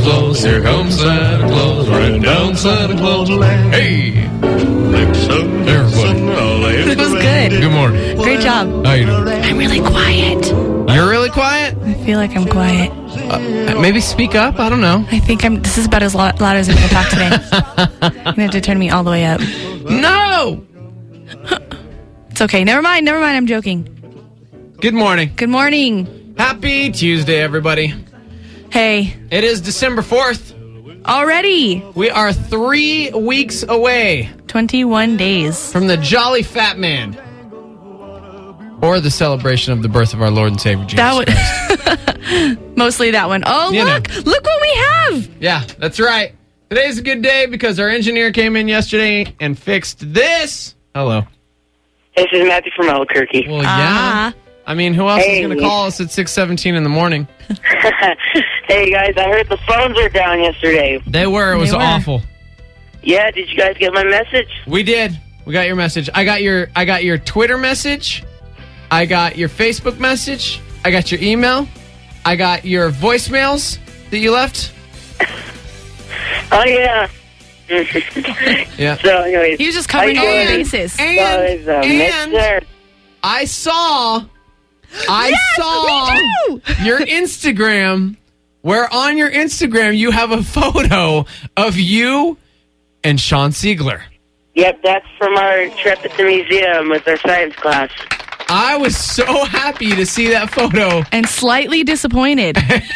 Claus, here comes Santa Claus, riding down Santa Claus Lane. Hey! Everybody. That was good. Good morning. Great job. How you doing? I'm really quiet. You're really quiet? I feel like I'm quiet. Maybe speak up? I don't know. I think this is about as loud as I'm going to talk today. You're going to have to turn me all the way up. No! It's okay. Never mind. I'm joking. Good morning. Good morning. Happy Tuesday, everybody. Hey. It is December 4th. Already. We are 3 weeks away 21 days. from the Jolly Fat Man. Or the celebration of the birth of our Lord and Savior, Jesus Christ. Mostly that one. Oh, look what we have. Yeah, that's right. Today's a good day because our engineer came in yesterday and fixed this. Hello. This is Matthew from Albuquerque. Well, yeah. I mean, who else is going to Hey. call us at 6:17 in the morning? Hey, guys, I heard the phones were down yesterday. They were. It was awful. Yeah, did you guys get my message? We did. We got your message. I got your Twitter message. I got your Facebook message. I got your email. I got your voicemails that you left. Oh, yeah. Yeah. So, anyways. He was just covering all the bases. Mitch there. I saw your Instagram, where on your Instagram you have a photo of you and Sean Siegler. Yep, that's from our trip at the museum with our science class. I was so happy to see that photo. And slightly disappointed.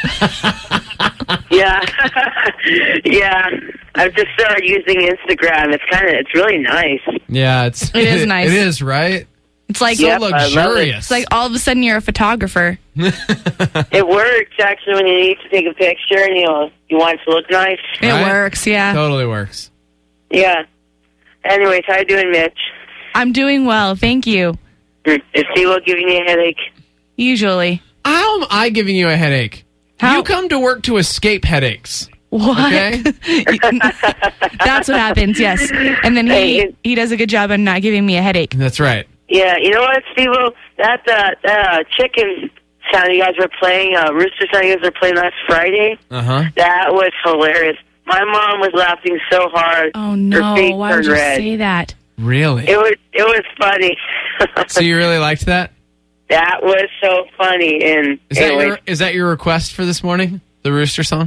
Yeah. Yeah. I've just started using Instagram. It's really nice. Yeah, it is nice. It is, right? It's like So Yep, I love it. luxurious. it's like all of a sudden you're a photographer. It works, actually, when you need to take a picture and you want it to look nice. It Right? works, yeah. Totally works. Yeah. Anyways, how you doing, Mitch? I'm doing well, thank you. Is Steve giving you a headache? Usually. How am I giving you a headache? How? You come to work to escape headaches. What? Okay? That's what happens, yes. And then he does a good job on not giving me a headache. That's right. Yeah, you know what, Steve? That chicken sound you guys were playing, rooster sound you guys were playing last Friday, Uh-huh. that was hilarious. My mom was laughing so hard. Oh Her no, face why would turned you red. say that? Really? It was funny. So you really liked that? That was so funny. And Is that your request for this morning? The rooster song?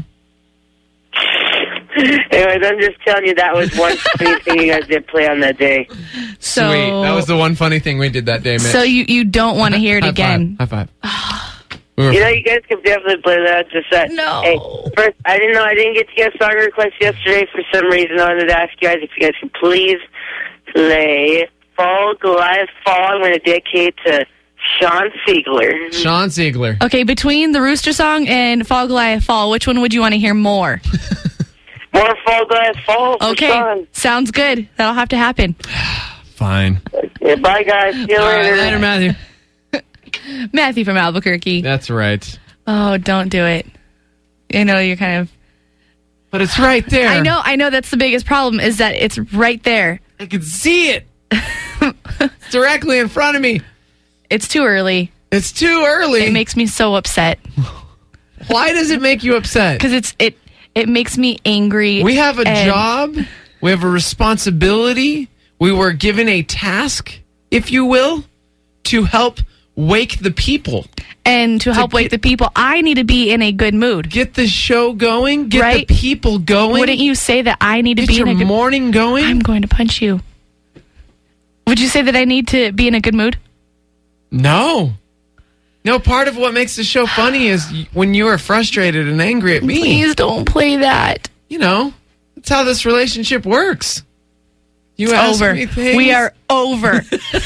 anyways, I'm just telling you that was one funny thing you guys did play on that day. So, Sweet. That was the one funny thing we did that day, Mitch. So you don't want to hear it High again. Five. High five. We were You know, you guys could definitely play that. Just that. No. Hey, first, I didn't get to get a song request yesterday for some reason. I wanted to ask you guys if you guys could please play Fall Goliath Fall. I'm going to dedicate to Sean Siegler. Sean Siegler. Okay, between the rooster song and Fall Goliath Fall, which one would you want to hear more? More Fall Goliath Fall. For Okay, Sean. sounds good. That'll have to happen. Fine. Yeah, bye, guys. See you All right, later. later, Matthew. Matthew from Albuquerque. That's right. Oh, don't do it. I know you're kind of... But it's right there. I know that's the biggest problem is that it's right there. I can see it. It's directly in front of me. It's too early. It's too early. It makes me so upset Why does it make you upset? because it makes me angry. We have a and- job. We have a responsibility. We were given a task, if you will, to help wake the people. And to help wake the people, I need to be in a good mood. Get the show going. Get Right? the people going. Wouldn't you say that I need to Get be your in a good morning going. I'm going to punch you. Would you say that I need to be in a good mood? No. No, part of what makes the show funny is when you are frustrated and angry at me. Please don't play that. You know, that's how this relationship works. You ask Over. me things. We are over.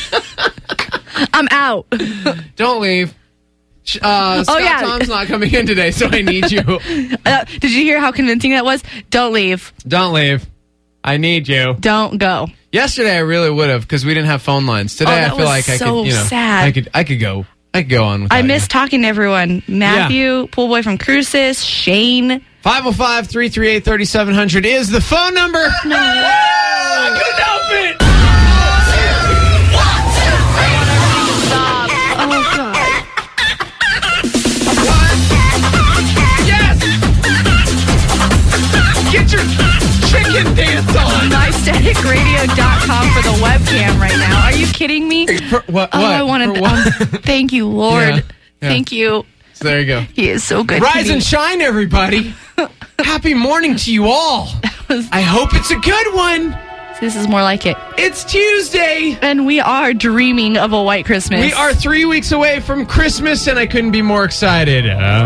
I'm out. Don't leave. Scott yeah. Tom's not coming in today, so I need you. Did you hear how convincing that was? Don't leave. Don't leave. I need you. Don't go. Yesterday I really would have because we didn't have phone lines. Today that I feel was like I so could, you know, sad. I could go on without I miss talking to everyone. Matthew, Pool Boy from Cruces, Shane. 505-338-3700 is the phone number. No. I couldn't help it. Oh, God. Yes. patreon.com for the webcam right now. Are you kidding me? What? I wanted thank you, Lord. Yeah. Thank you. So there you go. He is so good. Rise and shine, everybody. Happy morning to you all. I hope it's a good one. This is more like it. It's Tuesday. And we are dreaming of a white Christmas. We are 3 weeks away from Christmas, and I couldn't be more excited.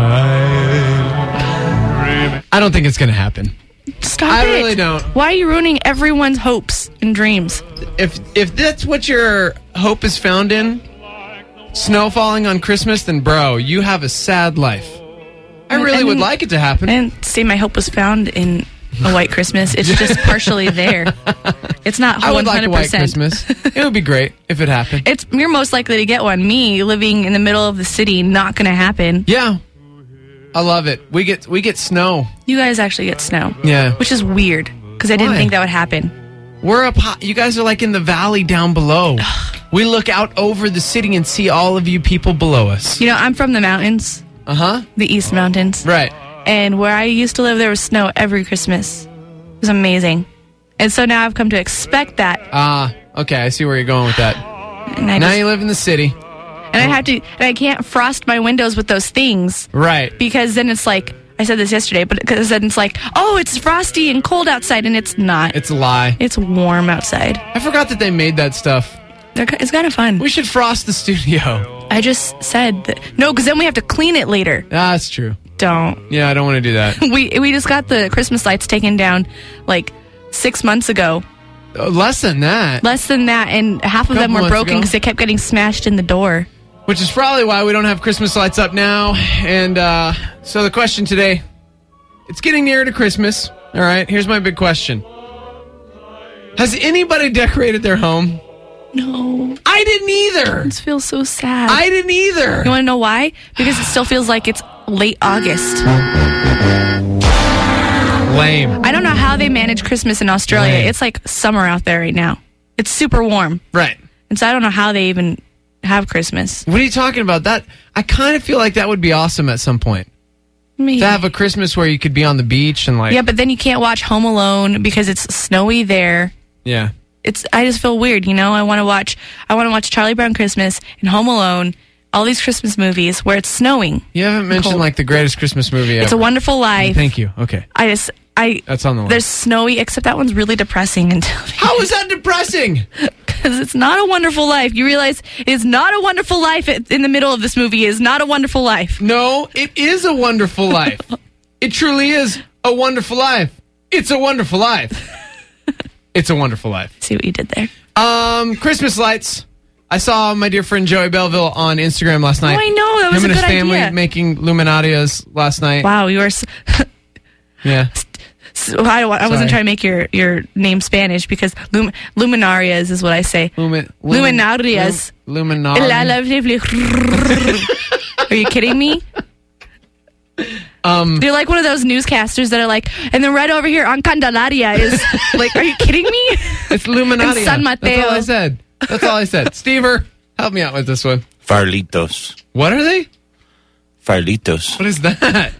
I don't think it's going to happen. Stop I it. really don't. Why are you ruining everyone's hopes and dreams? If that's what your hope is found in, snow falling on Christmas, then bro, you have a sad life. I really would like it to happen. And say my hope was found in a white Christmas. It's just partially there. It's not 100%. I would like a white Christmas. It would be great if it happened. You're most likely to get one. Me, living in the middle of the city, not going to happen. Yeah. I love it. We get snow. You guys actually get snow. Yeah. Which is weird, because I didn't think that would happen. We're up high. You guys are like in the valley down below. We look out over the city and see all of you people below us. You know, I'm from the mountains. Uh-huh. The East Mountains. Right. And where I used to live, there was snow every Christmas. It was amazing. And so now I've come to expect that. Okay. I see where you're going with that. And now you live in the city. And I can't frost my windows with those things. Right. Because then it's like, I said this yesterday, but because then it's like, oh, it's frosty and cold outside, and it's not. It's a lie. It's warm outside. I forgot that they made that stuff. It's kind of fun. We should frost the studio. I just said that. No, because then we have to clean it later. That's true. Don't. Yeah, I don't want to do that. We just got the Christmas lights taken down like 6 months ago. Less than that. Less than that, and half of them were broken because they kept getting smashed in the door. Which is probably why we don't have Christmas lights up now. And so the question today, it's getting nearer to Christmas. All right, here's my big question. Has anybody decorated their home? No. I didn't either. It feels so sad. I didn't either. You want to know why? Because it still feels like it's late August. Lame. I don't know how they manage Christmas in Australia. Lame. It's like summer out there right now. It's super warm. Right. And so I don't know how they even have Christmas. What are you talking about? That I kind of feel like that would be awesome at some point. Maybe. To have a Christmas where you could be on the beach and like... Yeah, but then you can't watch Home Alone because it's snowy there. Yeah. I just feel weird, you know? I want to watch Charlie Brown Christmas and Home Alone, all these Christmas movies where it's snowing. You haven't mentioned like the greatest Christmas movie ever. It's a Wonderful Life. Thank you. Okay. That's on the list. There's snowy, except that one's really depressing until... How is that depressing? Because it's not a wonderful life. You realize it's not a wonderful life in the middle of this movie. It is not a wonderful life. No, it is a wonderful life. It truly is a wonderful life. It's a wonderful life. It's a wonderful life. See what you did there. Christmas lights. I saw my dear friend Joey Belleville on Instagram last night. Oh, I know. That was Him a and good his family idea. making luminarias last night. Wow, you are... Yeah. So I wasn't trying to make your name Spanish because luminarias is what I say. Luminarias. Are you kidding me? They're like one of those newscasters that are like, and then right over here on Candelaria is like, are you kidding me? It's Luminaria. In San Mateo. That's all I said. That's all I said. Stever, help me out with this one. Farlitos. What are they? Farlitos. What is that?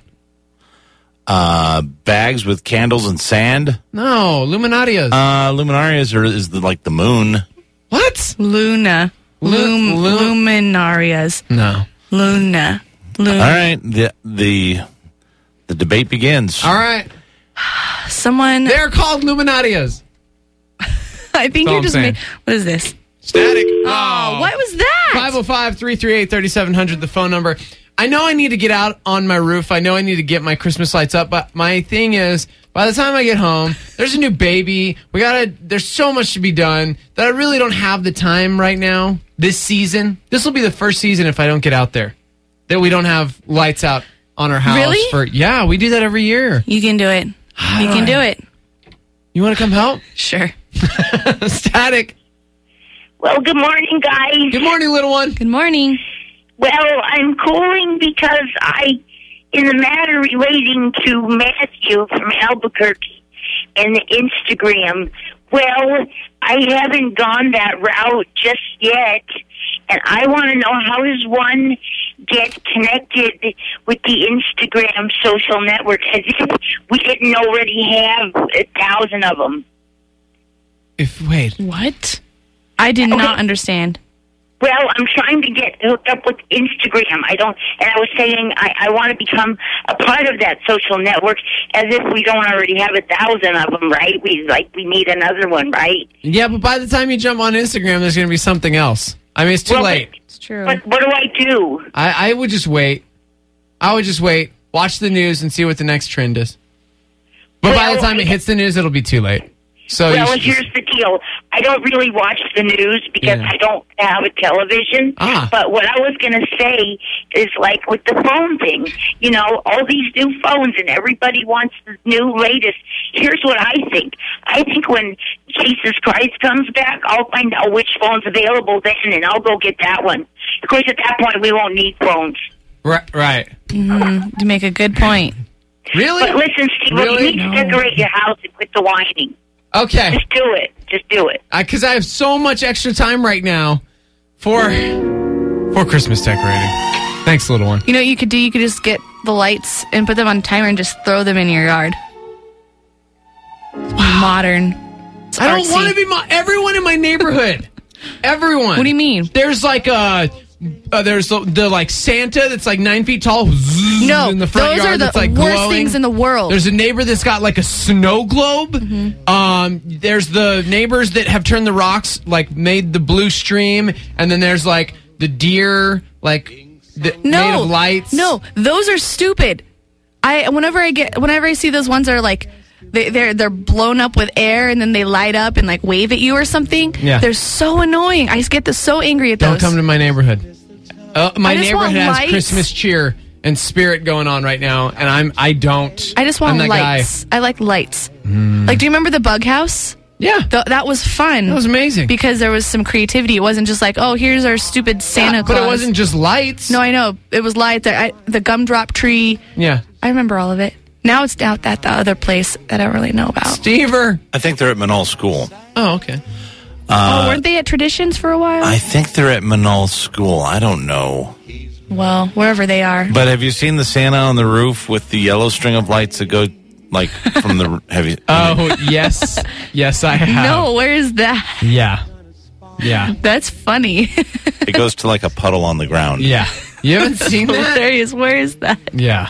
Bags with candles and sand. No, luminarias. Luminarias is like the moon. What? Luna. Luminarias. No. Luna. All right, the debate begins. All right. Someone... They're called luminarias. I think you're just... What is this? Static. Oh, what was that? 505-338-3700, the phone number. I know I need to get out on my roof. I know I need to get my Christmas lights up, but my thing is, by the time I get home, there's a new baby. There's so much to be done that I really don't have the time right now. This season, this will be the first season if I don't get out there that we don't have lights out on our house. Really? Yeah, we do that every year. You can do it. You can do it. You want to come help? Sure. Static. Well, good morning, guys. Good morning, little one. Good morning. Well, I'm calling because in the matter relating to Matthew from Albuquerque and the Instagram, well, I haven't gone that route just yet, and I want to know how does one get connected with the Instagram social network as if we didn't already have 1,000 of them. Wait. What? I did not understand. Well, I'm trying to get hooked up with Instagram. I was saying I want to become a part of that social network, as if we don't already have 1,000 of them, right? We need another one, right? Yeah, but by the time you jump on Instagram, there's going to be something else. I mean, it's too late. It's true. But what do I do? I would just wait. Watch the news and see what the next trend is. But by the time it hits the news, it'll be too late. So here's the deal. I don't really watch the news because I don't have a television. But what I was going to say is, like, with the phone thing, all these new phones and everybody wants the new latest. Here's what I think. I think when Jesus Christ comes back, I'll find out which phone's available then, and I'll go get that one. Of course, at that point, we won't need phones. Right. You make a good point. Really? But listen, Steve, you need to decorate your house and quit the whining. Okay. Just do it. Because I have so much extra time right now for Christmas decorating. Thanks, little one. You know what you could do? You could just get the lights and put them on timer and just throw them in your yard. Modern. It's I don't artsy. want to be everyone in my neighborhood. Everyone. What do you mean? There's like there's the like Santa that's like 9 feet tall. No, in the front those yard are the that's like worst glowing. things in the world. There's a neighbor that's got like a snow globe. Mm-hmm. There's the neighbors that have turned the rocks, like made the blue stream, and then there's like the deer, like made of lights. No, those are stupid. Whenever I see those ones that are like they're blown up with air and then they light up and like wave at you or something. Yeah. They're so annoying. I just get so angry at those. Don't come to my neighborhood. My neighborhood has lights. Christmas cheer and spirit going on right now, and I just want I'm lights. Guy. I like lights. Like, do you remember the Bug House? Yeah. That was fun. That was amazing. Because there was some creativity. It wasn't just like, oh, here's our stupid Santa Claus. But it wasn't just lights. No, I know. It was lights. The gumdrop tree. Yeah. I remember all of it. Now it's out at the other place that I don't really know about. Stever. I think they're at Manal School. Oh, okay. Weren't they at Traditions for a while? I think they're at Manal School. I don't know. Well, wherever they are. But have you seen the Santa on the roof with the yellow string of lights that go like from the? Have you? Oh yes, yes I have. No, where is that? Yeah. That's funny. It goes to like a puddle on the ground. Yeah, you haven't seen that? Hilarious. Where is that? Yeah.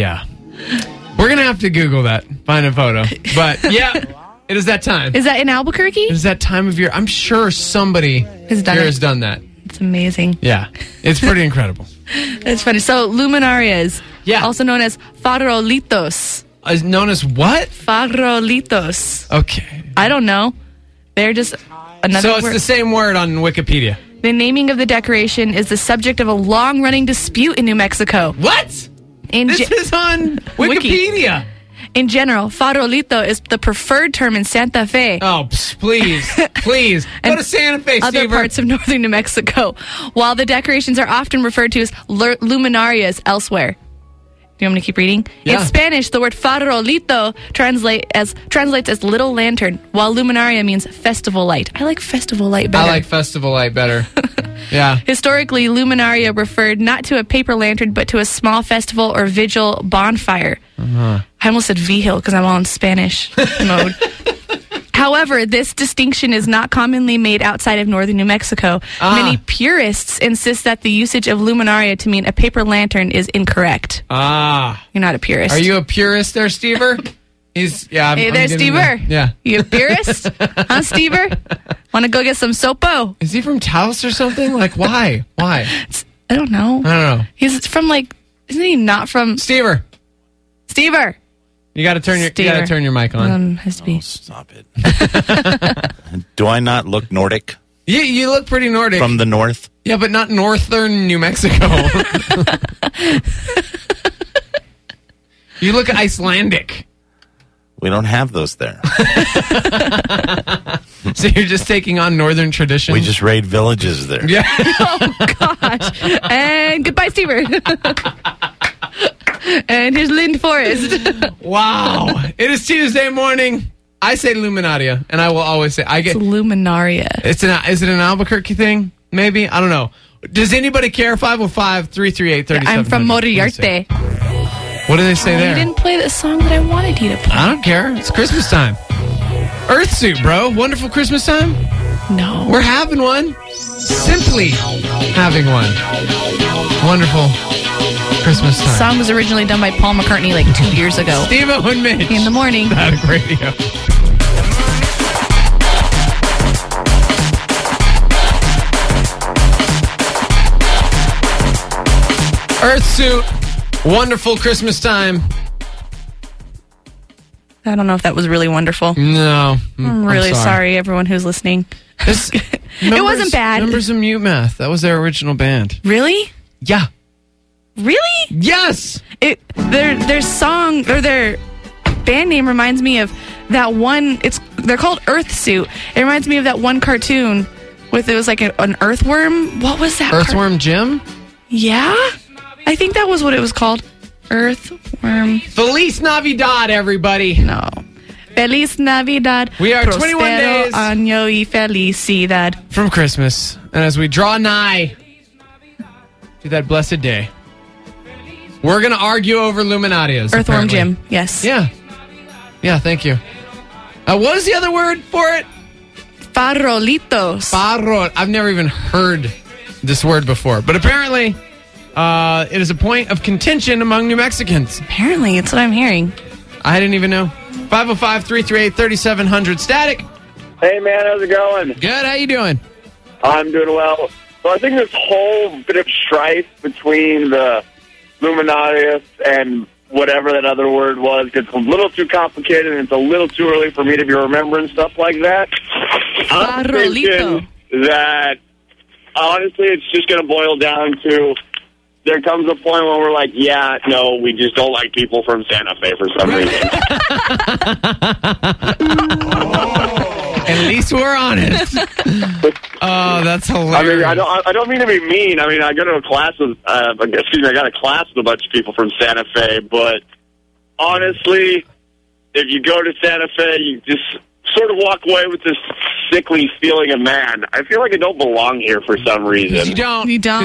We're gonna have to Google that, find a photo. But yeah, it is that time. Is that in Albuquerque? It is that time of year. I'm sure somebody has done that. It's amazing. Yeah, it's pretty incredible. It's funny. So, luminarias, also known as farolitos. Known as what? Farolitos. Okay. I don't know. They're just another So it's word. the same word on Wikipedia. The naming of the decoration is the subject of a long-running dispute in New Mexico. What? This is on Wikipedia. In general, farolito is the preferred term in Santa Fe. Oh, please. Go to Santa Fe, other Stever. parts of northern New Mexico, while the decorations are often referred to as luminarias elsewhere. Do you want me to keep reading? Yeah. In Spanish, the word farolito translates as little lantern, while luminaria means festival light. I like festival light better. I like festival light better. Yeah. Historically, luminaria referred not to a paper lantern, but to a small festival or vigil bonfire. I almost said vehicle because I'm all in Spanish mode. However, this distinction is not commonly made outside of northern New Mexico. Many purists insist that the usage of luminaria to mean a paper lantern is incorrect. You're not a purist. Are you a purist there, Stever? Hey there, Stever. Yeah. You a purist? Huh, Stever? Want to go get some sopo? Is he from Taos or something? Like, why? I don't know. I don't know. He's from isn't he not from... Stever. You got to turn your mic on. Has to be. Oh, stop it. Do I not look Nordic? You look pretty Nordic. From the north? Yeah, but not northern New Mexico. You look Icelandic. We don't have those there. So you're just taking on northern traditions? We just raid villages there. Yeah. Oh, gosh. And goodbye, Stever. And here's Lind Forest. Wow. It is Tuesday morning. I say Luminaria, and I will always say It's Luminaria. Is it an Albuquerque thing? Maybe? I don't know. Does anybody care? 505-338-3700. I'm from Moriarte. What do they say there? You didn't play the song that I wanted you to play. I don't care. It's Christmas time. Earthsuit, bro. Wonderful Christmas time. No. We're having one. Simply having one. Wonderful Christmas time. The song was originally done by Paul McCartney like 2 years ago. Steve-O and Mitch. In the morning. Static Radio. Earthsuit. Wonderful Christmas time. I don't know if that was really wonderful. No. I'm really sorry, everyone who's listening. It wasn't bad. Members of Mute Math. That was their original band. Really? Yeah. Really? Yes. Their song or their band name reminds me of that one. They're called Earthsuit. It reminds me of that one cartoon with it was like an earthworm. What was that? Earthworm Jim? Yeah, I think that was what it was called. Earthworm. Feliz Navidad, everybody. No. Feliz Navidad. We are 21 days año y felicidad from Christmas. And as we draw nigh to that blessed day, we're going to argue over Luminarias. Earthworm apparently. Jim, yes. Yeah, thank you. What was the other word for it? Farolitos. I've never even heard this word before. But apparently, it is a point of contention among New Mexicans. Apparently, it's what I'm hearing. I didn't even know. 505-338-3700. Static. Hey, man, how's it going? Good, how you doing? I'm doing well. So I think this whole bit of strife between the Luminarias and whatever that other word was gets a little too complicated, and it's a little too early for me to be remembering stuff like that. I'm thinking that, honestly, it's just going to boil down to there comes a point when we're like, yeah, no, we just don't like people from Santa Fe for some reason. At least we're honest. Oh, that's hilarious. I mean, I don't mean to be mean. I mean, I go to a class with, I got a class with a bunch of people from Santa Fe, but honestly, if you go to Santa Fe, you just sort of walk away with this sickly feeling of, man, I feel like I don't belong here for some reason. You don't.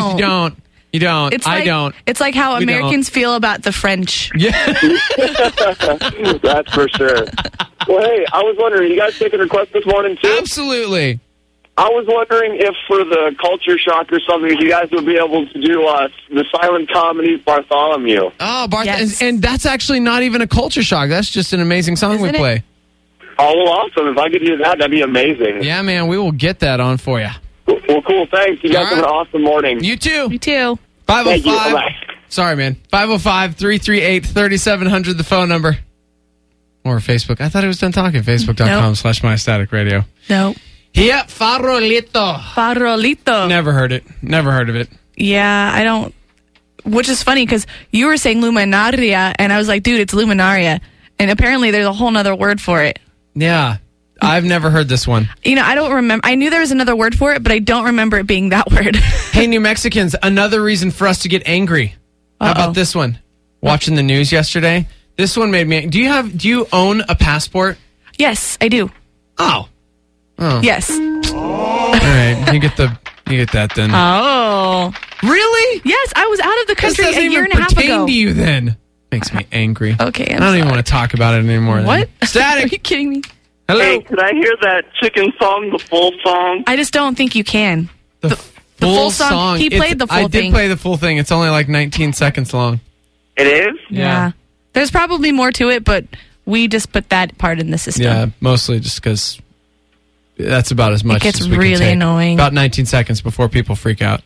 I don't. It's like how Americans feel about the French. Yeah. That's for sure. Well, hey, I was wondering, you guys taking requests this morning, too? Absolutely. I was wondering if for the culture shock or something, if you guys would be able to do the silent comedy Bartholomew. Oh, and that's actually not even a culture shock. That's just an amazing song we play. Oh, well, awesome. If I could do that, that'd be amazing. Yeah, man, we will get that on for you. Well, cool. Thanks. You guys have an awesome morning. You too. You too. 505. Sorry, man. 505-338-3700, the phone number. Or Facebook. I thought it was done talking. Facebook.com/MyStaticRadio. No. Yep, Farolito. Never heard it. Never heard of it. Yeah, I don't. Which is funny because you were saying Luminaria, and I was like, dude, it's Luminaria. And apparently there's a whole nother word for it. Yeah. I've never heard this one. You know, I don't remember. I knew there was another word for it, but I don't remember it being that word. Hey, New Mexicans, another reason for us to get angry. How about this one? Watching the news yesterday. This one made me. Do you own a passport? Yes, I do. Oh. Yes. All right, you get that then. Oh. Really? Yes, I was out of the country a year and a half ago. This doesn't even pertain to you then. Makes me angry. Okay, I don't even want to talk about it anymore. What? Then. Static. Are you kidding me? Hello. Hey, could I hear that chicken song, the full song? I just don't think you can. The full song. He played the full thing. I did play the full thing. It's only like 19 seconds long. It is? Yeah. There's probably more to it, but we just put that part in the system. Yeah, mostly just because that's about as much as we can take. It gets really annoying. About 19 seconds before people freak out.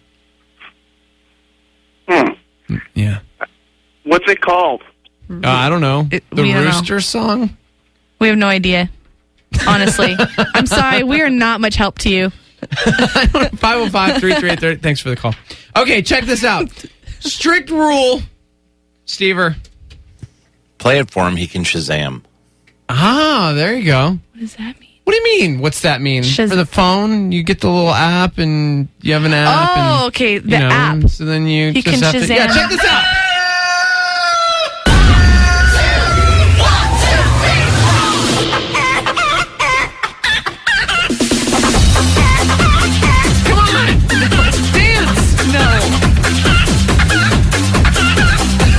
Yeah. What's it called? I don't know. The Rooster know. Song? We have no idea. Honestly. I'm sorry. We are not much help to you. 505-338-30. Thanks for the call. Okay, check this out. Strict rule. Stever. Play it for him. He can Shazam. Ah, there you go. What does that mean? What do you mean? What's that mean? For the phone, you get the little app, and you have an app. Oh, okay. The app. So then you he just can have Shazam. to... Yeah, check this out.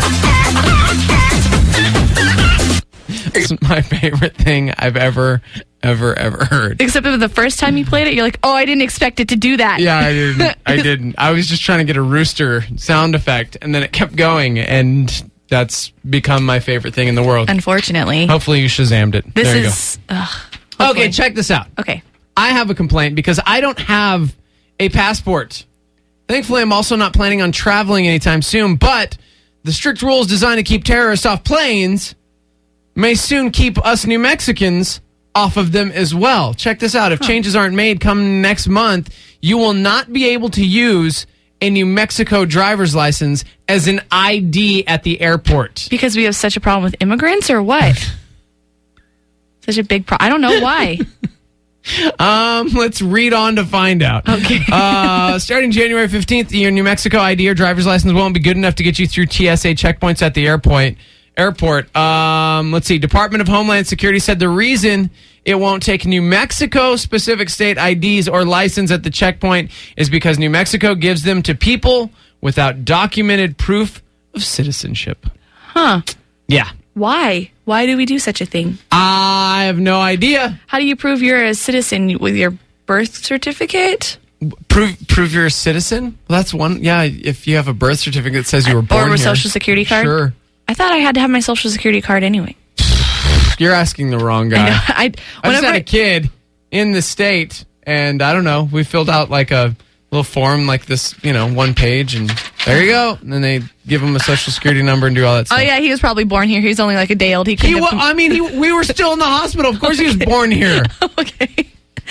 It's my favorite thing I've ever ever heard. Except for the first time you played it, you're like, oh, I didn't expect it to do that. Yeah, I didn't. I was just trying to get a rooster sound effect, and then it kept going, and that's become my favorite thing in the world. Unfortunately. Hopefully you Shazammed it. This there you is... go. Okay, check this out. Okay. I have a complaint because I don't have a passport. Thankfully, I'm also not planning on traveling anytime soon, but the strict rules designed to keep terrorists off planes may soon keep us New Mexicans off of them as well. Check this out. If changes aren't made come next month, you will not be able to use a New Mexico driver's license as an ID at the airport. Because we have such a problem with immigrants or what? Such a big problem. I don't know why. Let's read on to find out. Okay. Starting January 15th, your New Mexico ID or driver's license won't be good enough to get you through TSA checkpoints at the airport. Let's see. Department of Homeland Security said the reason it won't take New Mexico specific state IDs or license at the checkpoint is because New Mexico gives them to people without documented proof of citizenship. Huh. Yeah. Why? Why do we do such a thing? I have no idea. How do you prove you're a citizen? With your birth certificate? Prove you're a citizen? Well, that's one. Yeah, if you have a birth certificate that says you were born or a here. social security card? Sure. I thought I had to have my social security card anyway. You're asking the wrong guy. I just had a kid in the state, and I don't know, we filled out like a little form like this, one page, and there you go. And then they give him a social security number and do all that stuff. Oh, yeah, he was probably born here. He's only like a day old. We were still in the hospital. Of course he was born here. Okay.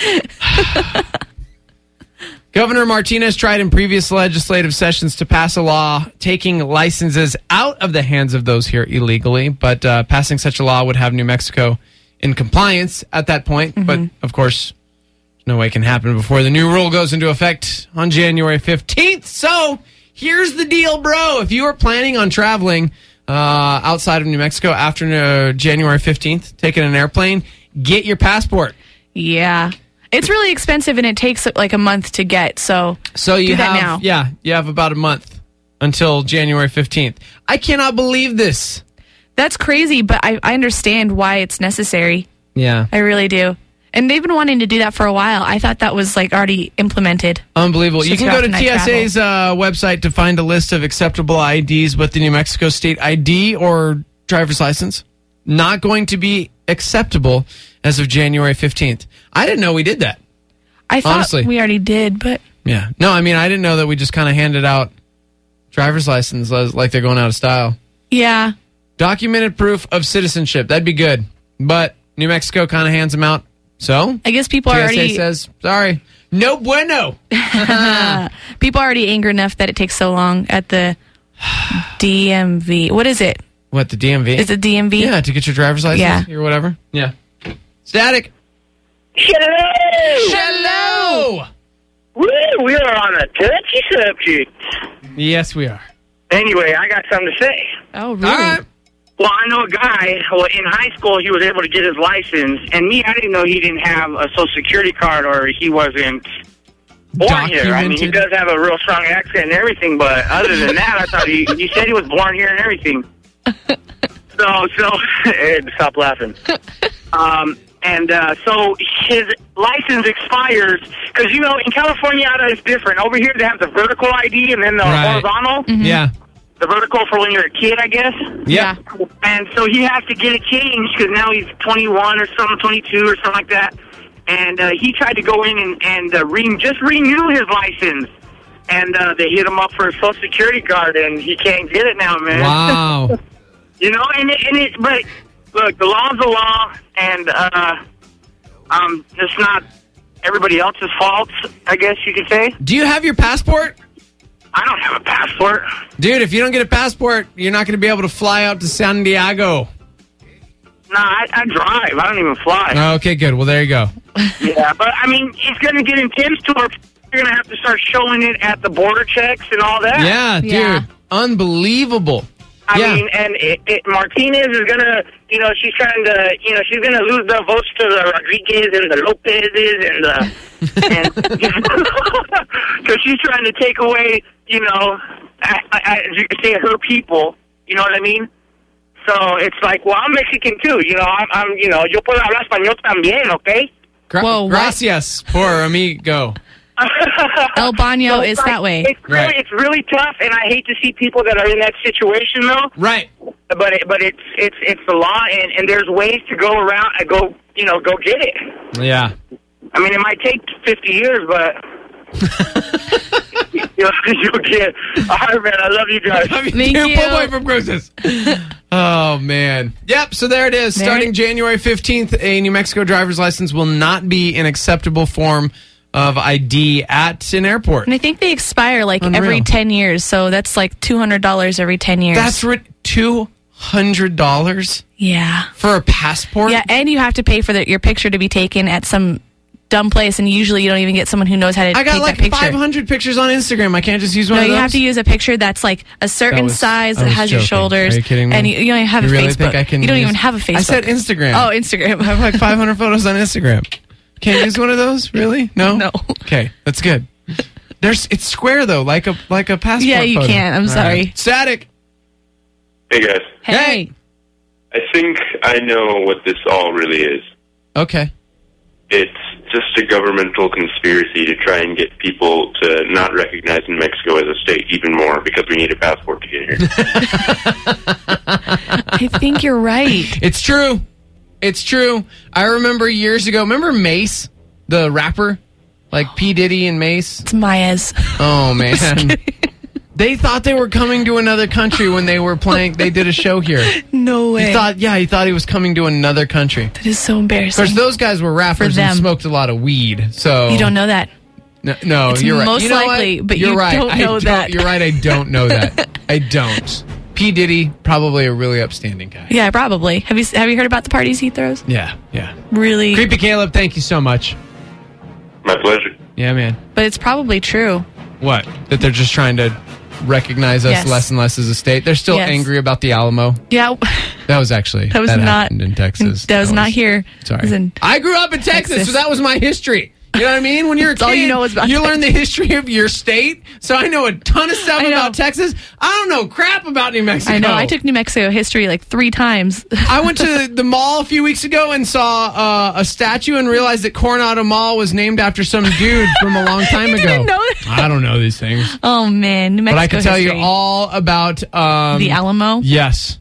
Governor Martinez tried in previous legislative sessions to pass a law taking licenses out of the hands of those here illegally, but passing such a law would have New Mexico in compliance at that point. Mm-hmm. But, of course, no way it can happen before the new rule goes into effect on January 15th. So here's the deal, bro. If you are planning on traveling outside of New Mexico after January 15th, taking an airplane, get your passport. Yeah. It's really expensive, and it takes like a month to get, so you do that now. Yeah, you have about a month until January 15th. I cannot believe this. That's crazy, but I understand why it's necessary. Yeah. I really do. And they've been wanting to do that for a while. I thought that was like already implemented. Unbelievable. You can go to TSA's website to find a list of acceptable IDs with the New Mexico State ID or driver's license. Not going to be acceptable as of January 15th. I didn't know we did that. I thought honestly. We already did, but... Yeah. No, I mean, I didn't know that we just kind of handed out driver's license like they're going out of style. Yeah. Documented proof of citizenship. That'd be good. But New Mexico kind of hands them out. So? I guess people TSA already... says, sorry. No bueno. People are already angry enough that it takes so long at the DMV. What is it? What, the DMV? Is it DMV? Yeah, to get your driver's license or whatever. Yeah. Static. Hello! Woo, we are on a touchy subject. Yes, we are. Anyway, I got something to say. Oh, really? All right. Well, I know a guy, in high school, he was able to get his license, and me, I didn't know he didn't have a Social Security card or he wasn't born here. I mean, he does have a real strong accent and everything, but other than that, I thought he said he was born here and everything. So, stop laughing. So his license expires because, in California, it's different. Over here, they have the vertical ID and then the horizontal. Mm-hmm. Yeah. The vertical for when you're a kid, I guess. Yeah. And so he has to get it changed because now he's 21 or something, 22 or something like that. And he tried to go in and renew his license. And they hit him up for a Social Security card, and he can't get it now, man. Wow. But look, the law's the law, and it's not everybody else's fault, I guess you could say. Do you have your passport? I don't have a passport. Dude, if you don't get a passport, you're not going to be able to fly out to San Diego. No, I drive. I don't even fly. Oh, okay, good. Well, there you go. Yeah, but, I mean, it's going to get intense to where you're going to have to start showing it at the border checks and all that. Yeah, dude. Unbelievable. I mean, and Martinez is going to, she's trying to, she's going to lose the votes to the Rodriguez and the Lopez's and because she's trying to take away, as you could say, her people. You know what I mean? So it's like, well, I'm Mexican too. You know, I'm you know, yo puedo hablar español también, okay? Whoa, what? Gracias por amigo. El Baño is that way. It's really tough, and I hate to see people that are in that situation, though. Right. But it's the law, and there's ways to go around and go get it. Yeah. I mean, it might take 50 years, but you'll get. All right, man. I love you guys. Thank you. Boy from Cruces. Oh, man. Yep, so there it is. Starting January 15th, a New Mexico driver's license will not be an acceptable form of ID at an airport. And I think they expire like every 10 years, so that's like $200 every 10 years. That's $200? Yeah. For a passport? Yeah, and you have to pay for your picture to be taken at some dumb place, and usually you don't even get someone who knows how to take that picture. I got like 500 pictures on Instagram. I can't just use one of those? No, you have to use a picture that's like a certain size that has your shoulders. Are you kidding me? And you don't even have a really Facebook. Think I can you don't even have a Facebook. I said Instagram. Oh, Instagram. I have like 500 photos on Instagram. Can't use one of those? Really? No? No. Okay, that's good. It's square though, like a passport Yeah, you photo. can't. I'm sorry. Right. Static. Hey guys. Hey. I think I know what this all really is. Okay. It's just a governmental conspiracy to try and get people to not recognize New Mexico as a state even more because we need a passport to get here. I think you're right. It's true. It's true. I remember years ago. Remember Mace, the rapper? Like P. Diddy and Mace? It's Maez. Oh, man. They thought they were coming to another country when they were playing. They did a show here. No way. He thought he was coming to another country. That is so embarrassing. Of course, those guys were rappers and smoked a lot of weed. So you don't know that. No, it's you're right. Most likely, but you're you right. don't know that. You're right. I don't know that. I don't. P. Diddy, probably a really upstanding guy. Yeah, probably. Have you heard about the parties he throws? Yeah. Really. Creepy Caleb, thank you so much. My pleasure. Yeah, man. But it's probably true. What? That they're just trying to recognize us less and less as a state? They're still angry about the Alamo? Yeah. That was actually... That was not... happened in Texas. That was not here. Sorry. I grew up in Texas, so that was my history. You know what I mean? When you're a kid, all you know is about you Texas. learn the history of your state. So I know a ton of stuff about Texas. I don't know crap about New Mexico. I know. I took New Mexico history like 3 times. I went to the mall a few weeks ago and saw a statue and realized that Coronado Mall was named after some dude from a long time ago. Didn't know that? I don't know these things. Oh, man. New Mexico But I can tell history. you all about... the Alamo? Yes.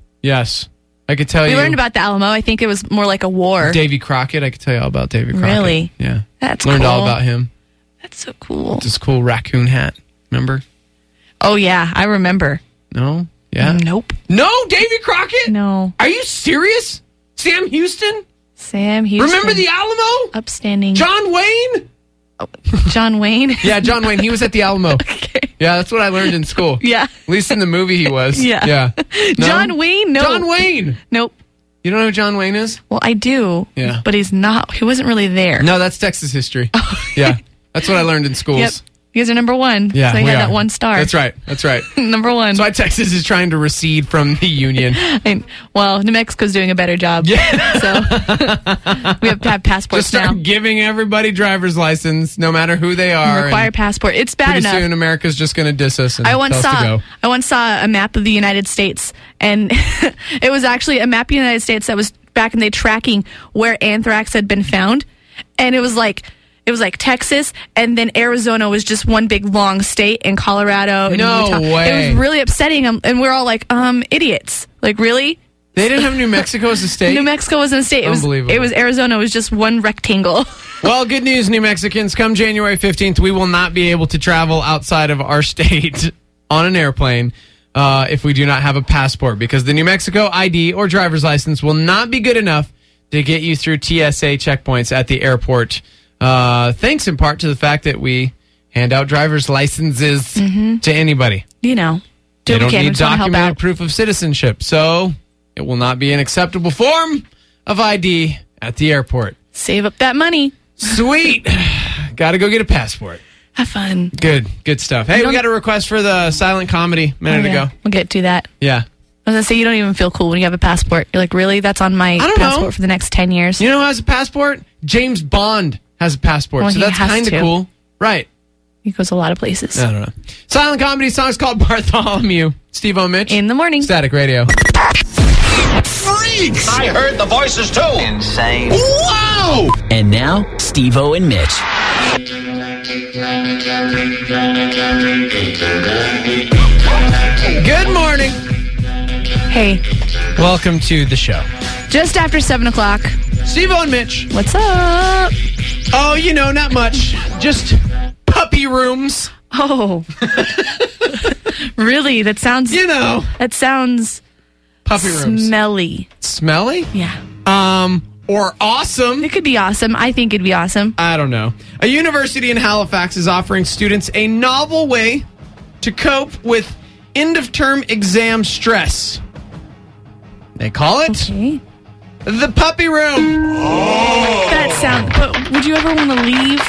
I could tell you. We learned about the Alamo. I think it was more like a war. Davy Crockett. I could tell you all about Davy Crockett. Really? Yeah. That's Learned cool. all about him. That's so cool. This cool raccoon hat. Remember? Oh, yeah. I remember. No? Yeah? Nope. No? Davy Crockett? No. Are you serious? Sam Houston? Sam Houston. Remember the Alamo? Upstanding. John Wayne? John Wayne? Yeah, John Wayne. He was at the Alamo. Okay. Yeah, that's what I learned in school. Yeah. At least in the movie he was. Yeah. No? John Wayne? No. John Wayne. Nope. You don't know who John Wayne is? Well, I do. Yeah. But he wasn't really there. No, that's Texas history. Yeah. That's what I learned in schools. Yep. You guys are number 1. Yeah, so you we had are. that 1 star. That's right. Number 1. That's why Texas is trying to recede from the Union. Well, New Mexico's doing a better job. Yeah. So we have to have passports Just start now. giving everybody driver's license, no matter who they are. Require passport. It's bad Pretty enough. soon, America's just going to diss us and I once tell us to go. saw a map of the United States, and it was actually a map of the United States that was back in the tracking where anthrax had been found, and it was like Texas, and then Arizona was just one big long state, and Colorado and No Utah. way. It was really upsetting, and we're all like, idiots. Like, really? They didn't have New Mexico as a state? New Mexico wasn't a state. Unbelievable. It was Arizona. It was just one rectangle. Well, good news, New Mexicans. Come January 15th, we will not be able to travel outside of our state on an airplane if we do not have a passport, because the New Mexico ID or driver's license will not be good enough to get you through TSA checkpoints at the airport. Thanks in part to the fact that we hand out driver's licenses to anybody. You know, They don't need help documented out. proof of citizenship, so it will not be an acceptable form of ID at the airport. Save up that money. Sweet. Got to go get a passport. Have fun. Good stuff. Hey, we got a request for the silent comedy a minute ago. We'll get to that. Yeah. I was going to say, you don't even feel cool when you have a passport. You're like, really? That's on my passport know. for the next 10 years? You know who has a passport? James Bond has a passport, Well, so he that's has kind of to. cool. Right. He goes a lot of places. I don't know. Silent comedy song's called Bartholomew. Steve-O Mitch. In the morning. Static Radio. weeks. I heard the voices too. Insane. Wow! And now, Steve-O and Mitch. Good morning. Hey, Welcome to the show. just after 7 o'clock. Steve-O and Mitch. What's up? Oh, not much. Just puppy rooms. Oh. Really? That sounds... That sounds... Puppy rooms. Smelly. Smelly? Yeah. Or awesome. It could be awesome. I think it'd be awesome. I don't know. A university in Halifax is offering students a novel way to cope with end-of-term exam stress. They call it the puppy room. That sounds... But would you ever want to leave?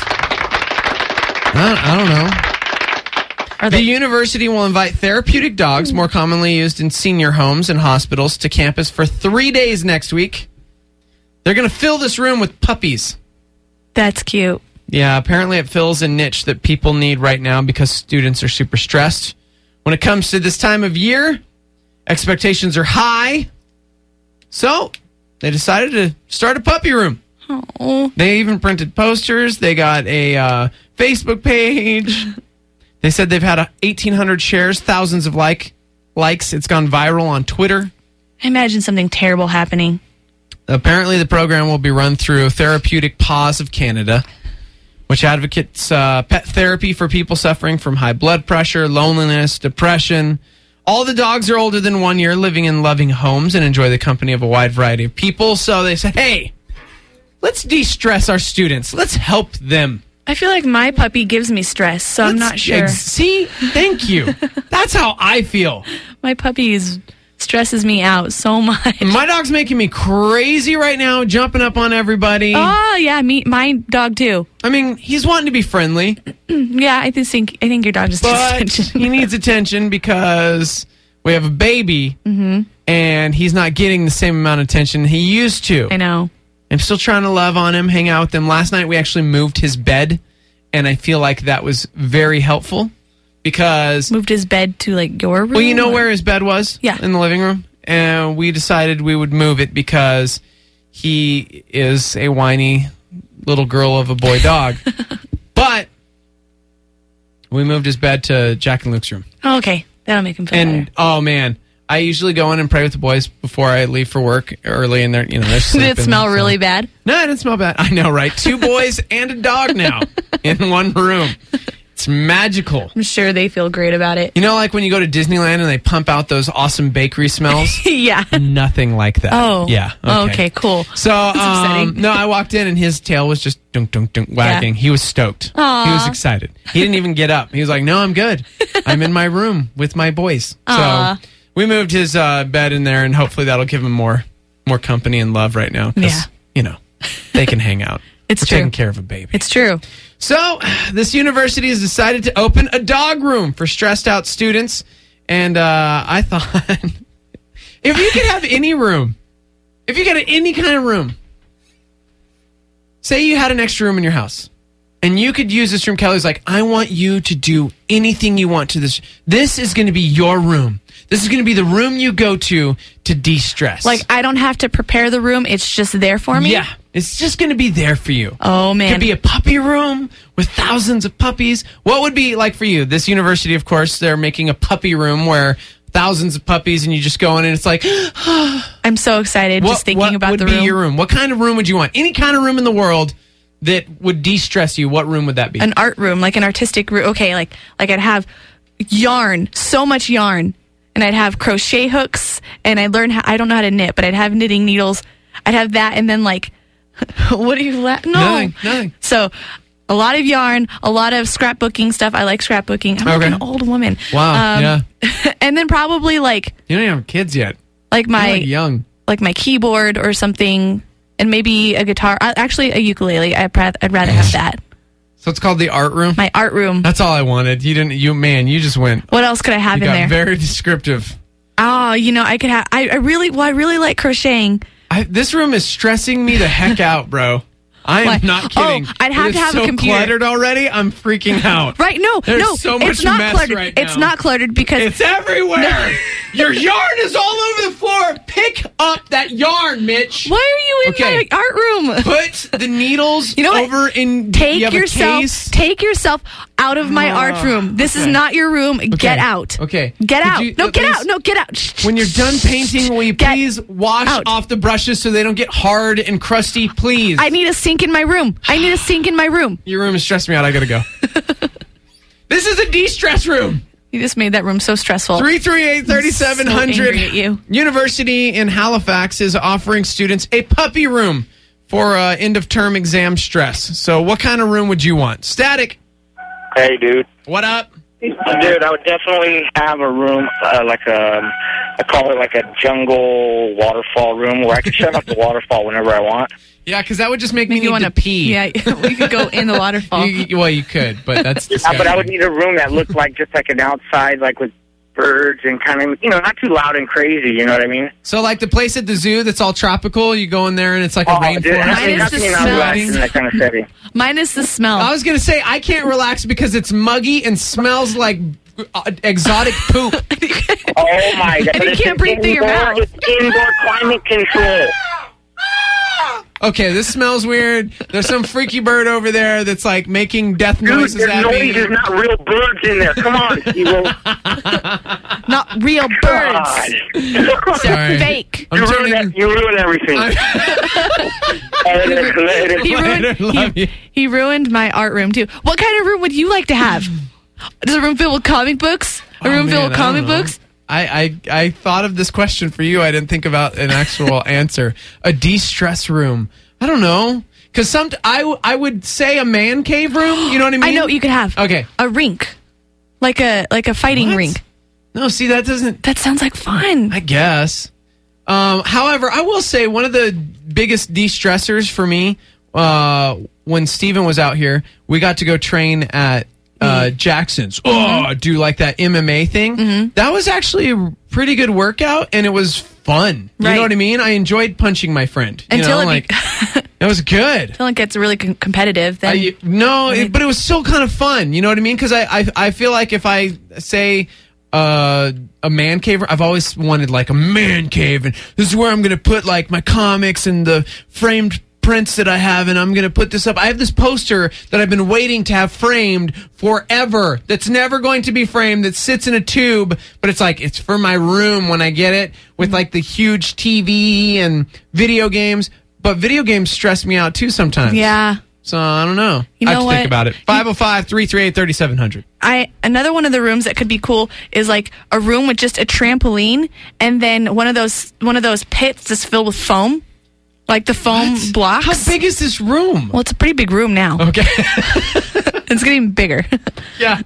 I don't know. The university will invite therapeutic dogs, more commonly used in senior homes and hospitals, to campus for 3 days next week. They're going to fill this room with puppies. That's cute. Yeah, apparently it fills a niche that people need right now because students are super stressed. When it comes to this time of year, expectations are high. So they decided to start a puppy room. Oh. They even printed posters. They got a Facebook page. They said they've had 1,800 shares, thousands of likes. It's gone viral on Twitter. I imagine something terrible happening. Apparently, the program will be run through Therapeutic Paws of Canada, which advocates pet therapy for people suffering from high blood pressure, loneliness, depression. All the dogs are older than 1 year, living in loving homes, and enjoy the company of a wide variety of people. So they said, hey, let's de-stress our students. Let's help them. I feel like my puppy gives me stress, so I'm not sure. See? Thank you. That's how I feel. My puppy stresses me out so much. My dog's making me crazy right now, jumping up on everybody. Oh, yeah, my dog too. I mean, he's wanting to be friendly. Yeah, I think your dog just needs attention. He needs attention because we have a baby, and he's not getting the same amount of attention he used to. I know. I'm still trying to love on him, hang out with him. Last night we actually moved his bed, and I feel like that was very helpful because... Moved his bed to, like, your room? Well, you know where his bed was? Yeah. In the living room? And we decided we would move it because he is a whiny little girl of a boy dog. But we moved his bed to Jack and Luke's room. Oh, okay. That'll make him feel better. Oh, man. I usually go in and pray with the boys before I leave for work early, and they're sleeping. Did it smell really bad? No, it didn't smell bad. I know, right? 2 boys and a dog now in one room. It's magical. I'm sure they feel great about it. You know, like when you go to Disneyland and they pump out those awesome bakery smells? Yeah. Nothing like that. Oh. Yeah. Okay, cool. So, no, I walked in and his tail was just dunk, dunk, dunk, wagging. Yeah. He was stoked. Aww. He was excited. He didn't even get up. He was like, no, I'm good. I'm in my room with my boys. Aww. So we moved his bed in there, and hopefully that'll give him more company and love right now. Yeah. They can hang out. It's We're true. taking care of a baby. It's true. So, this university has decided to open a dog room for stressed out students. And I thought, if you could have any room, if you got any kind of room, say you had an extra room in your house, and you could use this room, Kelly's like, I want you to do anything you want to this. This is going to be your room. This is going to be the room you go to de-stress. Like, I don't have to prepare the room. It's just there for me? Yeah. It's just going to be there for you. Oh, man. It could be a puppy room with thousands of puppies. What would be like for you? This university, of course, they're making a puppy room where thousands of puppies, and you just go in and it's like... I'm so excited just thinking about the room. What would be your room? What kind of room would you want? Any kind of room in the world that would de-stress you, what room would that be? An art room, like an artistic room. Okay, like I'd have yarn, so much yarn. And I'd have crochet hooks, and I'd learn I don't know how to knit, but I'd have knitting needles. I'd have that, and then like, what are you No. Nothing. So, a lot of yarn, a lot of scrapbooking stuff. I like scrapbooking. I'm like an old woman. Wow, yeah. And then probably like... You don't even have kids yet. Like You're young. Like my keyboard or something, and maybe a guitar. Actually, a ukulele. I'd rather have that. So it's called the art room? My art room. That's all I wanted. You just went. What else could I have in there? Very descriptive. Oh, I could have. I really like crocheting. This room is stressing me the heck out, bro. I am not kidding. Oh, I'd have to have a computer. It's so cluttered already. I'm freaking out. Right? No, There's so much it's not mess cluttered. right now. It's not cluttered because it's everywhere. Your yarn is all over the floor. Pick up that yarn, Mitch. Why are you in my art room? Put the needles over in. Take yourself out of my art room. This is not your room. Get out. Okay. Get out. Get out. No, get out. When you're done painting, will you please wash off the brushes so they don't get hard and crusty, please? I need a sink in my room. Your room is stressing me out. I gotta go. This is a de-stress room. You just made that room so stressful. 338-3700. So angry at you. University in Halifax is offering students a puppy room for end-of-term exam stress. So what kind of room would you want? Static. Hey, dude. What up? Dude, I would definitely have a room, I call it like a jungle waterfall room where I can shut off the waterfall whenever I want. Yeah, because that would just make me need to pee. Yeah, we could go in the waterfall. You could, but that's disgusting. But I would need a room that looked like just like an outside, like with birds and kind of, not too loud and crazy, you know what I mean? So like the place at the zoo that's all tropical, you go in there and it's like a rainforest. Minus the smell. I was going to say, I can't relax because it's muggy and smells like exotic poop. Oh my God. And you can't breathe through your mouth. It's indoor climate control. Okay, this smells weird. There's some freaky bird over there that's like making death noises at me. There's not real birds in there. Come on, Steve-O. Not real birds. They're fake. You ruined everything. He ruined my art room too. What kind of room would you like to have? Does a room filled with comic books? Filled with comic books? I thought of this question for you. I didn't think about an actual answer. A de-stress room. I don't know. Because I would say a man cave room. You know what I mean? I know what you could have. Okay. A rink. Like a fighting rink. No, see, that doesn't... That sounds like fun. I guess. However, I will say one of the biggest de-stressors for me, when Steven was out here, we got to go train at Jackson's. Do like that MMA thing. That was actually a pretty good workout, and it was fun. You know what I mean? I enjoyed punching my friend. Until it was good. Until it gets really competitive. Then but it was still kind of fun. You know what I mean? Because I feel like if I say a man cave, I've always wanted like a man cave, and this is where I'm going to put like my comics and the framed prints that I have, and I'm going to put this up. I have this poster that I've been waiting to have framed forever that's never going to be framed, that sits in a tube, but it's like, it's for my room when I get it, with like the huge TV and video games. But video games stress me out too sometimes. Yeah. So I don't know. I have to think about it. 505-338-3700. Another one of the rooms that could be cool is like a room with just a trampoline, and then one of those pits that's filled with foam. Like the foam blocks. How big is this room? Well, it's a pretty big room now. Okay. It's getting bigger. Yeah.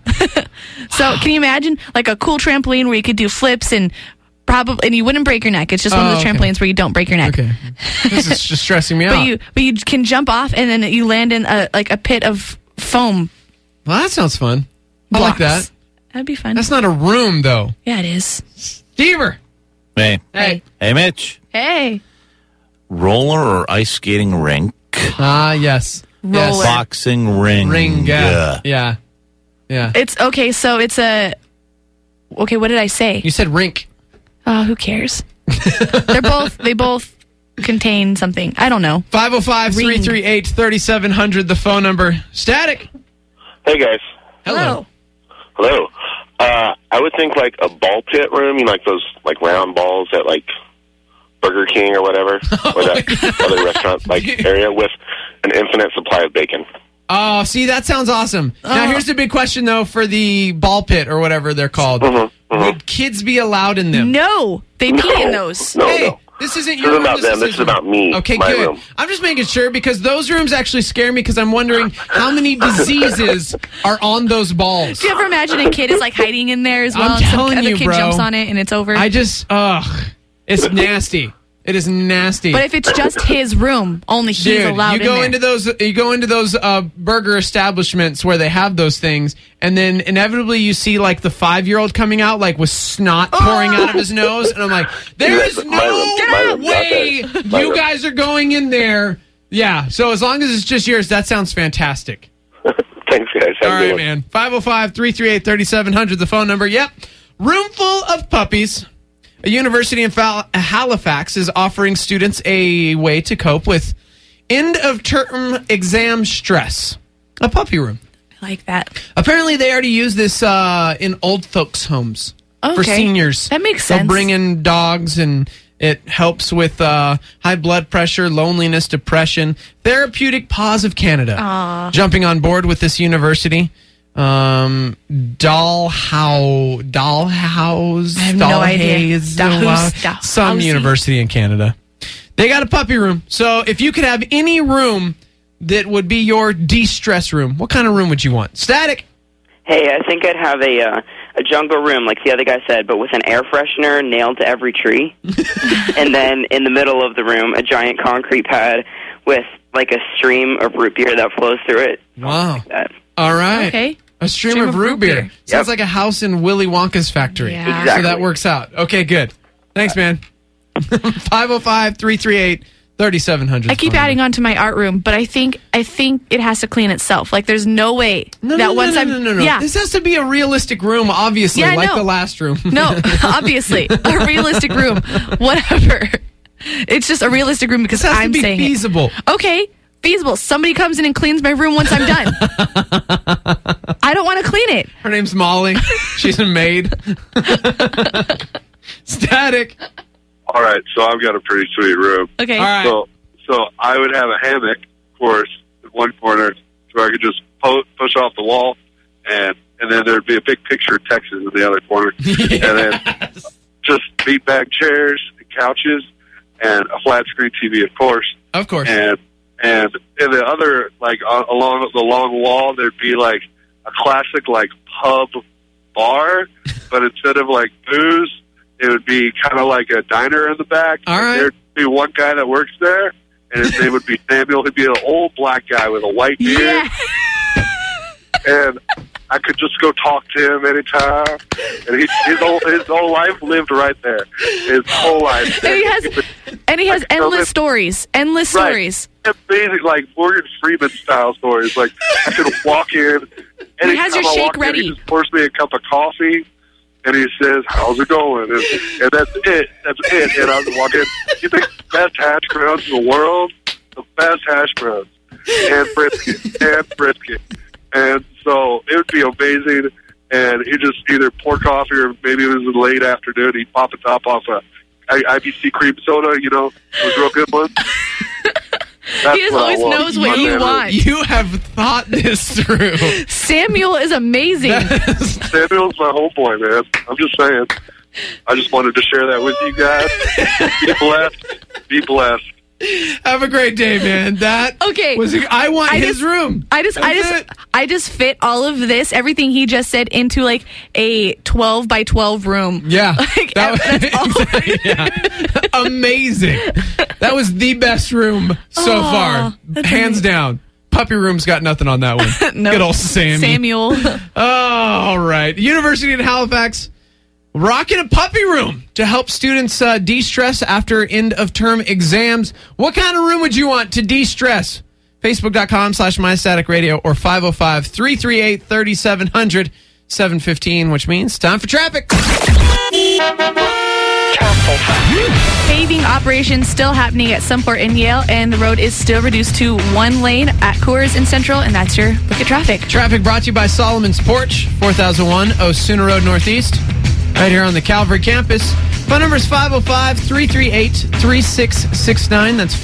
So can you imagine like a cool trampoline where you could do flips and you wouldn't break your neck. It's just one of those trampolines where you don't break your neck. Okay. This is just stressing me out. But you can jump off and then you land in a pit of foam. Well, that sounds fun. Blocks. I like that. That'd be fun. That's not a room, though. Yeah, it is. Stever. Hey. Hey, Mitch. Hey. Roller or ice skating rink? Yes. Roller. Yes. Boxing ring. Yeah. It's okay, so it's a... Okay, what did I say? You said rink. Who cares? They both contain something. I don't know. 505-338-3700, the phone number. Static. Hey, guys. Hello. I would think like a ball pit room, like those like round balls at like Burger King or whatever, or that other restaurant area with an infinite supply of bacon. Oh, see, that sounds awesome. Now, here's the big question, though, for the ball pit or whatever they're called. Would kids be allowed in them? No. They pee in those. No. This isn't your room. This is about them. This is about me. Okay, my good. room. I'm just making sure, because those rooms actually scare me, because I'm wondering how many diseases are on those balls. Do you ever imagine a kid is like hiding in there as well? I'm telling some other you, kid bro. jumps on it and it's over. It's nasty. It is nasty. But if it's just his room, only he's allowed in there. You go into those burger establishments where they have those things, and then inevitably you see like the 5-year-old coming out like with snot pouring out of his nose, and I'm like, there is no way you guys are going in there. Yeah. So as long as it's just yours, that sounds fantastic. Thanks, guys. All right, man. 505-338-3700, the phone number. Yep. Room full of puppies. A university in Halifax is offering students a way to cope with end-of-term exam stress. A puppy room. I like that. Apparently, they already use this in old folks' homes for seniors. That makes They'll sense. bring in dogs, and it helps with high blood pressure, loneliness, depression. Therapeutic Paws of Canada. Aww. Jumping on board with this university. Dollhouse. I have no idea. Some university in Canada. They got a puppy room. So if you could have any room that would be your de-stress room, what kind of room would you want? Static. Hey, I think I'd have a jungle room, like the other guy said, but with an air freshener nailed to every tree. And then in the middle of the room, a giant concrete pad with like a stream of root beer that flows through it. Wow. Like that. All right. Okay. A stream of root beer. Sounds like a house in Willy Wonka's factory. Yeah. Exactly. So that works out. Okay, good. Thanks, man. 505-338-3700. I keep adding on to my art room, but I think it has to clean itself. Like, there's no way No. Yeah. This has to be a realistic room, obviously, Yeah, like no. the last room. No, obviously. A realistic room. Whatever. It's just a realistic room because This has I'm to be saying feasible. it. Okay, feasible. Somebody comes in and cleans my room once I'm done. I don't want to clean it. Her name's Molly. She's a maid. Static. All right, so I've got a pretty sweet room. Okay. All right. So I would have a hammock, of course, in one corner, so I could just push off the wall, and then there'd be a big picture of Texas in the other corner, and then just beanbag chairs, and couches, and a flat screen TV, of course. Of course. And in the other, like along the long wall, there'd be like a classic like pub bar, but instead of like booze, it would be kind of like a diner in the back. All right. There'd be one guy that works there, and his name would be Samuel. He'd be an old black guy with a white beard. Yeah. And I could just go talk to him anytime. And his whole life lived right there. His whole life. And he has endless stories. Endless stories. Amazing, like Morgan Freeman style stories. Like I could walk in. He has your anytime I shake walk in, ready. he just pours me a cup of coffee. And he says, "How's it going?" And that's it. That's it. And I would walk in. You think the best hash browns in the world? The best hash browns. And brisket. And so it would be amazing. And he just either pour coffee or maybe it was in the late afternoon. He'd pop a top off a IBC cream soda, you know, those real good ones. He just always knows what you want. You have thought this through. Samuel is amazing. Samuel's my homeboy, man. I'm just saying. I just wanted to share that with you guys. Be blessed. Be blessed. Have a great day, man. That was. I want his room. I just fit all of this, everything he just said, into like a 12 by 12 room. Yeah, like, that's all. Yeah. Amazing. That was the best room so far, hands down. Puppy room's got nothing on that one. Nope. Good old Samuel. All right. University of Halifax rocking a puppy room to help students de-stress after end-of-term exams. What kind of room would you want to de-stress? Facebook.com/MyStaticRadio or 505-338-3700, 7:15, which means time for traffic. Paving operations still happening at Sunport and Yale, and the road is still reduced to one lane at Coors and Central, and that's your look at traffic. Traffic brought to you by Solomon's Porch, 4001 Osuna Road Northeast, right here on the Calvary campus. Phone number is 505-338-3669. That's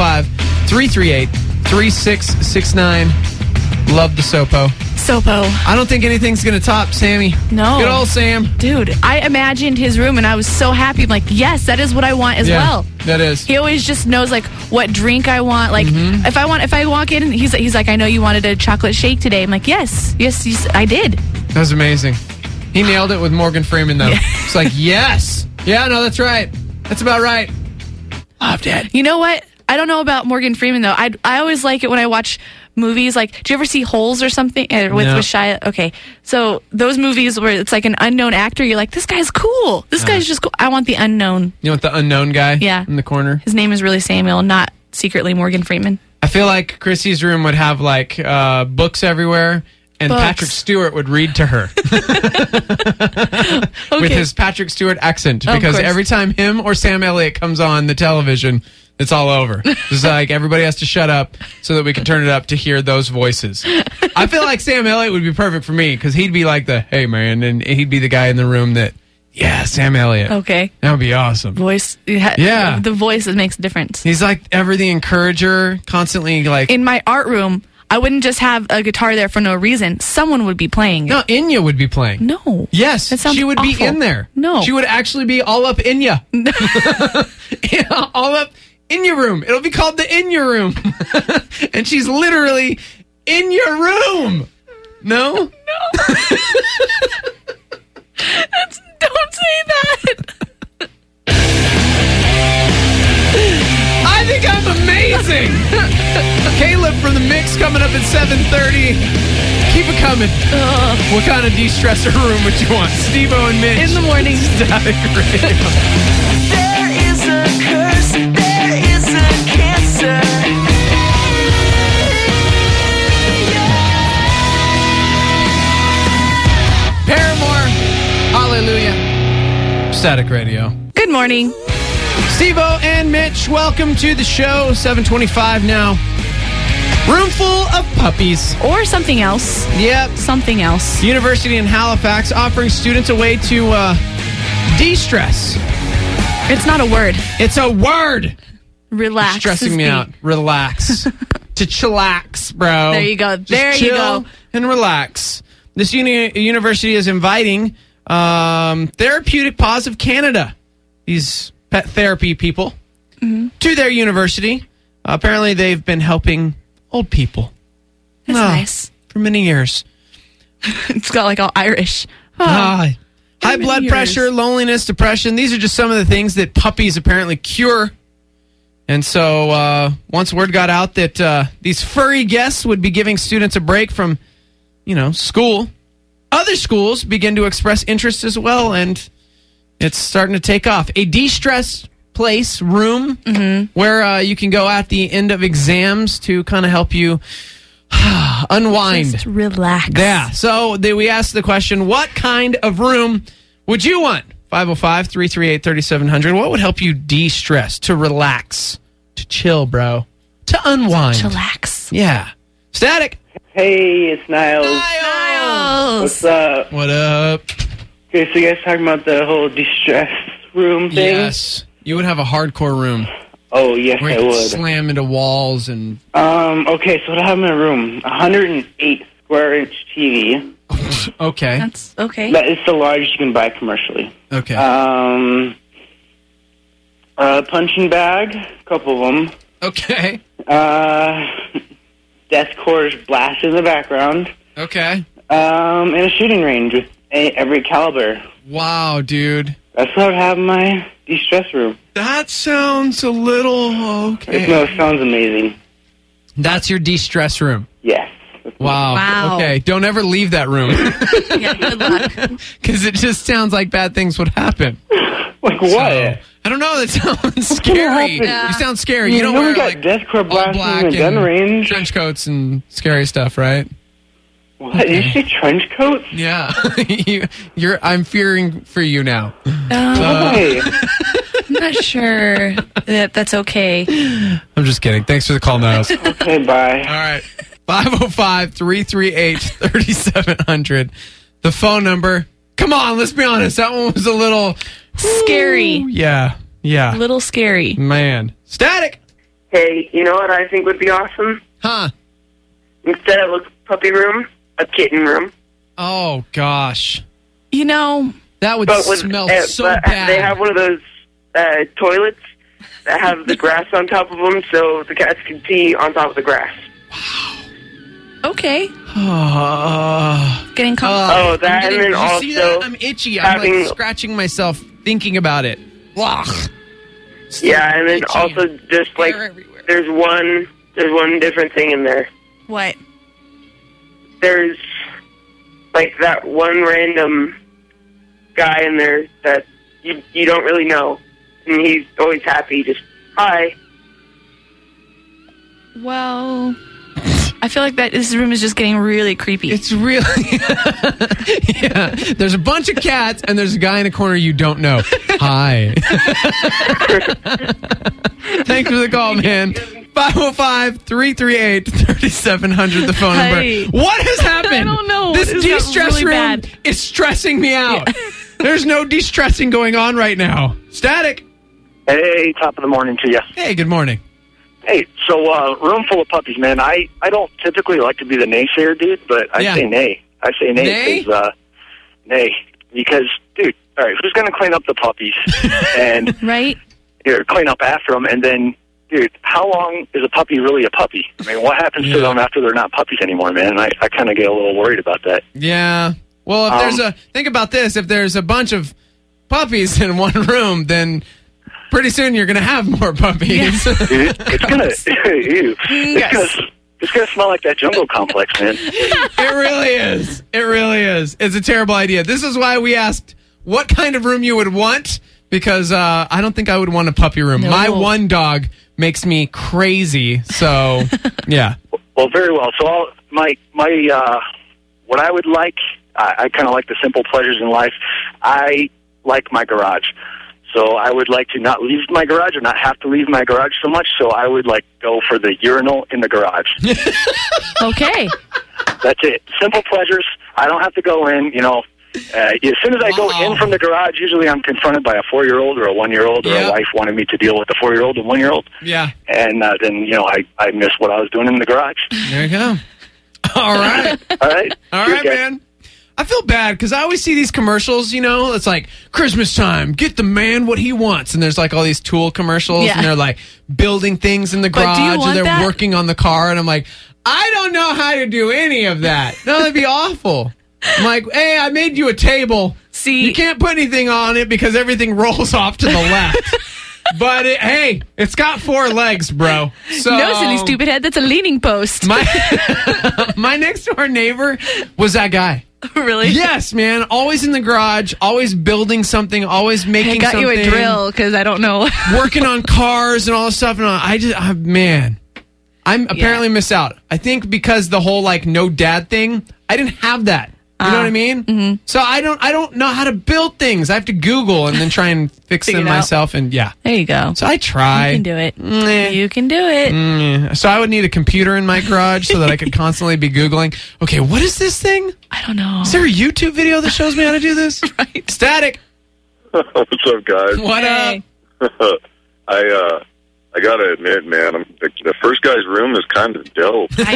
505-338-3669. Love the Sopo. I don't think anything's going to top Sammy. No. Good old Sam. Dude, I imagined his room and I was so happy. I'm like, yes, that is what I want as well. That is. He always just knows like what drink I want. Like if I walk in and he's like, I know you wanted a chocolate shake today. I'm like, yes, I did. That was amazing. He nailed it with Morgan Freeman though. It's like, yes. Yeah, no, that's right. That's about right. Loved it. You know what? I don't know about Morgan Freeman though. I always like it when I watch movies. Like, do you ever see Holes or something with Shia? Okay, so those movies where it's like an unknown actor, you're like, this guy's cool. This guy's just cool. I want the unknown. You want the unknown guy? Yeah, in the corner. His name is really Samuel, not secretly Morgan Freeman. I feel like Chrissy's room would have like books everywhere And Books. Patrick Stewart would read to her with his Patrick Stewart accent, because every time him or Sam Elliott comes on the television, it's all over. It's like everybody has to shut up so that we can turn it up to hear those voices. I feel like Sam Elliott would be perfect for me, because he'd be like the, hey, man, and he'd be the guy in the room that, yeah, Sam Elliott. Okay. That would be awesome. Voice. Yeah. The voice makes a difference. He's like ever the encourager, constantly like... In my art room, I wouldn't just have a guitar there for no reason. Someone would be playing it. No, Inya would be playing. No. Yes, That sounds she would awful. be in there. No. She would actually be all up in ya. All up in your room. It'll be called the In Your Room. And she's literally in your room. No? No. Don't say that. I think I'm amazing. Caleb from The Mix coming up at 7:30. Keep it coming. What kind of de-stressor room would you want? Steve-O and Mitch. In the morning. Static Radio. There is a curse, there is a cancer. Paramore. Hallelujah. Static Radio. Good morning. Steve-O and Mitch, welcome to the show. 7:25 now. Room full of puppies. Or something else. Yep. Something else. University in Halifax offering students a way to de-stress. It's not a word. It's a word. Relax. It's stressing is me the- out. Relax. To chillax, bro. There you go. Just There you chill go. and relax. This university is inviting Therapeutic Paws of Canada, these pet therapy people, to their university. Apparently, they've been helping old people. That's nice. For many years. It's got like all Irish. High many blood years. pressure, loneliness, depression. These are just some of the things that puppies apparently cure. And so once word got out that these furry guests would be giving students a break from, school, other schools begin to express interest as well, and it's starting to take off. A de-stress place, room, where you can go at the end of exams to kind of help you unwind. Just relax. Yeah. So we asked the question, what kind of room would you want? 505-338-3700. What would help you de-stress, to relax, to chill, bro, to unwind? Chillax. Yeah. Static. Hey, it's Niles. Niles. What's up? What up? Okay, so you guys talking about the whole de-stress room thing? Yes. You would have a hardcore room. Oh, yes, where I you could would. slam into walls and... Okay, so what I have in my room, 108 square inch TV. Okay. That's okay. That is the largest you can buy commercially. Okay. A punching bag, a couple of them. Okay. Death corps blast in the background. Okay. And a shooting range with every caliber. Wow, dude. That's what I have in my de-stress room. That sounds a little okay. No, it sounds amazing. That's your de-stress room? Yes. Wow. Wow. Okay, don't ever leave that room. Yeah, good luck. Because it just sounds like bad things would happen. Like what? So, I don't know. That sounds scary. happen? You sound scary. You You don't know wear we got like death corps all blasting black in the gun and range. trench coats and scary stuff, right? What? Did you say trench coats? Yeah. I'm fearing for you now. Why? I'm not sure that that's okay. I'm just kidding. Thanks for the call, Niles. Okay, bye. All right. 505-338-3700. The phone number. Come on, let's be honest. That one was a little... Scary. Yeah. A little scary. Man. Static. Hey, you know what I think would be awesome? Huh. Instead of a puppy room, a kitten room. Oh, gosh. That would smell so but bad. They have one of those toilets that have the grass on top of them, so the cats can pee on top of the grass. Okay. Getting comfortable. Oh, that, and then Did you see that? also I'm itchy. I'm like scratching myself thinking about it. Yeah, and then itchy. also just like there's one different thing in there. What? There's like that one random guy in there that you don't really know, and he's always happy. Just hi. Well, I feel like that this room is just getting really creepy. It's really... yeah. There's a bunch of cats, and there's a guy in a corner you don't know. Hi. Thanks for the call, man. 505-338-3700, the phone Hey. number. What has happened? I don't know. This It's got de-stress really room bad. is stressing me out. Yeah. There's no de-stressing going on right now. Static. Hey, top of the morning to you. Hey, good morning. Hey, so room full of puppies, man. I don't typically like to be the naysayer dude, but I say nay. I say nay because nay because dude, all right, who's gonna clean up the puppies and right? Clean up after them, and then dude, how long is a puppy really a puppy? I mean, what happens to them after they're not puppies anymore, man? I kind of get a little worried about that. Yeah. Well, if there's think about this, if there's a bunch of puppies in one room, then pretty soon you're going to have more puppies. It's gonna smell like that jungle complex, man. It really is. It really is. It's a terrible idea. This is why we asked what kind of room you would want, because I don't think I would want a puppy room. No. My one dog makes me crazy. So, yeah. Well, very well. So my what I would like, I kind of like the simple pleasures in life. I like my garage. So I would like to not leave my garage or not have to leave my garage so much. So I would like go for the urinal in the garage. Okay. That's it. Simple pleasures. I don't have to go in, you know. As soon as I go in from the garage, usually I'm confronted by a 4-year-old or a 1-year-old or a wife wanting me to deal with a 4-year-old and 1-year-old. Yeah. And then, you know, I miss what I was doing in the garage. There you go. All right. All right. All right, man. I feel bad because I always see these commercials, you know, it's like Christmas time, get the man what he wants. And there's like all these tool commercials and they're like building things in the But do you garage want or they're that? working on the car. And I'm like, I don't know how to do any of that. No, that'd be awful. I'm like, hey, I made you a table. See, you can't put anything on it because everything rolls off to the left. But hey, it's got 4 legs, bro. So no, silly stupid head. That's a leaning post. my next door neighbor was that guy. Really? Yes, man. Always in the garage, always building something, always making I got something. you a drill because I don't know. Working on cars and all this stuff. And man, I'm apparently missed out. I think because the whole like no dad thing, I didn't have that. You know what I mean? Mm-hmm. So I don't know how to build things. I have to Google and then try and fix Figure them it out. myself. And yeah. There you go. So I try. You can do it. You can do it. So I would need a computer in my garage so that I could constantly be Googling, okay, what is this thing? I don't know. Is there a YouTube video that shows me how to do this? Right. Static. What's up, guys? What up? I gotta admit, man, the first guy's room is kind of dope. I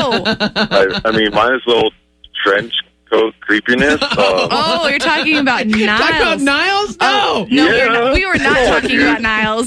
know. I mean, minus the whole trench coat creepiness. Oh, you're talking about Niles. Talking about Niles? No. No, we were not talking about Niles.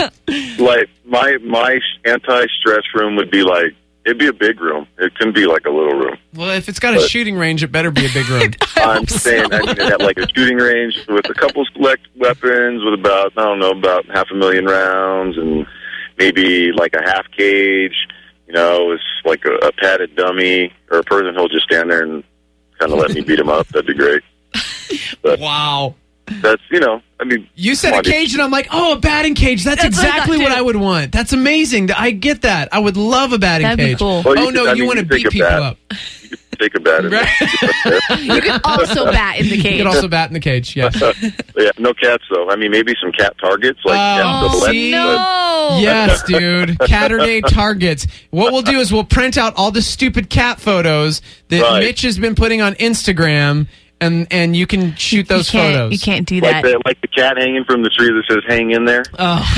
Like my anti-stress room would be like, it'd be a big room. It couldn't be like a little room. Well, if it's got a shooting range, it better be a big room. I'm saying, I mean, it had like a shooting range with a couple select weapons with about 500,000 rounds and maybe like a half cage. You know, it's like a padded dummy or a person who'll just stand there and kind of let me beat him up. That'd be great. But wow. That's, you know, I mean. You said a cage, and I'm like, oh, a batting cage. That's exactly what I would want. That's amazing. I get that. I would love a batting That'd be cage. cool. Well, Oh, no, you want to beat people up. Take a bat in there. You can also bat in the cage. You can also bat in the cage, yes. Yeah, no cats, though. I mean, maybe some cat targets. Like see? No. Yes, dude. Catterday targets. What we'll do is we'll print out all the stupid cat photos that Mitch has been putting on Instagram, and you can shoot those photos. You can't do like that. like the cat hanging from the tree that says hang in there.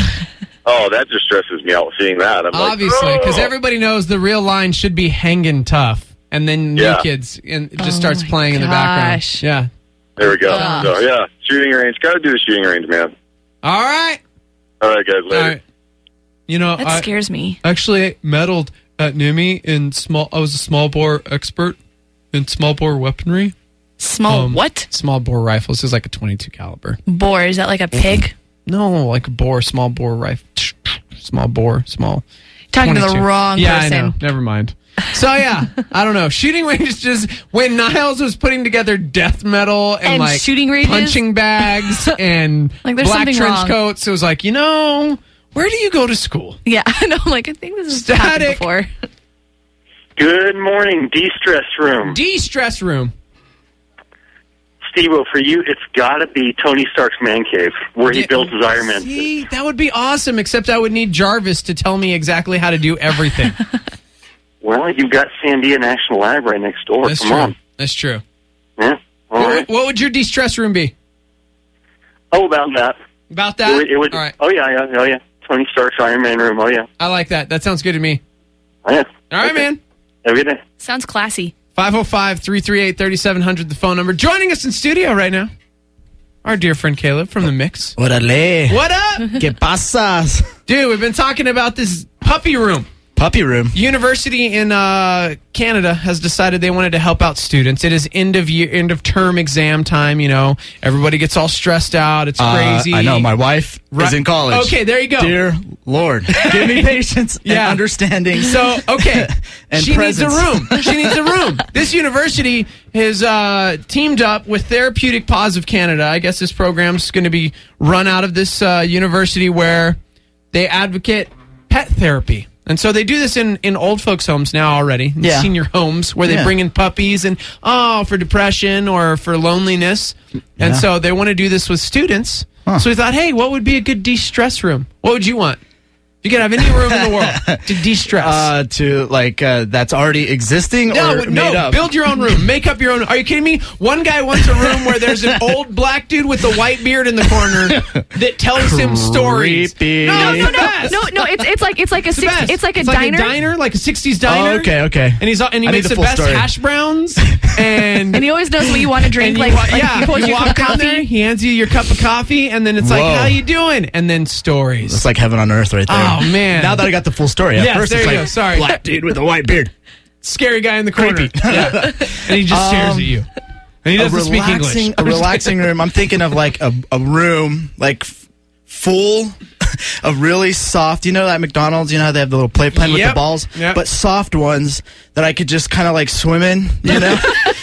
Oh, that just stresses me out seeing that. I'm Obviously, like, because everybody knows the real line should be hanging tough. And then New Kids, and it just starts playing in the background. Yeah. There we go. So, yeah, shooting range. Got to do the shooting range, man. All right. All right, guys. Later. All right. You know, That scares me. Actually, medaled at NUMMI in I was a small bore expert in small bore weaponry. Small what? Small bore rifles. This is like a .22 caliber. Boar, is that like a pig? No, like a boar, small bore rifle. Small bore, small. Talking to the 22. wrong Yeah, person. I know. Never mind. So, yeah, I don't know. Shooting range just, when Niles was putting together death metal and like shooting ranges? punching bags and Like, there's black something trench wrong. coats, it was like, you know, where do you go to school? Yeah, I know. Like, I think this has happened before. Good morning, De-Stress Room. De-Stress Room. Steve-O, for you, it's got to be Tony Stark's man cave, where he built his Iron Man. See, that would be awesome, except I would need Jarvis to tell me exactly how to do everything. Well, you've got Sandia National Lab right next door. That's Come true. on. That's true. Yeah? All right. What would your de-stress room be? Oh, about that. About that? It would, all right. Oh, yeah. Tony Stark's Iron Man room. Oh, yeah. I like that. That sounds good to me. Oh, yeah. All right, man. Have a good day. Sounds classy. 505-338-3700, the phone number. Joining us in studio right now, our dear friend Caleb from The Mix. Orale. What up? ¿Qué pasas? Dude, we've been talking about this puppy room. Puppy room. University in Canada has decided they wanted to help out students. It is end of term exam time. You know, everybody gets all stressed out. It's crazy. I know. My wife is in college. Okay, there you go. Dear Lord, give me patience and understanding. So, okay, and she presence. needs a room. She needs a room. This university has teamed up with Therapeutic Paws of Canada. I guess this program's going to be run out of this university where they advocate pet therapy. And so they do this in old folks' homes now already, in senior homes, where they bring in puppies and, for depression or for loneliness. And so they want to do this with students. So we thought, hey, what would be a good de-stress room? What would you want? If you could have any room in the world to de-stress. That's already existing or made up? Build your own room. Make up your own. Are you kidding me? One guy wants a room where there's an old black dude with a white beard in the corner that tells him stories. No. It's like a diner. Like a 60s diner. Oh, okay. And he makes the best hash browns. And he always knows what you want to drink. You walk down there, he hands you your cup of coffee, and then it's like, how you doing? And then stories. It's like heaven on earth right there. Oh, man. Now that I got the full story. At first there it's you like, go. Sorry. black dude with a white beard. Scary guy in the corner. Yeah. And he just stares at you. And he doesn't speak English. A relaxing room. I'm thinking of like a room, like full of really soft, you know, at McDonald's, you know how they have the little playpen with the balls? Yep. But soft ones that I could just kind of like swim in, you know?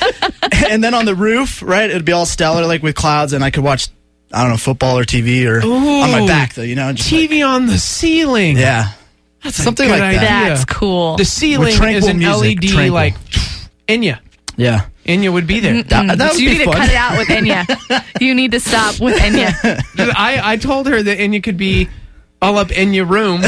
And then on the roof, right, it'd be all stellar, like with clouds, and I could watch, I don't know, football or TV or on my back, though, you know? Just TV on the ceiling. Yeah. That's something like that. That's cool. The ceiling is an LED, like, Enya. Yeah. Enya would be there. That would so you be need fun. to cut it out with Enya. You need to stop with Enya. I told her that Enya could be all up in your room.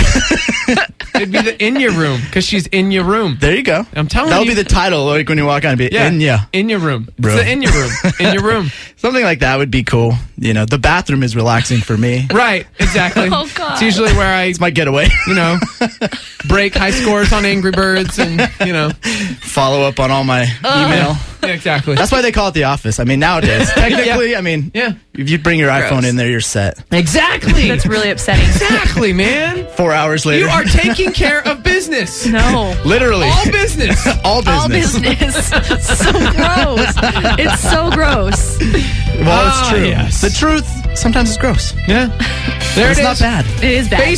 It'd be the in your room because she's in your room. There you go. I'm telling That'll you. be the title, like when you walk on, it'd be in your room. Bro. It's the in your room. In your room. Something like that would be cool. You know, the bathroom is relaxing for me. Right, exactly. Oh, God. It's usually where It's my getaway. you know, break high scores on Angry Birds and, you know. Follow up on all my email. Yeah, exactly. That's why they call it the office. I mean, nowadays, technically, I mean, if you bring your iPhone in there, you're set. Exactly. That's really upsetting. Exactly, man. 4 hours later. You are taking care of business. No. Literally. All business. All business. All business. So gross. It's so gross. Well, it's true. Yes. The truth sometimes is gross. Yeah. There It's it is. not bad. It is bad.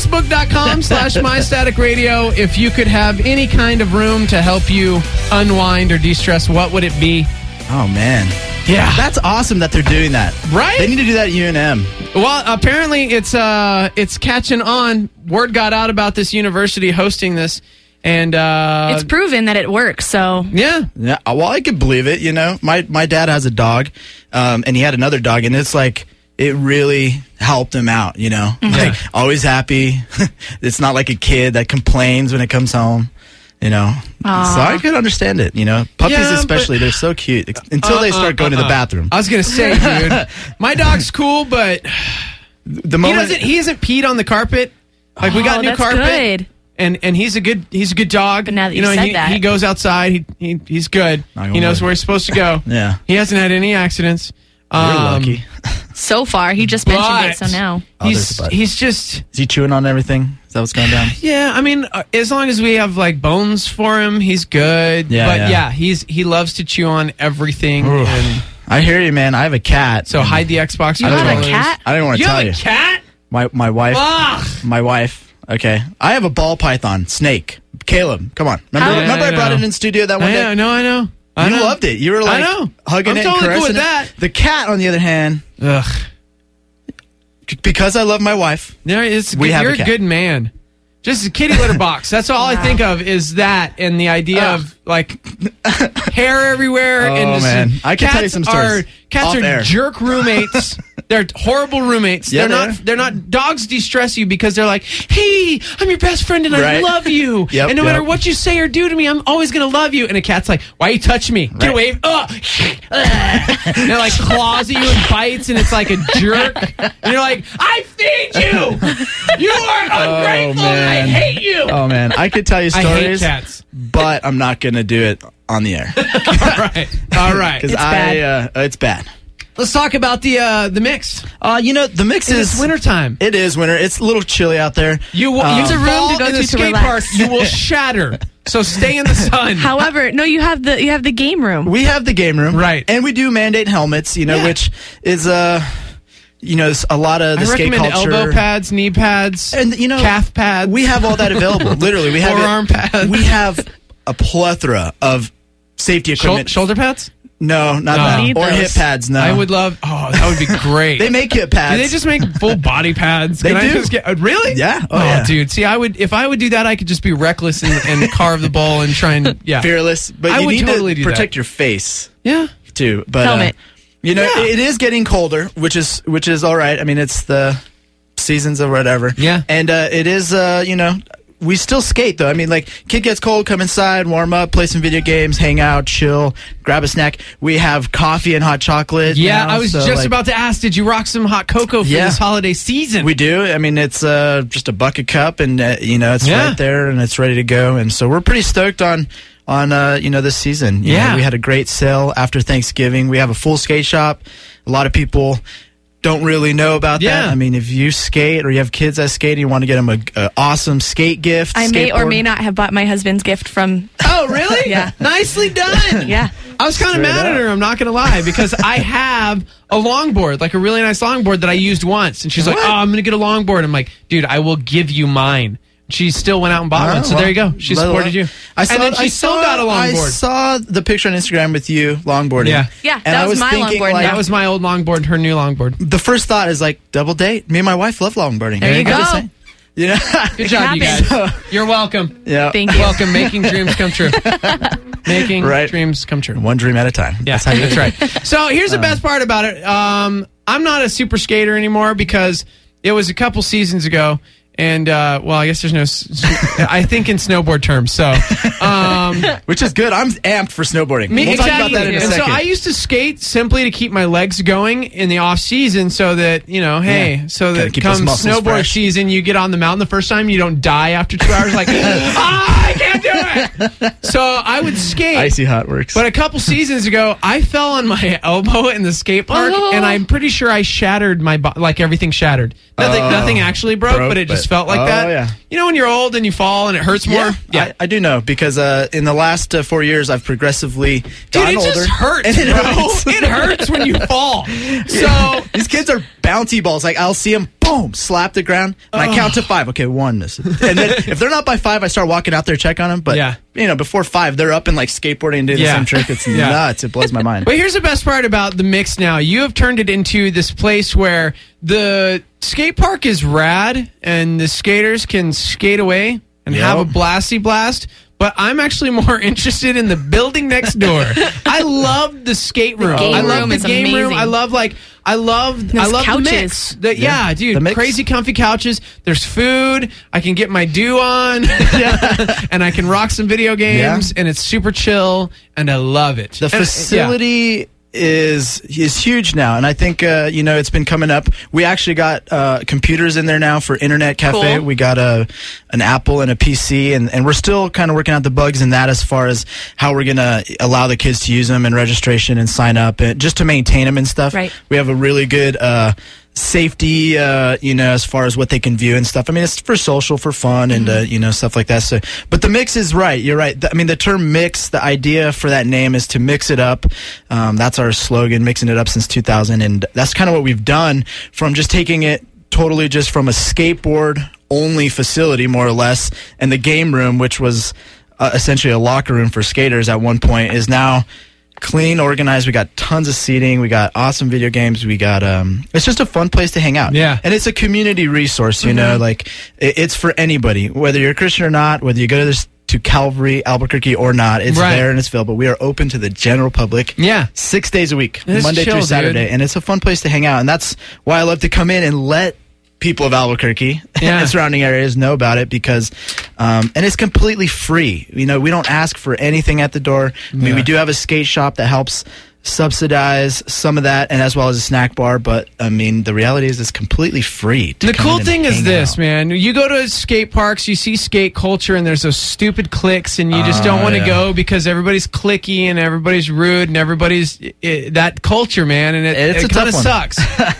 Facebook.com/MyStaticRadio. If you could have any kind of room to help you unwind or de-stress, what would it be? Oh, man. Yeah. That's awesome that they're doing that. Right? They need to do that at UNM. Well, apparently it's catching on. Word got out about this university hosting this, and it's proven that it works. So yeah. Well, I could believe it. You know, my dad has a dog, and he had another dog, and it's like it really helped him out. You know, like always happy. It's not like a kid that complains when it comes home. You know, Aww. so I could understand it. You know, puppies especially, they're so cute until they start going to the bathroom. I was gonna say, dude, my dog's cool, but the moment he hasn't peed on the carpet. Like we got new that's carpet, good. and he's a good dog. But now that you know, said that. he goes outside. He's good. He knows where he's supposed to go. Yeah, he hasn't had any accidents. You're lucky. So far, he just mentioned it. So now he's just. Is he chewing on everything? Is that what's going down? Yeah, I mean, as long as we have like bones for him, he's good. Yeah, but yeah. he loves to chew on everything. Oof. And I hear you, man. I have a cat. so hide the Xbox. You have a controllers. cat? I didn't want to You tell have you. a cat? My wife. Ugh. My wife. Okay. I have a ball python snake. Caleb, come on. Remember I brought it in studio that one day? I know. I You know. loved it. You were like hugging I'm it, totally and cool caressing with it. that. The cat, on the other hand, Ugh. because I love my wife. You're We have a a cat. good man. Just a kitty litter box. That's all I think of is that, and the idea of like hair everywhere. Oh, and just, man. I can tell you some stories. Cats Off are air. jerk roommates. They're horrible roommates. Yeah, They're not. Dogs de-stress you because they're like, hey, I'm your best friend and I Right. love you. Yep, and no matter yep. what you say or do to me, I'm always gonna love you. And a cat's like, why you touch me? Get away! And it like claws at you and bites, and it's like a jerk. And you're like, I feed you. You are ungrateful, and I hate you. Oh man, I could tell you I hate stories, cats. but I'm not going to do it on the air All right. because it's bad. Let's talk about the mix. The mix is wintertime. It is winter. It's a little chilly out there. You It's a room fall to go in the to skate relax. park, you will shatter. So stay in the sun. However, no, you have the game room. We have the game room, right? And we do mandate helmets. Which is it's a lot of the I skate recommend culture. elbow pads, knee pads, and calf pads. We have all that available. Literally, we have forearm pads. We have a plethora of safety equipment. Shoulder pads? No, not that. Or hip pads. No, I would love. Oh, that would be great. They make hip pads. Do they just make full body pads? They Can I do. just get, really? Yeah. Oh, yeah. dude. See, if I would do that, I could just be reckless and carve the ball and try and fearless. But I you would need totally to do protect that. your face. Yeah. Too. But Helmet. it is getting colder, which is all right. I mean, it's the seasons or whatever. Yeah. And it is we still skate though. I mean, like, kid gets cold, come inside, warm up, play some video games, hang out, chill, grab a snack. We have coffee and hot chocolate. Yeah, now, I was so, just like, about to ask, did you rock some hot cocoa for this holiday season? We do. I mean, it's just a bucket cup, and it's right there, and it's ready to go. And so we're pretty stoked on this season. You know, we had a great sale after Thanksgiving. We have a full skate shop. A lot of people don't really know about that. I mean, if you skate or you have kids that skate and you want to get them an awesome skate gift, I may or skateboard. may not have bought my husband's gift from. Oh, really? Yeah. Nicely done. Yeah. I was kind of mad at her, I'm not going to lie, because I have a longboard, like a really nice longboard that I used once. And she's like, oh, I'm going to get a longboard. I'm like, dude, I will give you mine. She still went out and bought one. So there you go. She supported you. And then she still got a I longboard. saw the picture on Instagram with you longboarding. Yeah. Yeah, And that I was my thinking, longboard. like, That was my old longboard, her new longboard. The first thought is like, double date. Me and my wife love longboarding. There you I'm go. just saying. You know? Good job, you guys. You're welcome. Yeah. Thank you. Welcome. Making dreams come true. Making dreams come true. One dream at a time. Yeah, That's how you do it. right. So here's the best part about it. I'm not a super skater anymore because it was a couple seasons ago. And, well, I guess there's no... I think in snowboard terms, so... Which is good. I'm amped for snowboarding. We'll talk about that in a and second. so I used to skate simply to keep my legs going in the off season so that, so Gotta that keep those come muscles snowboard fresh. season, you get on the mountain the first time, you don't die after 2 hours like, I can't do it! So I would skate. I see how it works. But a couple seasons ago, I fell on my elbow in the skate park, and I'm pretty sure I shattered my like everything shattered. Nothing actually broke, but it just felt like that. Yeah. You know when you're old and you fall and it hurts more? Yeah, I do know because in the last 4 years I've progressively gotten it older. just hurts, and bro. It hurts when you fall. So these kids are bouncy balls. Like I'll see them, boom, slap the ground, and I count to 5. Okay, 1, and then if they're not by 5, I start walking out there check on them. But before 5, they're up and like skateboarding and doing the same trick. It's nuts. It blows my mind. But here's the best part about the mix now. You have turned it into this place where the skate park is rad and the skaters can skate away and have a blasty blast. But I'm actually more interested in the building next door. I love the skate room. I love the game room. I love the couches. mix. Dude, crazy comfy couches. There's food. I can get my dew on, and I can rock some video games, and it's super chill, and I love it. The facility is huge now, and I think it's been coming up. We actually got computers in there now for internet cafe. Cool. We got an Apple and a PC, and we're still kind of working out the bugs in that as far as how we're gonna allow the kids to use them and registration and sign up and just to maintain them and stuff. Right. We have a really good safety, as far as what they can view and stuff. I mean, it's for social, for fun, and stuff like that. So, but the mix is right. You're right. I mean, the term mix, the idea for that name is to mix it up. That's our slogan, mixing it up since 2000, and that's kind of what we've done from just taking it totally just from a skateboard only facility, more or less, and the game room, which was essentially a locker room for skaters at one point, is now clean, organized. We got tons of seating. We got awesome video games. We got it's just a fun place to hang out. Yeah. And it's a community resource, you know, like it's for anybody, whether you're a Christian or not, whether you go to this to Calvary, Albuquerque or not. It's there in Itsville, but we are open to the general public. Yeah. 6 days a week, It's Monday chill, through Saturday. dude. And it's a fun place to hang out. And that's why I love to come in and let people of Albuquerque and surrounding areas know about it because, and it's completely free. You know, we don't ask for anything at the door. I mean, we do have a skate shop that helps subsidize some of that, and as well as a snack bar. But I mean, the reality is it's completely free. The cool thing is this, man. You go to skate parks, you see skate culture, and there's those stupid cliques, and you just don't want to go because everybody's cliquey and everybody's rude and everybody's that culture, man. And it kind of sucks.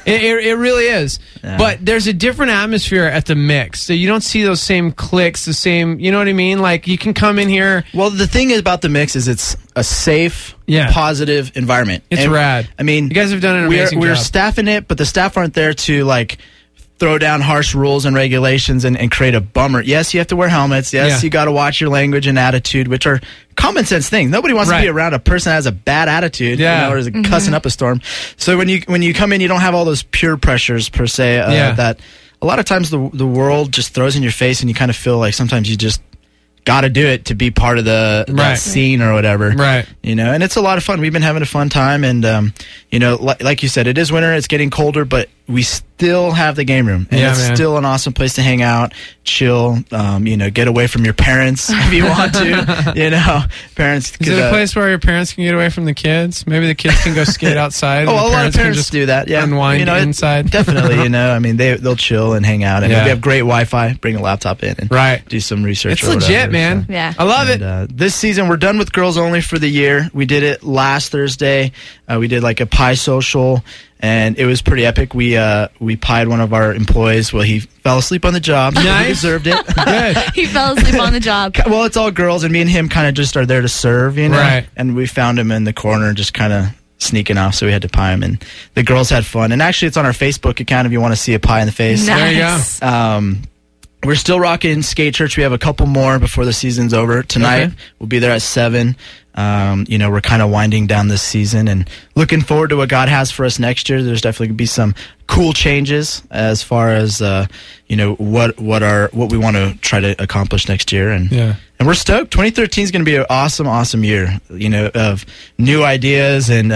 it really is. Yeah. But there's a different atmosphere at the mix, so you don't see those same cliques, the same. You know what I mean? Like you can come in here. Well, the thing about the mix is it's a safe, positive environment. It's rad. I mean, you guys have done an amazing job. We're staffing it, but the staff aren't there to like throw down harsh rules and regulations and create a bummer. Yes, you have to wear helmets. Yes, you got to watch your language and attitude, which are common sense things. Nobody wants to be around a person that has a bad attitude, you know, or is cussing up a storm. So when you come in, you don't have all those peer pressures per se that a lot of times the world just throws in your face, and you kind of feel like sometimes you just got to do it to be part of the scene or whatever. Right. You know, and it's a lot of fun. We've been having a fun time, and you know, like you said, it is winter. It's getting colder, but we still have the game room, and it's still an awesome place to hang out, chill. You know, get away from your parents if you want to. You know, parents. Is it a place where your parents can get away from the kids? Maybe the kids can go skate outside. Oh, and a lot of parents just do that. Yeah, unwind inside. Definitely. You know, I mean, they'll chill and hang out, and we have great Wi-Fi. Bring a laptop in and do some research. It's legit, man. So. Yeah, I love it. This season, we're done with girls only for the year. We did it last Thursday. We did like a pie social, and it was pretty epic. We pied one of our employees. Well, he fell asleep on the job. Nice. He deserved it. Good. He fell asleep on the job. Well, it's all girls, and me and him kind of just are there to serve, you know. Right. And we found him in the corner, just kind of sneaking off, so we had to pie him, and the girls had fun. And actually, it's on our Facebook account if you want to see a pie in the face. Nice. There you go. We're still rocking Skate Church. We have a couple more before the season's over. Tonight, we'll be there at 7. You know, we're kind of winding down this season and looking forward to what God has for us next year. There's definitely going to be some cool changes as far as, you know, what we want to try to accomplish next year. And we're stoked. 2013 is going to be an awesome year, you know, of new ideas and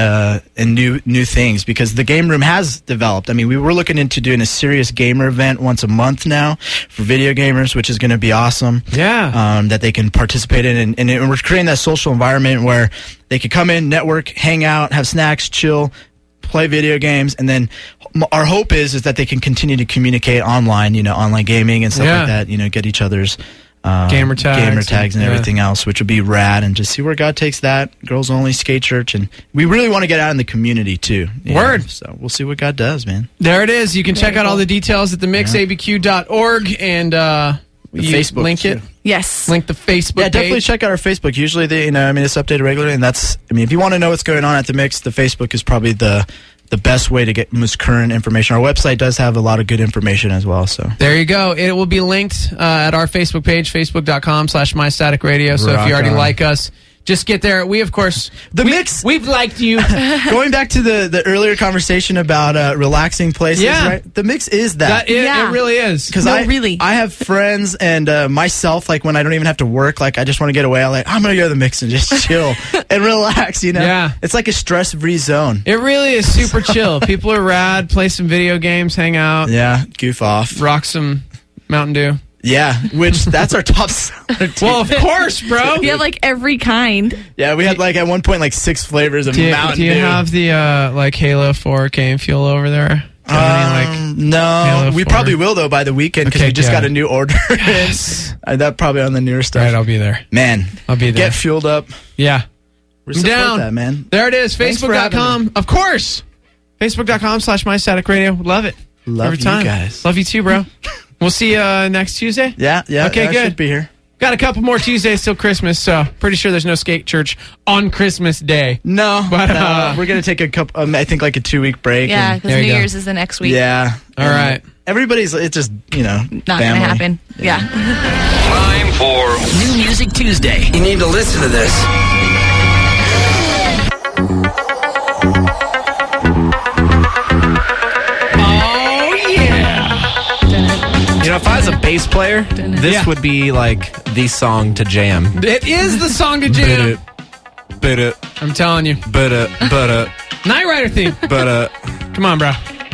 new things, because the game room has developed. I mean, we were looking into doing a serious gamer event once a month now for video gamers, which is going to be awesome. Yeah. That they can participate in. And we're creating that social environment where they could come in, network, hang out, have snacks, chill, play video games, and then our hope is that they can continue to communicate online, you know, online gaming and stuff like that, you know, get each other's gamer tags and everything else, which would be rad, and just see where God takes that. Girls only, Skate Church, and we really want to get out in the community too. Word. Know? So we'll see what God does, man. There it is. You can check out all the details at themixabq.org and Facebook link it. too. Yes. Link the Facebook Yeah, definitely page. check out our Facebook. Usually, you know, I mean, it's updated regularly, and that's, I mean, if you want to know what's going on at the Mix, the Facebook is probably the best way to get most current information. Our website does have a lot of good information as well. So there you go. It will be linked at our Facebook page, facebook.com/mystaticradio. So if you already like us, just get there. We, of course, Mix. We've liked you. Going back to the earlier conversation about relaxing places, right? The Mix is that. It really is. Because I have friends and myself, like when I don't even have to work, like I just want to get away. I'm like, I'm going to go to the Mix and just chill and relax, you know? Yeah. It's like a stress-free zone. It really is super chill. People are rad, play some video games, hang out. Yeah, goof off. Rock some Mountain Dew. Yeah, which that's our top seller. Well, of course, bro. You have like every kind. Yeah, we had like at one point like 6 flavors of Mountain Dew. Do you have the like Halo 4 game fuel over there? No, we probably will though by the weekend because we just got a new order. Yes. That probably on the newer stuff. Right, I'll be there. Man, I'll be there. Get fueled up. Yeah. We're down. That, man. There it is. Thanks for having Facebook.com. Of course. Facebook.com/mystaticradio. Love it. Love every time. You guys. Love you too, bro. We'll see you next Tuesday. Yeah. Okay, good. I should be here. Got a couple more Tuesdays till Christmas, so pretty sure there's no Skate Church on Christmas Day. No, but we're gonna take a couple. I think like a 2-week break. Yeah, because New Year's is the next week. Yeah. All right. Everybody's. It's just not family. gonna happen. Yeah. Time for New Music Tuesday. You need to listen to this. bass player, this would be like the song to jam. It is the song to jam. I'm telling you. Night Rider theme. Come on, bro.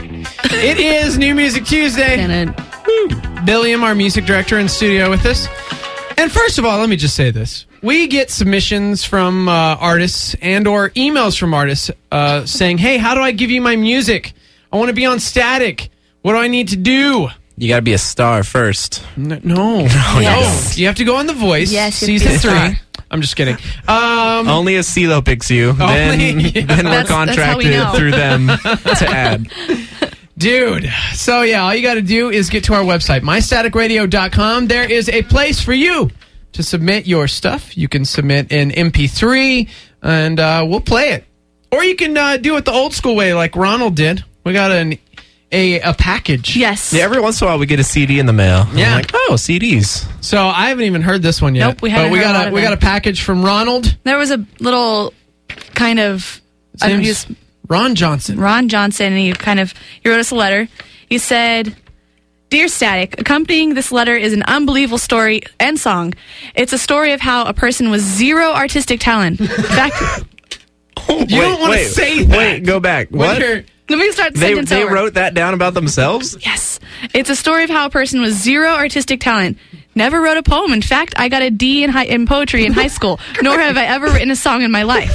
It is New Music Tuesday. Billiam, our music director, in studio with us. And first of all, let me just say this. We get submissions from artists and or emails from artists saying, hey, how do I give you my music? I want to be on Static. What do I need to do? You got to be a star first. No. Yes. You have to go on The Voice. Yes, season 3. I'm just kidding. Only a CeeLo picks you. Then we're contracted through them to add. Dude. So, yeah, all you got to do is get to our website, mystaticradio.com. There is a place for you to submit your stuff. You can submit an MP3, and we'll play it. Or you can do it the old school way like Ronald did. We got a package. Yes. Yeah, every once in a while we get a CD in the mail. Yeah. I'm like, oh, CDs. So I haven't even heard this one yet. Nope, we haven't. But we got a package from Ronald. There was a little kind of Ron Johnson. Ron Johnson, and he wrote us a letter. He said, "Dear Static, accompanying this letter is an unbelievable story and song. It's a story of how a person with zero artistic talent." In fact, you don't want to say that. Wait, go back. What? Let me start the sentence They over. wrote that down about themselves? Yes. It's a story of how a person with zero artistic talent never wrote a poem. In fact, I got a D in poetry in high school, nor have I ever written a song in my life.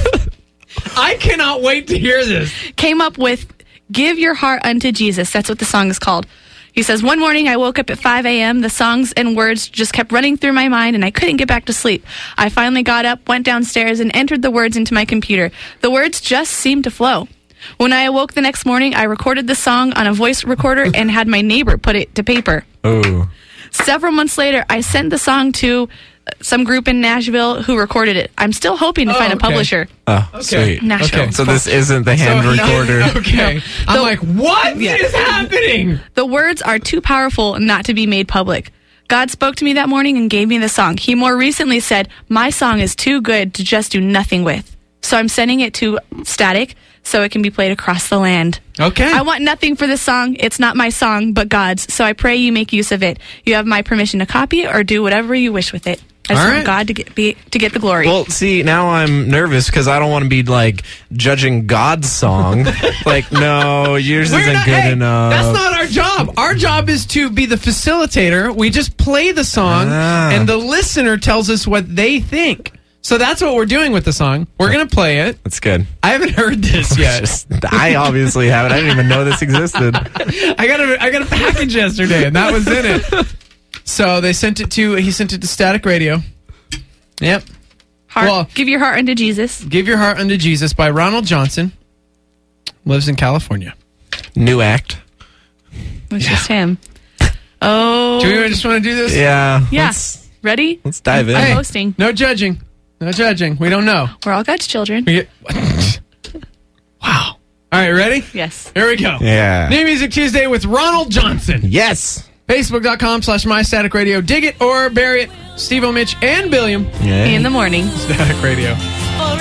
I cannot wait to hear this. Came up with Give Your Heart Unto Jesus. That's what the song is called. He says, one morning I woke up at 5 a.m. The songs and words just kept running through my mind, and I couldn't get back to sleep. I finally got up, went downstairs, and entered the words into my computer. The words just seemed to flow. When I awoke the next morning, I recorded the song on a voice recorder and had my neighbor put it to paper. Oh. Several months later, I sent the song to some group in Nashville who recorded it. I'm still hoping to find a publisher. Oh, sweet. Nashville. Okay. So this isn't the hand recorder. Okay. No. I'm like, what is happening? The words are too powerful not to be made public. God spoke to me that morning and gave me the song. He more recently said, my song is too good to just do nothing with. So I'm sending it to Static so it can be played across the land. Okay. I want nothing for this song. It's not my song, but God's. So I pray you make use of it. You have my permission to copy it or do whatever you wish with it. I just want God to get the glory. Well, see, now I'm nervous because I don't want to be like judging God's song. Like, no, yours isn't good enough. That's not our job. Our job is to be the facilitator. We just play the song, and the listener tells us what they think. So that's what we're doing with the song. We're going to play it. That's good. I haven't heard this yet. I obviously haven't. I didn't even know this existed. I got a package yesterday, and that was in it. So he sent it to Static Radio. Yep. Give Your Heart Unto Jesus. Give Your Heart Unto Jesus by Ronald Johnson. Lives in California. New act. It's just him. Oh. Do we just want to do this? Yeah. Yes. Ready? Let's dive in. I'm hosting. No judging. No judging. We don't know. We're all God's children. Wow. All right, ready? Yes. Here we go. Yeah. New Music Tuesday with Ronald Johnson. Yes. Facebook.com/MyStaticRadio. Dig it or bury it. Steve-O, Mitch, and Billiam. Yeah. In the morning. Static Radio. All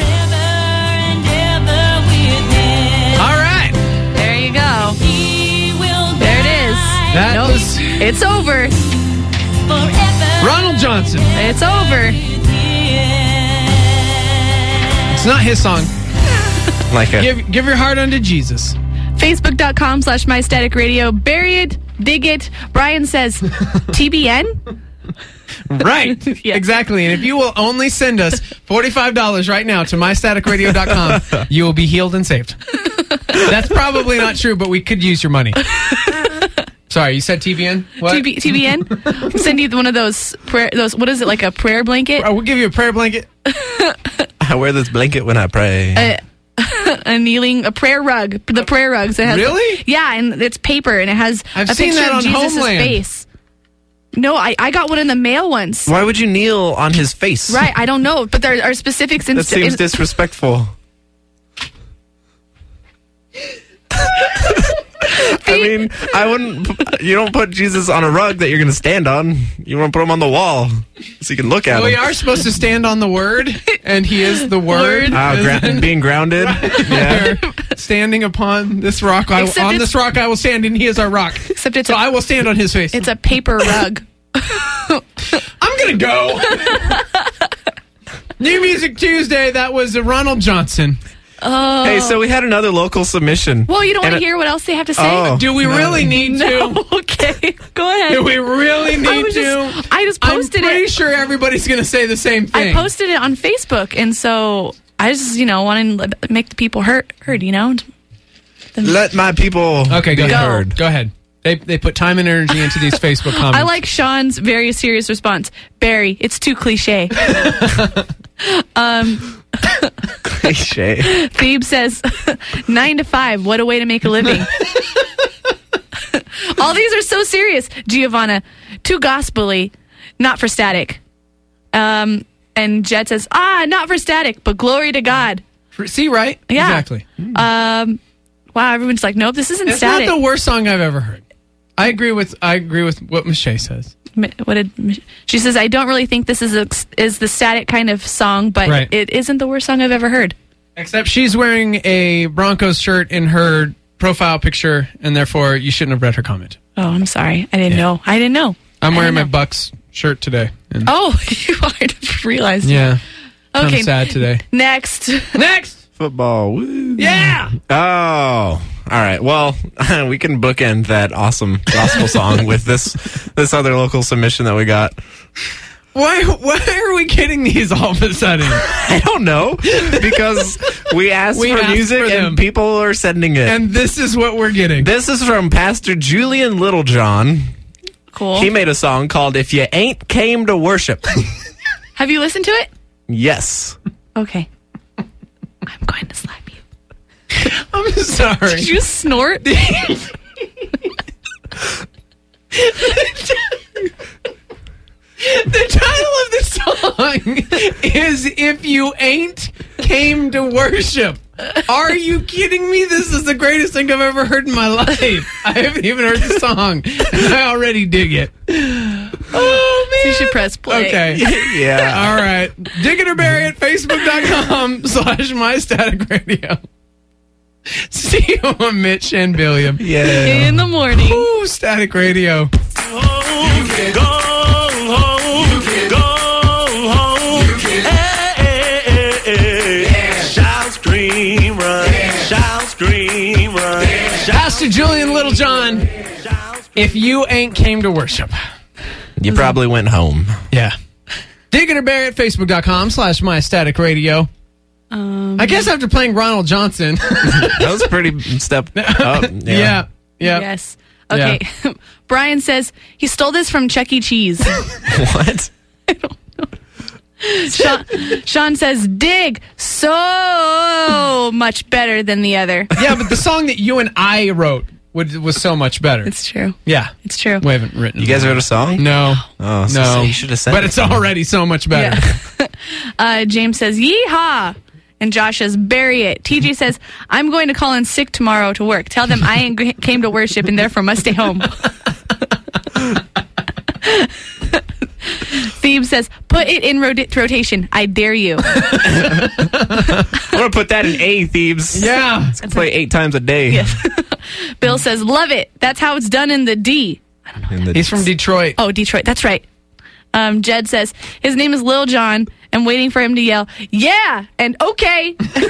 right. There you go. There it is. That was It's over. Ronald Johnson. It's over. It's not his song. Like it. Give your heart unto Jesus. Facebook.com/MyStaticRadio. Bury it. Dig it. Brian says, TBN? Right. Yeah. Exactly. And if you will only send us $45 right now to mystaticradio.com, you will be healed and saved. That's probably not true, but we could use your money. Sorry, you said TBN? What? TBN? We'll send you one of those what is it, like a prayer blanket? We'll give you a prayer blanket. I wear this blanket when I pray. A prayer rug. The prayer rugs. It has, really? Yeah, and it's paper, and it has I've a seen picture that on of Jesus' Homeland. face. No, I got one in the mail once. Why would you kneel on his face? Right, I don't know, but there are specifics. That seems disrespectful. I mean, I wouldn't. You don't put Jesus on a rug that you're going to stand on. You want to put him on the wall so you can look at him. We are supposed to stand on the Word, and He is the Word. Being grounded. Yeah. Standing upon this rock. On this rock I will stand, and He is our rock. Except it's I will stand on His face. It's a paper rug. I'm going to go. New Music Tuesday, that was Ronald Johnson. Oh. Hey, so we had another local submission. Well, you don't want to hear what else they have to say? Oh, Do we really need to? No. Okay, go ahead. Do we really need to? I just posted I'm pretty it. sure everybody's going to say the same thing. I posted it on Facebook, and so I just, want to make the people heard, Let my people Okay, go be ahead. heard. Go ahead. They put time and energy into these Facebook comments. I like Sean's very serious response. Barry, it's too cliche. Cliche. Thebe says, 9 to 5, what a way to make a living. All these are so serious. Giovanna, too gospel-y, not for static. And Jed says, not for static, but glory to God. See, right? Yeah. Exactly. Wow, everyone's like, nope, this isn't It's static. not the worst song I've ever heard. I agree with what Michelle says. She says, I don't really think this is the static kind of song, but Right. it isn't the worst song I've ever heard. Except she's wearing a Broncos shirt in her profile picture, and therefore you shouldn't have read her comment. Oh, I'm sorry. I didn't know. I'm wearing my Bucks shirt today. And Oh, you are. I just realized. yeah. I'm Okay. sad today. Next. Football. Woo. Yeah. Oh, all right. Well, we can bookend that awesome gospel song with this other local submission that we got. Why are we getting these all of a sudden? I don't know, because we asked for music for them. and people are sending it. And this is what we're getting. This is from Pastor Julian Littlejohn. Cool. He made a song called If You Ain't Came to Worship. Have you listened to it? Yes. Okay. I'm going to slap you. I'm sorry. Did you snort? The title of the song is If You Ain't Came to Worship. Are you kidding me? This is the greatest thing I've ever heard in my life. I haven't even heard the song, and I already dig it. Oh, man. You should press play. Okay. Yeah. All right. Dig it or bury it, facebook.com/mystaticradio. See you on Mitch and William. Yeah. In the morning. Ooh, Static Radio. You can go home. You can go home. You can shout, scream, run. Shout, scream, run. Pastor Julian Littlejohn, if you ain't came to worship. You probably went home. Yeah. Dig it or bury it, facebook.com/mystaticradio. I guess after playing Ronald Johnson. That was a pretty step up. Yeah. Yes. Okay. Yeah. Brian says he stole this from Chuck E. Cheese. What? Sean says, dig so much better than the other. Yeah, but the song that you and I wrote was so much better. It's true. Yeah. It's true. We haven't written You guys wrote a song? No. Oh, so No. you should have said But it. it's already so much better. Yeah. James says, yeehaw. And Josh says, bury it. TJ says, I'm going to call in sick tomorrow to work. Tell them I ain't came to worship and therefore must stay home. Thebe says, put it in rotation. I dare you. I'm going to put that in A, Thebes. Yeah. It's going to play 8 times a day. Yes. Bill says, love it. That's how it's done in the D. He's from Detroit. Oh, Detroit. That's right. Jed says, his name is Lil John. I'm waiting for him to yell, yeah, and okay.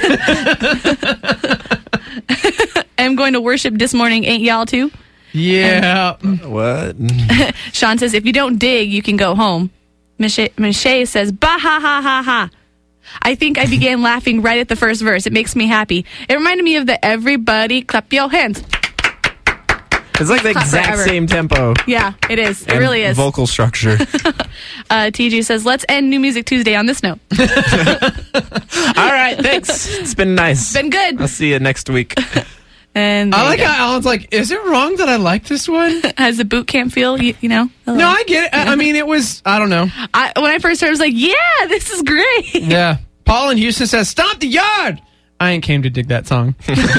I'm going to worship this morning. Ain't y'all too? Yeah. What? Sean says, if you don't dig, you can go home. Michelle says, bah ha ha ha ha. I think I began laughing right at the first verse. It makes me happy. It reminded me of the everybody clap your hands. It's like the Clap exact forever. same tempo. Yeah, it is. It and really is. Vocal structure. TG says, let's end New Music Tuesday on this note. All right, thanks. It's been nice. Been good. I'll see you next week. And I like how Alan's like, is it wrong that I like this one? Has the boot camp feel, you know? No, I get it. I mean, it was, I don't know. When I first heard it, I was like, yeah, this is great. Yeah. Paul in Houston says, stomp the yard. I ain't came to dig that song.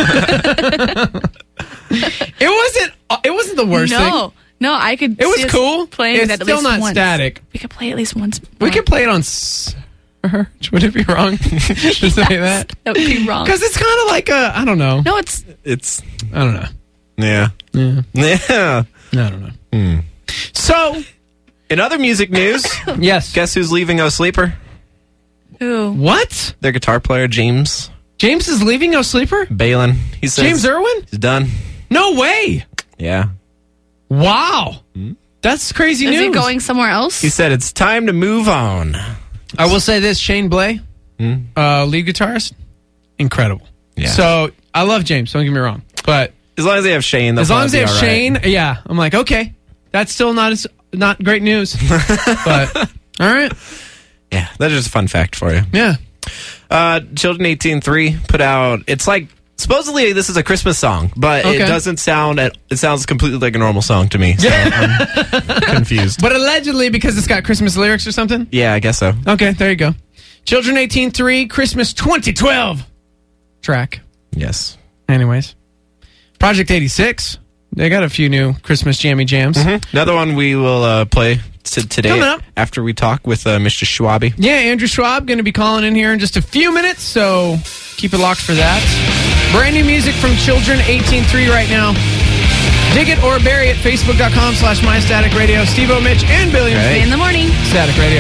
It wasn't the worst thing. No, I could. It was see us cool. Playing It's that at still least not once. static. We could play at least once. We could play it on Surge. Would it be wrong to say that? That would be wrong. Because it's kind of like I don't know. No, it's. I don't know. Yeah. Yeah. Yeah. I don't know. So, In other music news, yes. Guess who's leaving O Sleeper? Who? What? Their guitar player, James. James is leaving O Sleeper? Balin. He says James Irwin? He's done. No way. Yeah. Wow. That's crazy news. Is he going somewhere else? He said it's time to move on. I will say this, Shane Blay, lead guitarist, incredible. Yeah. So I love James, don't get me wrong. But as long as they have Shane, as long as they have Shane, yeah. I'm like, okay. That's still not great news. But all right. Yeah, that's just a fun fact for you. Yeah. Children 18.3 put out, it's like, supposedly this is a Christmas song, but it doesn't sound, it sounds completely like a normal song to me. So I'm confused. But allegedly because it's got Christmas lyrics or something? Yeah, I guess so. Okay, there you go. Children 18.3, Christmas 2012 track. Yes. Anyways. Project 86. They got a few new Christmas jammy jams. Another one we will play today Coming up. after we talk with Mr. Schwabe. Yeah, Andrew Schwab going to be calling in here in just a few minutes, so keep it locked for that. Brand new music from Children 18.3 right now. Dig it or bury it. Facebook.com/MyStaticRadio. Steve-O, Mitch, and Billy in the morning. Static Radio.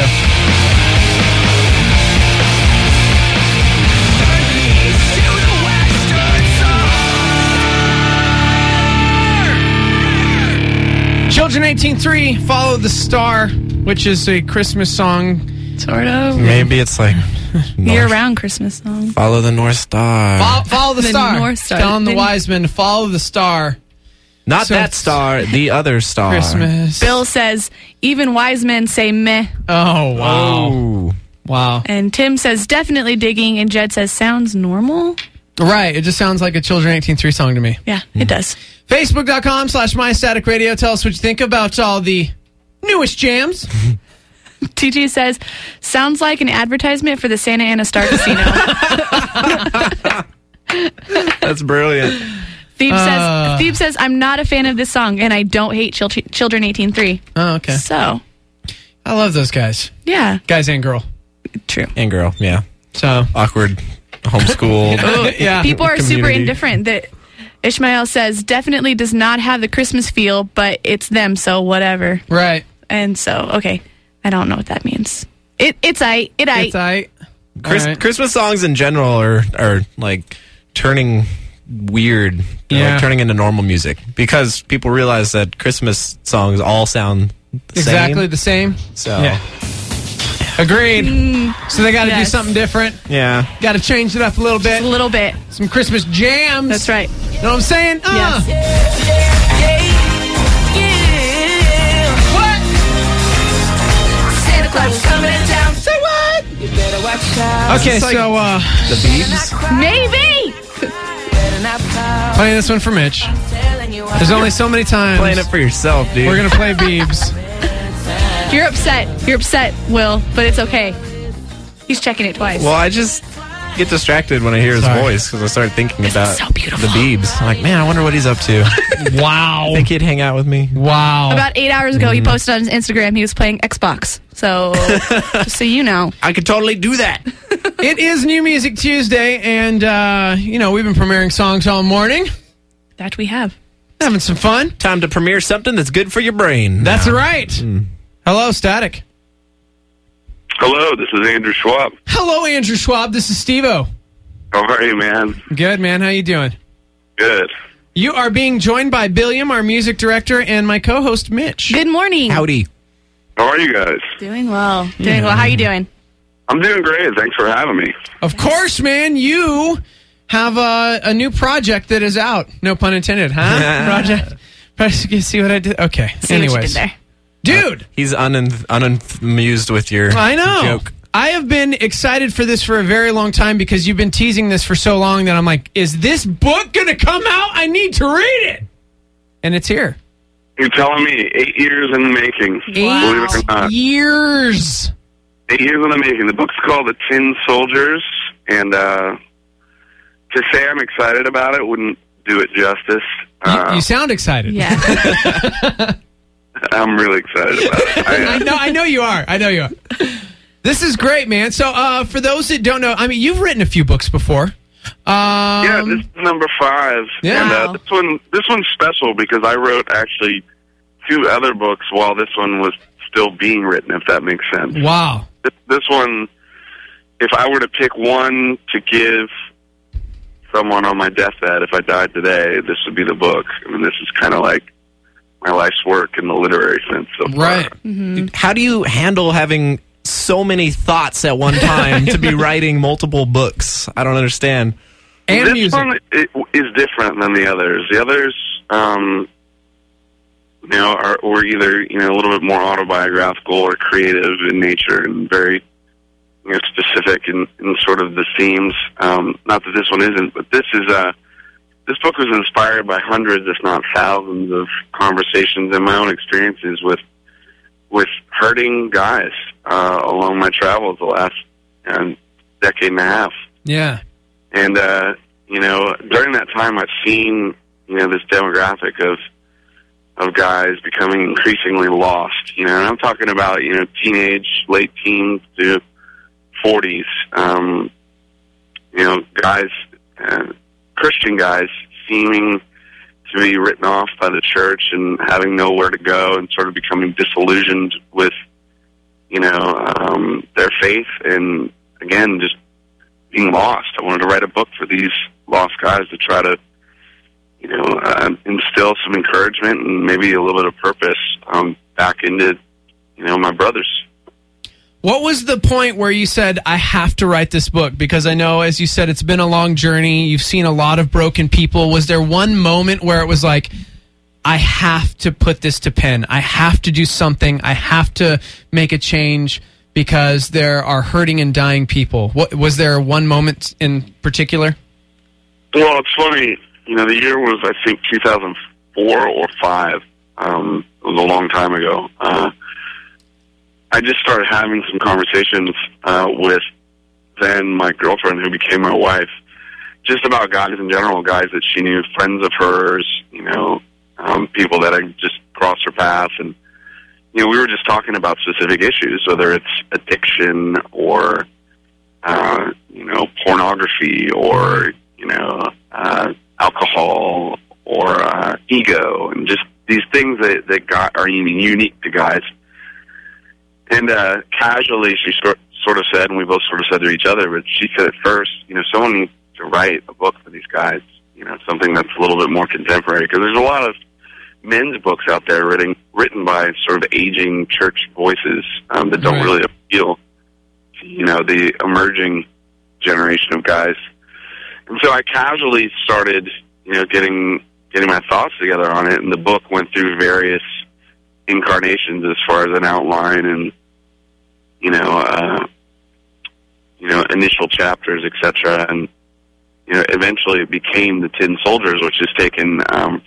Children 18.3, Follow the Star, which is a Christmas song. Sort of. Maybe it's like year-round Christmas song. Follow the North Star. Follow the star. North Star. Telling the wise men to follow the star. Not that star, the other star. Christmas. Bill says, even wise men say meh. Oh, wow. Oh. Wow. And Tim says, definitely digging. And Jed says, sounds normal. Right. It just sounds like a Children 18.3 song to me. Yeah, it does. Facebook.com/MyStaticRadio. Tell us what you think about all the newest jams. TG says, sounds like an advertisement for the Santa Ana Star Casino. That's brilliant. Thebe says, I'm not a fan of this song, and I don't hate Children 18.3. Oh, okay. So. I love those guys. Yeah. Guys and girl. True. And girl, yeah. So. Awkward homeschool. Yeah. People are community. super indifferent. That Ishmael says, definitely does not have the Christmas feel, but it's them, so whatever. Right. And so, okay. I don't know what that means. It's aight. It's aight. Right. Christmas songs in general are like turning weird. They're like turning into normal music because people realize that Christmas songs all sound exactly the same. So, yeah. Agreed. So they got to do something different. Yeah. Got to change it up a little bit. Just a little bit. Some Christmas jams. That's right. You know what I'm saying? Yes. What? Santa Claus is coming to town. Say what? You better watch out. Okay, like so the Biebs. Maybe. Playing this one for Mitch. There's only so many times. Playing it for yourself, dude. We're going to play Biebs. You're upset. You're upset, Will, but it's okay. He's checking it twice. Well, I just get distracted when I hear his voice because I start thinking about so beautiful. the Biebs. I'm like, man, I wonder what he's up to. Wow. I think he'd hang out with me. Wow. About 8 hours ago, he posted on his Instagram he was playing Xbox. So, just so you know. I could totally do that. It is New Music Tuesday, and, we've been premiering songs all morning. That we have. Having some fun. Time to premiere something that's good for your brain. That's right. Hello, Static. Hello, this is Andrew Schwab. Hello, Andrew Schwab. This is Steve-O. How are you, man? Good, man. How you doing? Good. You are being joined by Billiam, our music director, and my co-host, Mitch. Good morning. Howdy. How are you guys? Doing well. Doing well. How you doing? I'm doing great. Thanks for having me. Of course, man. You have a new project that is out. No pun intended, huh? Project. You see what I did? Okay. See Anyways. what you did there. Dude! He's unamused with your I know. joke. I have been excited for this for a very long time because you've been teasing this for so long that I'm like, is this book going to come out? I need to read it. And it's here. You're telling me 8 years in the making. Wow. Believe it or not. Years. 8 years in the making. The book's called The Tin Soldiers, and to say I'm excited about it wouldn't do it justice. You sound excited. Yeah. I'm really excited about it. I know you are. I know you are. This is great, man. So, for those that don't know, I mean, you've written a few books before. Yeah, this is number 5. Yeah. And this one's special because I wrote actually 2 other books while this one was still being written, if that makes sense. Wow. This one, if I were to pick one to give someone on my deathbed, if I died today, this would be the book. I mean, this is kind of like my life's work in the literary sense so far. Right. Mm-hmm. How do you handle having so many thoughts at one time to be writing multiple books? I don't understand. And this one is different than the others. The others, were either a little bit more autobiographical or creative in nature and very specific in sort of the themes. Not that this one isn't, but this book was inspired by hundreds, if not thousands, of conversations and my own experiences with hurting guys along my travels the last decade and a half. Yeah. And, during that time, I've seen, this demographic of guys becoming increasingly lost. And I'm talking about, teenage, late teens to 40s. Guys, Christian guys seeming to be written off by the church and having nowhere to go and sort of becoming disillusioned with, their faith and, again, just being lost. I wanted to write a book for these lost guys to try to, instill some encouragement and maybe a little bit of purpose back into, my brothers. What was the point where you said, I have to write this book? Because I know, as you said, it's been a long journey. You've seen a lot of broken people. Was there one moment where it was like, I have to put this to pen. I have to do something. I have to make a change because there are hurting and dying people. Was there one moment in particular? Well, it's funny. The year was, I think, 2004 or 5. It was a long time ago. I just started having some conversations with then my girlfriend, who became my wife, just about guys in general, guys that she knew, friends of hers, people that I just crossed her path. And, we were just talking about specific issues, whether it's addiction or, pornography or, alcohol or ego, and just these things that are unique to guys. And casually, she sort of said, and we both sort of said to each other, but she said at first, someone needs to write a book for these guys, something that's a little bit more contemporary, because there's a lot of men's books out there written by sort of aging church voices that don't really appeal to, the emerging generation of guys. And so I casually started, getting my thoughts together on it, and the book went through various incarnations as far as an outline and initial chapters, etc. And eventually it became The Tin Soldiers, which is taken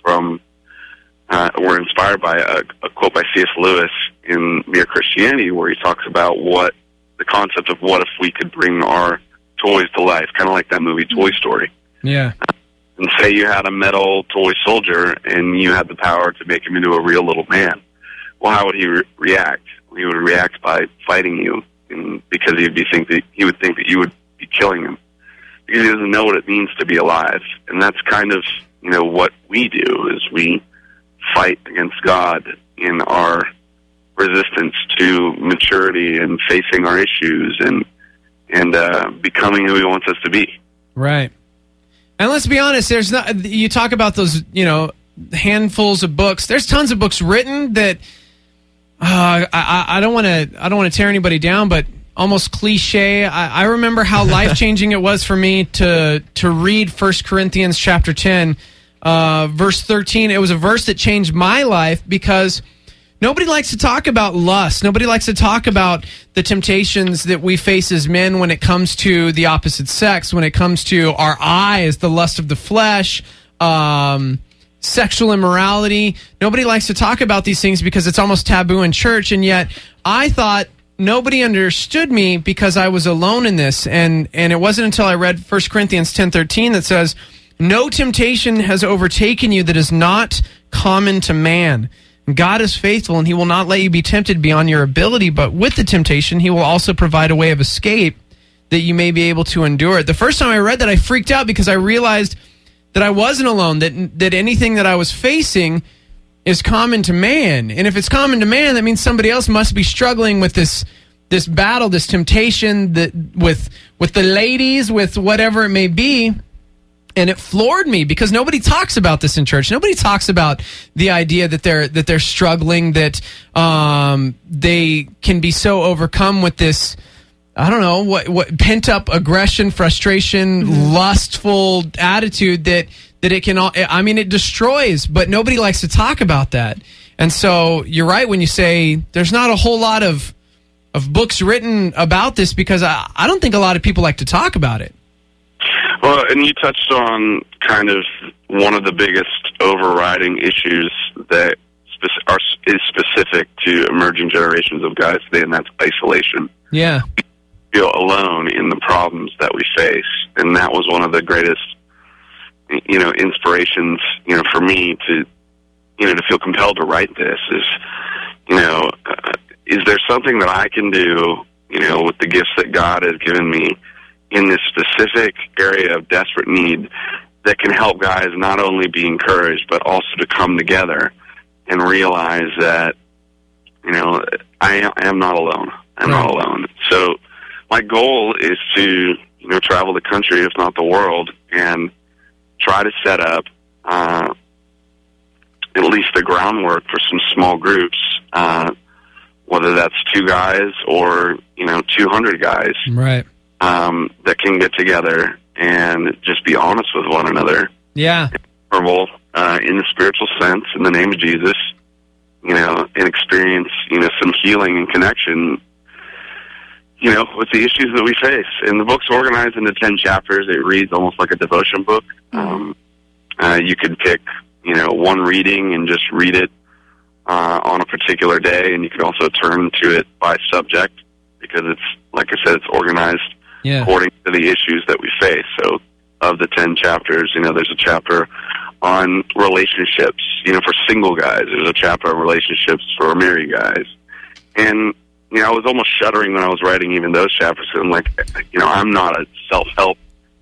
were inspired by a quote by C.S. Lewis in Mere Christianity, where he talks about the concept of what if we could bring our toys to life, kind of like that movie Toy Story. Yeah. And say you had a metal toy soldier and you had the power to make him into a real little man. Well, how would he react? He would react by fighting you, because he would think that you would be killing him, because he doesn't know what it means to be alive. And that's kind of what we do, is we fight against God in our resistance to maturity and facing our issues and becoming who He wants us to be. Right. And let's be honest, you talk about those handfuls of books. There's tons of books written that. I don't want to tear anybody down, but almost cliche. I remember how life-changing it was for me to read 1 Corinthians chapter 10, verse 13. It was a verse that changed my life, because nobody likes to talk about lust. Nobody likes to talk about the temptations that we face as men when it comes to the opposite sex, when it comes to our eyes, the lust of the flesh, sexual immorality. Nobody likes to talk about these things because it's almost taboo in church, and yet I thought nobody understood me because I was alone in this. And it wasn't until I read 1 Corinthians 10:13 that says, no temptation has overtaken you that is not common to man. God is faithful, and He will not let you be tempted beyond your ability, but with the temptation, He will also provide a way of escape that you may be able to endure it. The first time I read that, I freaked out because I realized that I wasn't alone, that anything that I was facing is common to man. And if it's common to man, that means somebody else must be struggling with this battle, this temptation with the ladies, with whatever it may be. And it floored me because nobody talks about this in church. Nobody talks about the idea that they're struggling, that they can be so overcome with this, I don't know, what pent up aggression, frustration, lustful attitude that it can all, I mean, it destroys, but nobody likes to talk about that. And so you're right when you say there's not a whole lot of books written about this, because I don't think a lot of people like to talk about it. Well, and you touched on kind of one of the biggest overriding issues that is specific to emerging generations of guys today, and that's isolation. Yeah. We feel alone in the problems that we face, and that was one of the greatest, inspirations, for me to feel compelled to write this is, is there something that I can do, with the gifts that God has given me in this specific area of desperate need that can help guys not only be encouraged, but also to come together and realize that, I am not alone. I'm not alone. So my goal is to, travel the country, if not the world, and try to set up at least the groundwork for some small groups, whether that's 2 guys or, 200 guys. Right. That can get together and just be honest with one another. Yeah. In the spiritual sense, in the name of Jesus, and experience, some healing and connection, with the issues that we face. And the book's organized into 10 chapters. It reads almost like a devotion book. You could pick, one reading and just read it on a particular day, and you could also turn to it by subject, because it's, like I said, it's organized according to the issues that we face. So of the 10 chapters, there's a chapter on relationships, for single guys. There's a chapter on relationships for married guys. And, I was almost shuddering when I was writing even those chapters. And I'm like, I'm not a self-help,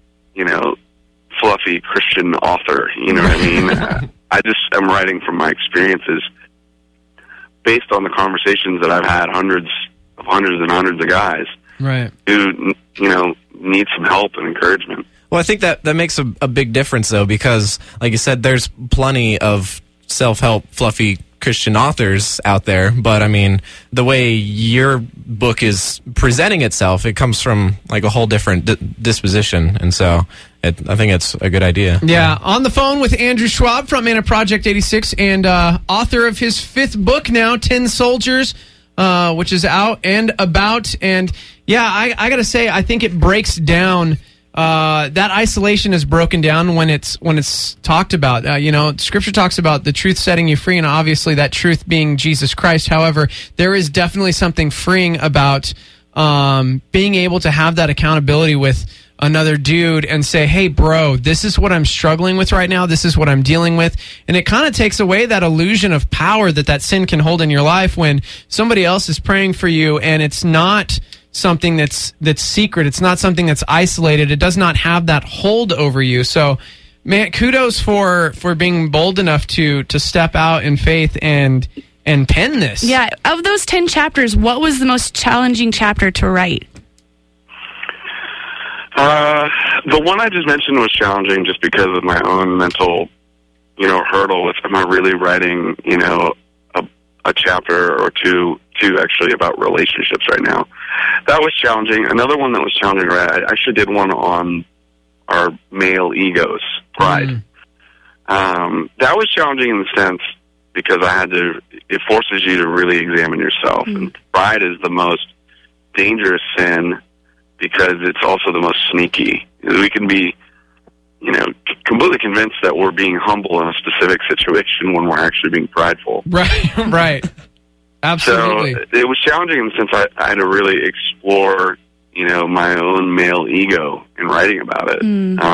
fluffy Christian author. You know what I mean? I just am writing from my experiences based on the conversations that I've had hundreds and hundreds of guys. Right. Who, need some help and encouragement. Well, I think that makes a big difference, though, because, like you said, there's plenty of self-help, fluffy Christian authors out there. But, I mean, the way your book is presenting itself, it comes from, like, a whole different disposition. And so I think it's a good idea. Yeah. On the phone with Andrew Schwab, frontman of Project 86, and author of his 5th book now, 10 Soldiers, which is out and about. And yeah, I got to say, I think it breaks down, that isolation is broken down when it's talked about. Scripture talks about the truth setting you free, and obviously that truth being Jesus Christ. However, there is definitely something freeing about being able to have that accountability with another dude and say, hey, bro, this is what I'm struggling with right now. This is what I'm dealing with. And it kind of takes away that illusion of power that sin can hold in your life when somebody else is praying for you, and it's not something that's secret. It's not something that's isolated. It does not have that hold over you. So, man, kudos for being bold enough to step out in faith and pen this. Yeah. Of those 10 chapters, what was the most challenging chapter to write? The one I just mentioned was challenging just because of my own mental, hurdle with, am I really writing, a chapter or two actually about relationships right now. That was challenging. Another one that was challenging, I actually did one on our male egos, pride. That was challenging in the sense because it forces you to really examine yourself. And pride is the most dangerous sin because it's also the most sneaky. We can be, completely convinced that we're being humble in a specific situation when we're actually being prideful. Right. Absolutely. So it was challenging in the sense I had to really explore, my own male ego in writing about it.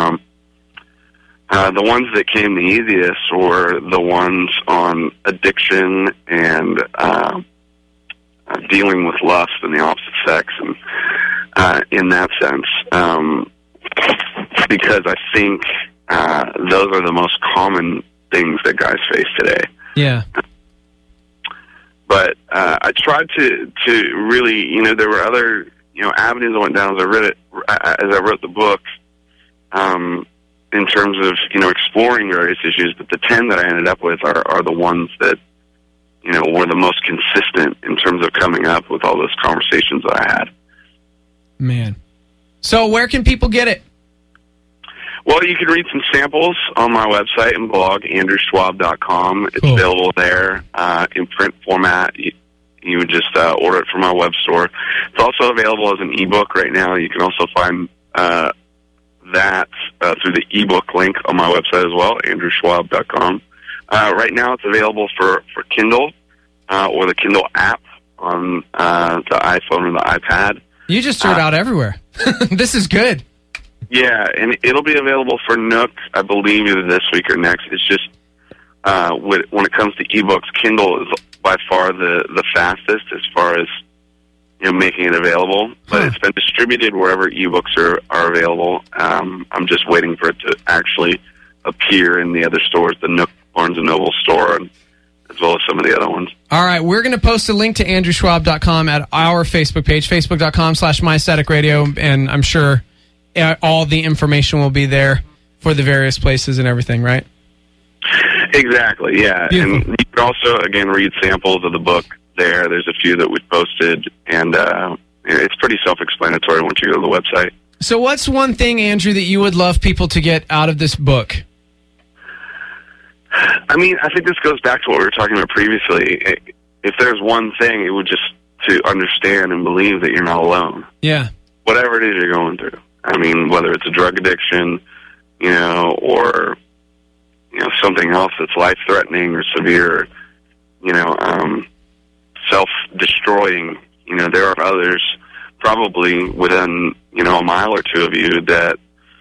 The ones that came the easiest were the ones on addiction and dealing with lust and the opposite sex, and in that sense, because I think those are the most common things that guys face today. Yeah. But I tried to really, there were other, avenues I went down as I wrote the book, in terms of, exploring various issues. But the 10 that I ended up with are the ones that, were the most consistent in terms of coming up with all those conversations that I had. Man. So where can people get it? Well, you can read some samples on my website and blog, andrewschwab.com. It's available there in print format. You would just order it from our web store. It's also available as an ebook right now. You can also find that through the ebook link on my website as well, andrewschwab.com. Right now it's available for Kindle or the Kindle app on the iPhone or the iPad. You just threw it out everywhere. This is good. Yeah, and it'll be available for Nook, I believe, either this week or next. It's just when it comes to ebooks, Kindle is by far the fastest as far as making it available. But it's been distributed wherever ebooks are available. I'm just waiting for it to actually appear in the other stores, the Nook, Barnes & Noble store, as well as some of the other ones. All right, we're going to post a link to andrewschwab.com at our Facebook page, facebook.com/mystaticradio, and I'm sure all the information will be there for the various places and everything, right? Exactly, yeah. Beautiful. And you can also, again, read samples of the book there. There's a few that we've posted, and it's pretty self-explanatory once you go to the website. So what's one thing, Andrew, that you would love people to get out of this book? I mean, I think this goes back to what we were talking about previously. If there's one thing, it would just to understand and believe that you're not alone. Yeah. Whatever it is you're going through. I mean, whether it's a drug addiction, or, something else that's life-threatening or severe, self-destroying. There are others probably within, a mile or two of you that,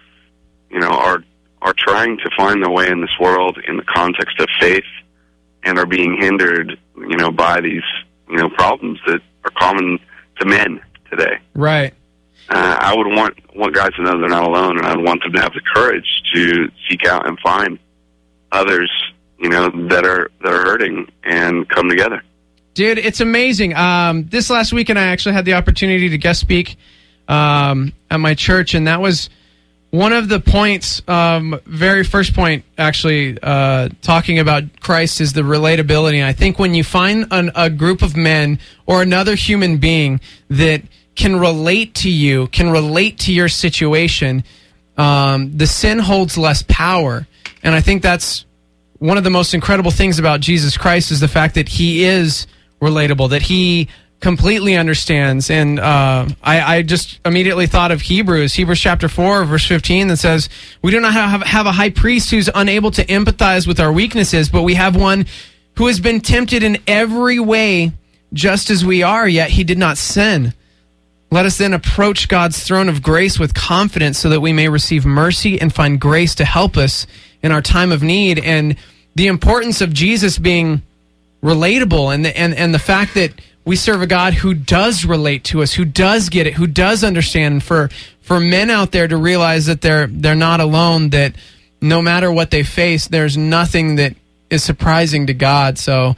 are trying to find their way in this world in the context of faith and are being hindered, by these, problems that are common to men today. Right. I would want guys to know they're not alone, and I'd want them to have the courage to seek out and find others, that are hurting and come together. Dude, it's amazing. This last weekend, I actually had the opportunity to guest speak at my church, and that was one of the points, very first point, actually, talking about Christ is the relatability. And I think when you find a group of men or another human being that can relate to you, can relate to your situation, the sin holds less power. And I think that's one of the most incredible things about Jesus Christ is the fact that he is relatable, that he completely understands. And I just immediately thought of Hebrews chapter 4, verse 15, that says, we do not have a high priest who's unable to empathize with our weaknesses, but we have one who has been tempted in every way just as we are, yet he did not sin. Let us then approach God's throne of grace with confidence so that we may receive mercy and find grace to help us in our time of need. And the importance of Jesus being relatable and the fact that we serve a God who does relate to us, who does get it, who does understand. And for men out there to realize that they're not alone, that no matter what they face, there's nothing that is surprising to God. So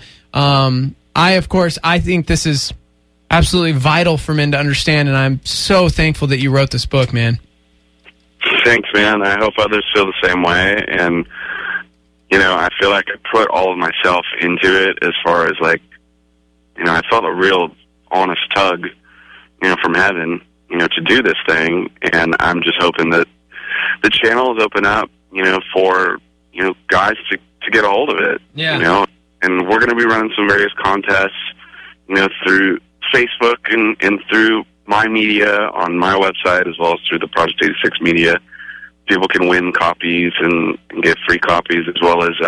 I think this is absolutely vital for men to understand, and I'm so thankful that you wrote this book, man. Thanks, man. I hope others feel the same way. And, I feel like I put all of myself into it as far as, I felt a real honest tug, from heaven, to do this thing. And I'm just hoping that the channels open up, for, guys to get a hold of it. Yeah. And we're going to be running some various contests, through Facebook and through my media on my website, as well as through the Project 86 media. People can win copies and get free copies, as well as,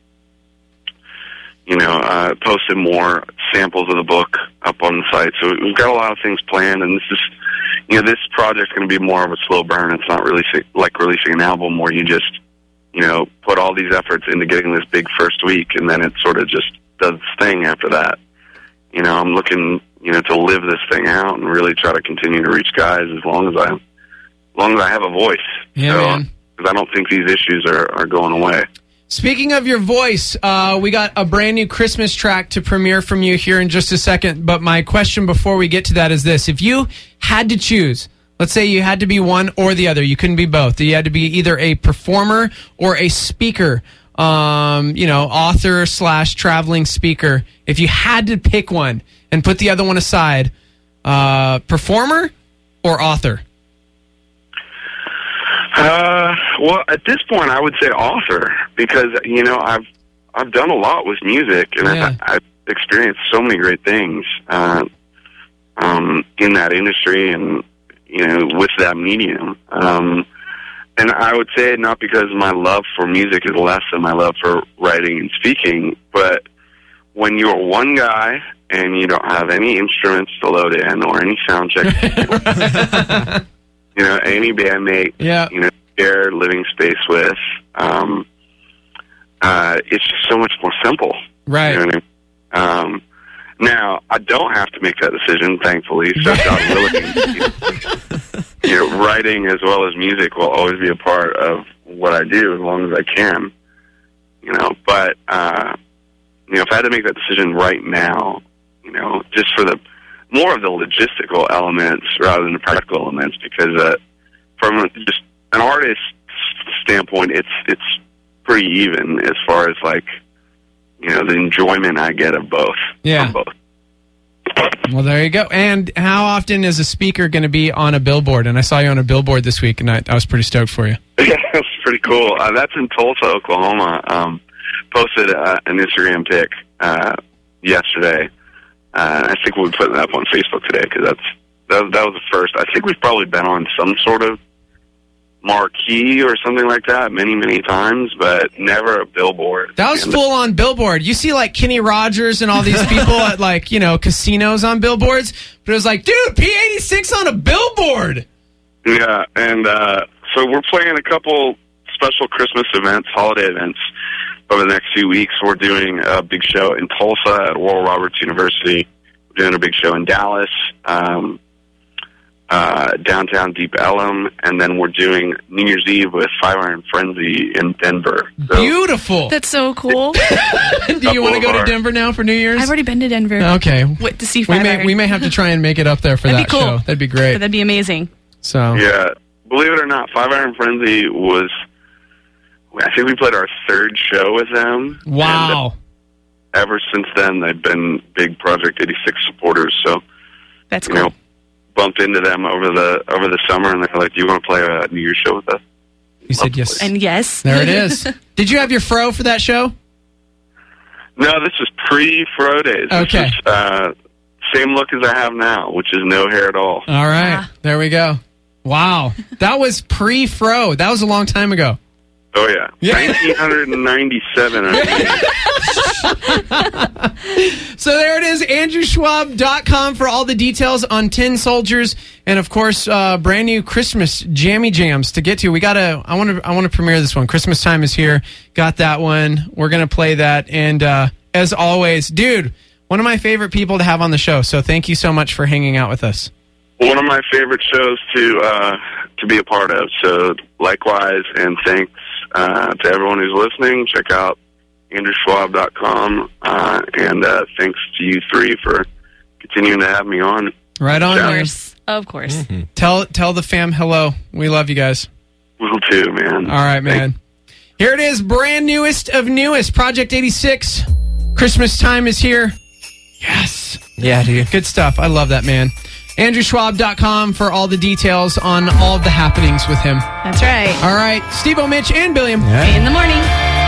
posting more samples of the book up on the site. So we've got a lot of things planned, and this is, this project's going to be more of a slow burn. It's not really like releasing an album where you just, put all these efforts into getting this big first week, and then it sort of just does its thing after that. I'm looking, to live this thing out and really try to continue to reach guys as long as I have a voice. Yeah, so, man. because I don't think these issues are going away. Speaking of your voice, we got a brand new Christmas track to premiere from you here in just a second. But my question before we get to that is this. If you had to choose, let's say you had to be one or the other, you couldn't be both. You had to be either a performer or a speaker, author / traveling speaker. If you had to pick one and put the other one aside, performer or author? Well, at this point, I would say author because I've done a lot with music and I've experienced so many great things in that industry and with that medium. And I would say not because my love for music is less than my love for writing and speaking, but when you're one guy and you don't have any instruments to load in or any sound checks, any bandmate, share living space with, it's just so much more simple. Right. You know what I mean? Now, I don't have to make that decision, thankfully, so God willing, writing as well as music will always be a part of what I do as long as I can. But, if I had to make that decision right now, just for the more of the logistical elements rather than the practical elements, because from just an artist's standpoint, it's pretty even as far as the enjoyment I get of both. Yeah. From both. Well, there you go. And how often is a speaker going to be on a billboard? And I saw you on a billboard this week, and I was pretty stoked for you. Yeah, that's pretty cool. That's in Tulsa, Oklahoma. Posted an Instagram pic yesterday. I think we'll be putting that up on Facebook today because that was the first. I think we've probably been on some sort of marquee or something like that many, many times, but never a billboard. That was full-on billboard. You see, Kenny Rogers and all these people at, casinos on billboards, but it was like, dude, P86 on a billboard! Yeah, and so we're playing a couple special Christmas events, holiday events, over the next few weeks. We're doing a big show in Tulsa at Oral Roberts University. We're doing a big show in Dallas, downtown Deep Ellum, and then we're doing New Year's Eve with Five Iron Frenzy in Denver. So, beautiful. That's so cool. Do you want to go to Denver now for New Year's? I've already been to Denver. Okay. To see Five Iron. We may have to try and make it up there for That'd that be cool. show. That'd be great. That'd be amazing. So yeah, believe it or not, Five Iron Frenzy was, I think we played our third show with them. Wow. And ever since then, they've been big Project 86 supporters. So that's cool. Bumped into them over the summer, and they're like, "Do you want to play a New Year's show with us?" You said yes. And yes. There it is. Did you have your fro for that show? No, this is pre-fro days. Okay. This is, same look as I have now, which is no hair at all. All right. There we go. Wow. That was pre-fro. That was a long time ago. Oh, yeah. 1997. So there it is, AndrewSchwab.com for all the details on Tin Soldiers, and of course, brand new Christmas jammy jams to get to. I want to premiere this one. Christmas time is here. Got that one. We're gonna play that, and as always, dude, one of my favorite people to have on the show. So thank you so much for hanging out with us. One of my favorite shows to be a part of. So likewise, and thanks to everyone who's listening. Check out AndrewSchwab.com, and thanks to you three for continuing to have me on. Right on. Of course. Mm-hmm. Tell the fam hello. We love you guys. Will do, man. All right, man. Here it is, brand newest of newest, Project 86. Christmas time is here. Yes. Yeah, dude. Good stuff. I love that, man. AndrewSchwab.com for all the details on all of the happenings with him. That's right. All right. Steve-O, Mitch, and Billiam. Yeah. In the morning.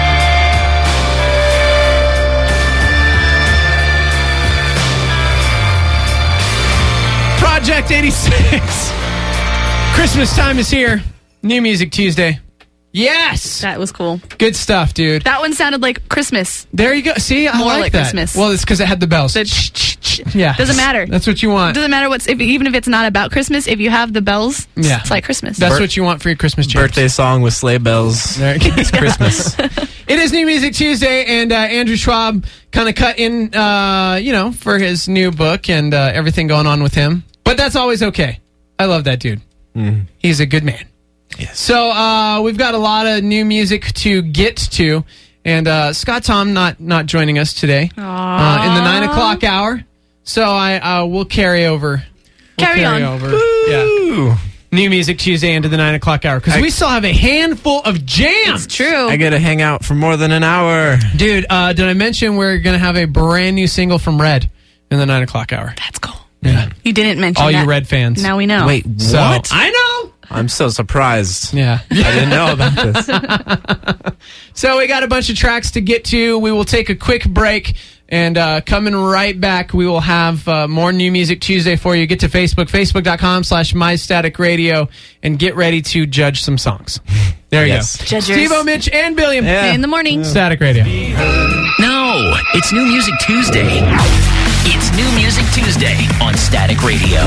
Project 86. Christmas time is here. New Music Tuesday. Yes. That was cool. Good stuff, dude. That one sounded like Christmas. There you go. See, I More like that. Christmas. Well, it's because it had the bells. Yeah. Doesn't matter. That's what you want. Doesn't matter even if it's not about Christmas, if you have the bells, yeah, it's like Christmas. That's what you want for your Christmas jams. Birthday song with sleigh bells. There you go. It's Christmas. It is New Music Tuesday, and Andrew Schwab kind of cut in, for his new book and everything going on with him. But that's always okay. I love that dude. Mm. He's a good man. Yes. So we've got a lot of new music to get to. And Scott Tom not joining us today in the 9 o'clock hour. So I will carry over. Carry on. Yeah. New Music Tuesday into the 9 o'clock hour because we still have a handful of jams. It's true. I get to hang out for more than an hour. Dude, did I mention we're going to have a brand new single from Red in the 9 o'clock hour? That's cool. Yeah. You didn't mention all that. you Red fans. Now we know. Wait, So, what? I know. I'm so surprised. Yeah. I didn't know about this. So we got a bunch of tracks to get to. We will take a quick break. And coming right back, we will have more New Music Tuesday for you. Get to Facebook, facebook.com/MyStaticRadio, and get ready to judge some songs. There you go. Judgers. Steve-O, Mitch, and Billiam. Yeah. In the morning. Static Radio. No, it's New Music Tuesday. It's New Music Tuesday on Static Radio.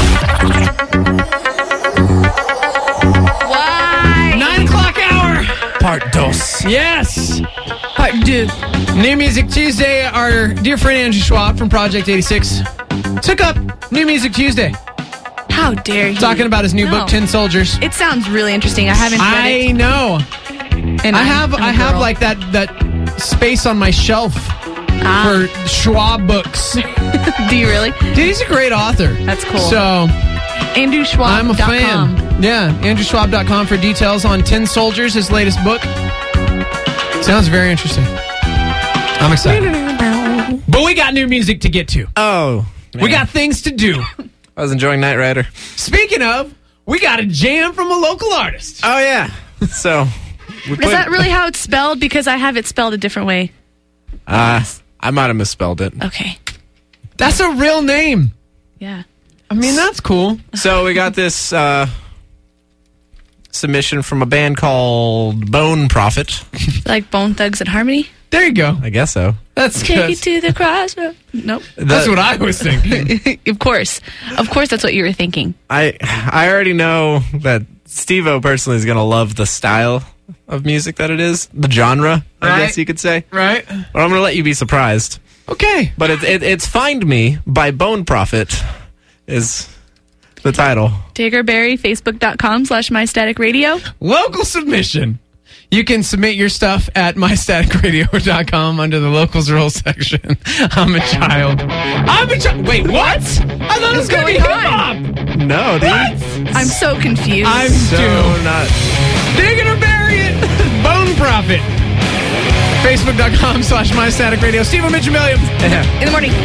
Why? 9 o'clock hour. Part dos. Yes. Part deux. New Music Tuesday. Our dear friend Andrew Schwab from Project 86 took up New Music Tuesday. How dare you? Talking about his new book, 10 Soldiers. It sounds really interesting. I haven't read it. I know. And I have like that space on my shelf for Schwab books. Do you really? Dude, he's a great author. That's cool. So, AndrewSchwab.com. I'm a fan. Yeah, AndrewSchwab.com for details on 10 Soldiers, his latest book. Sounds very interesting. I'm excited. But we got new music to get to. Oh, man. We got things to do. I was enjoying Knight Rider. Speaking of, we got a jam from a local artist. Oh, yeah. So, Is that really how it's spelled? Because I have it spelled a different way. I might have misspelled it. Okay. That's a real name. Yeah. I mean, that's cool. So we got this submission from a band called Bone Prophet. Like Bone Thugs and Harmony? There you go. I guess so. That's Take good. it to the crossroad. Nope. That's what I was thinking. Of course. Of course that's what you were thinking. I already know that Steve-O personally is going to love the style of music that it is. The genre, I guess you could say. Right. But I'm going to let you be surprised. Okay. But it's Find Me by Bone Prophet is the title. Diggerberry, facebook.com/MyStaticRadio. Local submission. You can submit your stuff at mystaticradio.com under the locals rules section. I'm a child. Wait, what? I thought it was going to be hip-hop. No, dude. What? I'm so confused. I'm not. Dig it or bury it. Bone Prophet. Facebook.com/MyStaticRadio. Steve-O, Mitch, and Williams. In the morning.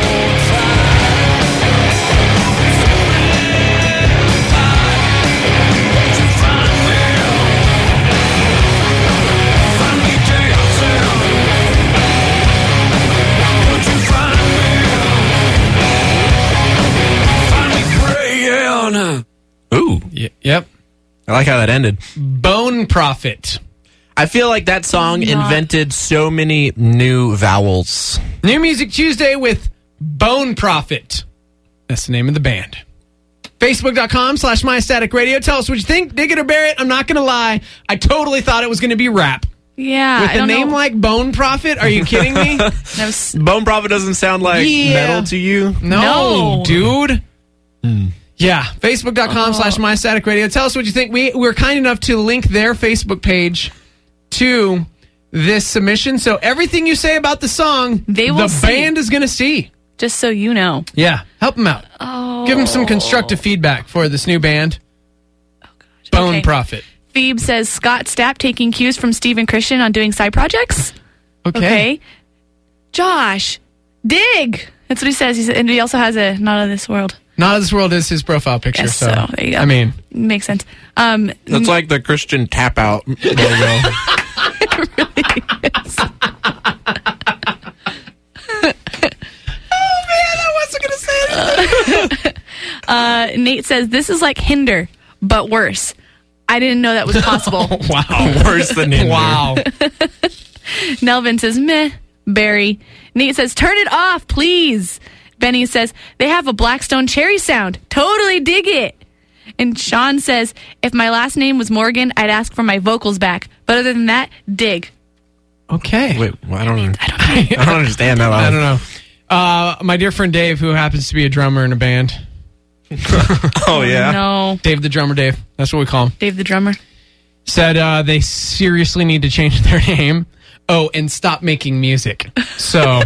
Ooh. Yep. I like how that ended. Bone Prophet. I feel like that song invented so many new vowels. New Music Tuesday with Bone Prophet. That's the name of the band. Facebook.com/MyStaticRadio. Tell us what you think. Dig it or bear it. I'm not going to lie. I totally thought it was going to be rap. Yeah. With a name like Bone Prophet? Are you kidding me? Bone Prophet doesn't sound like metal to you? No, dude. Yeah, Facebook.com/MyStaticRadio. Tell us what you think. We're kind enough to link their Facebook page to this submission. So everything you say about the song, the band is going to see. Just so you know. Yeah, help them out. Oh. Give them some constructive feedback for this new band. Oh, gosh. Bone Prophet. Phoebe says, Scott Stapp taking cues from Steve and Christian on doing side projects. Okay. Josh, dig. That's what he says. And he also has a Not of This World. Not of This World is his profile picture. Yes, so there you go. I mean, makes sense. That's like the Christian Tap Out logo. It really is. Oh man, I wasn't gonna say anything. Nate says this is like Hinder, but worse. I didn't know that was possible. Wow, worse than Hinder. Wow. Nelvin says meh. Barry. Nate says turn it off, please. Benny says they have a Blackstone Cherry sound. Totally dig it. And Sean says if my last name was Morgan, I'd ask for my vocals back. But other than that, dig. Okay. Wait, I don't understand that. I don't know. My dear friend Dave, who happens to be a drummer in a band. Oh, yeah? No. Dave the drummer, Dave. That's what we call him. Dave the drummer. Said they seriously need to change their name. Oh, and stop making music. So,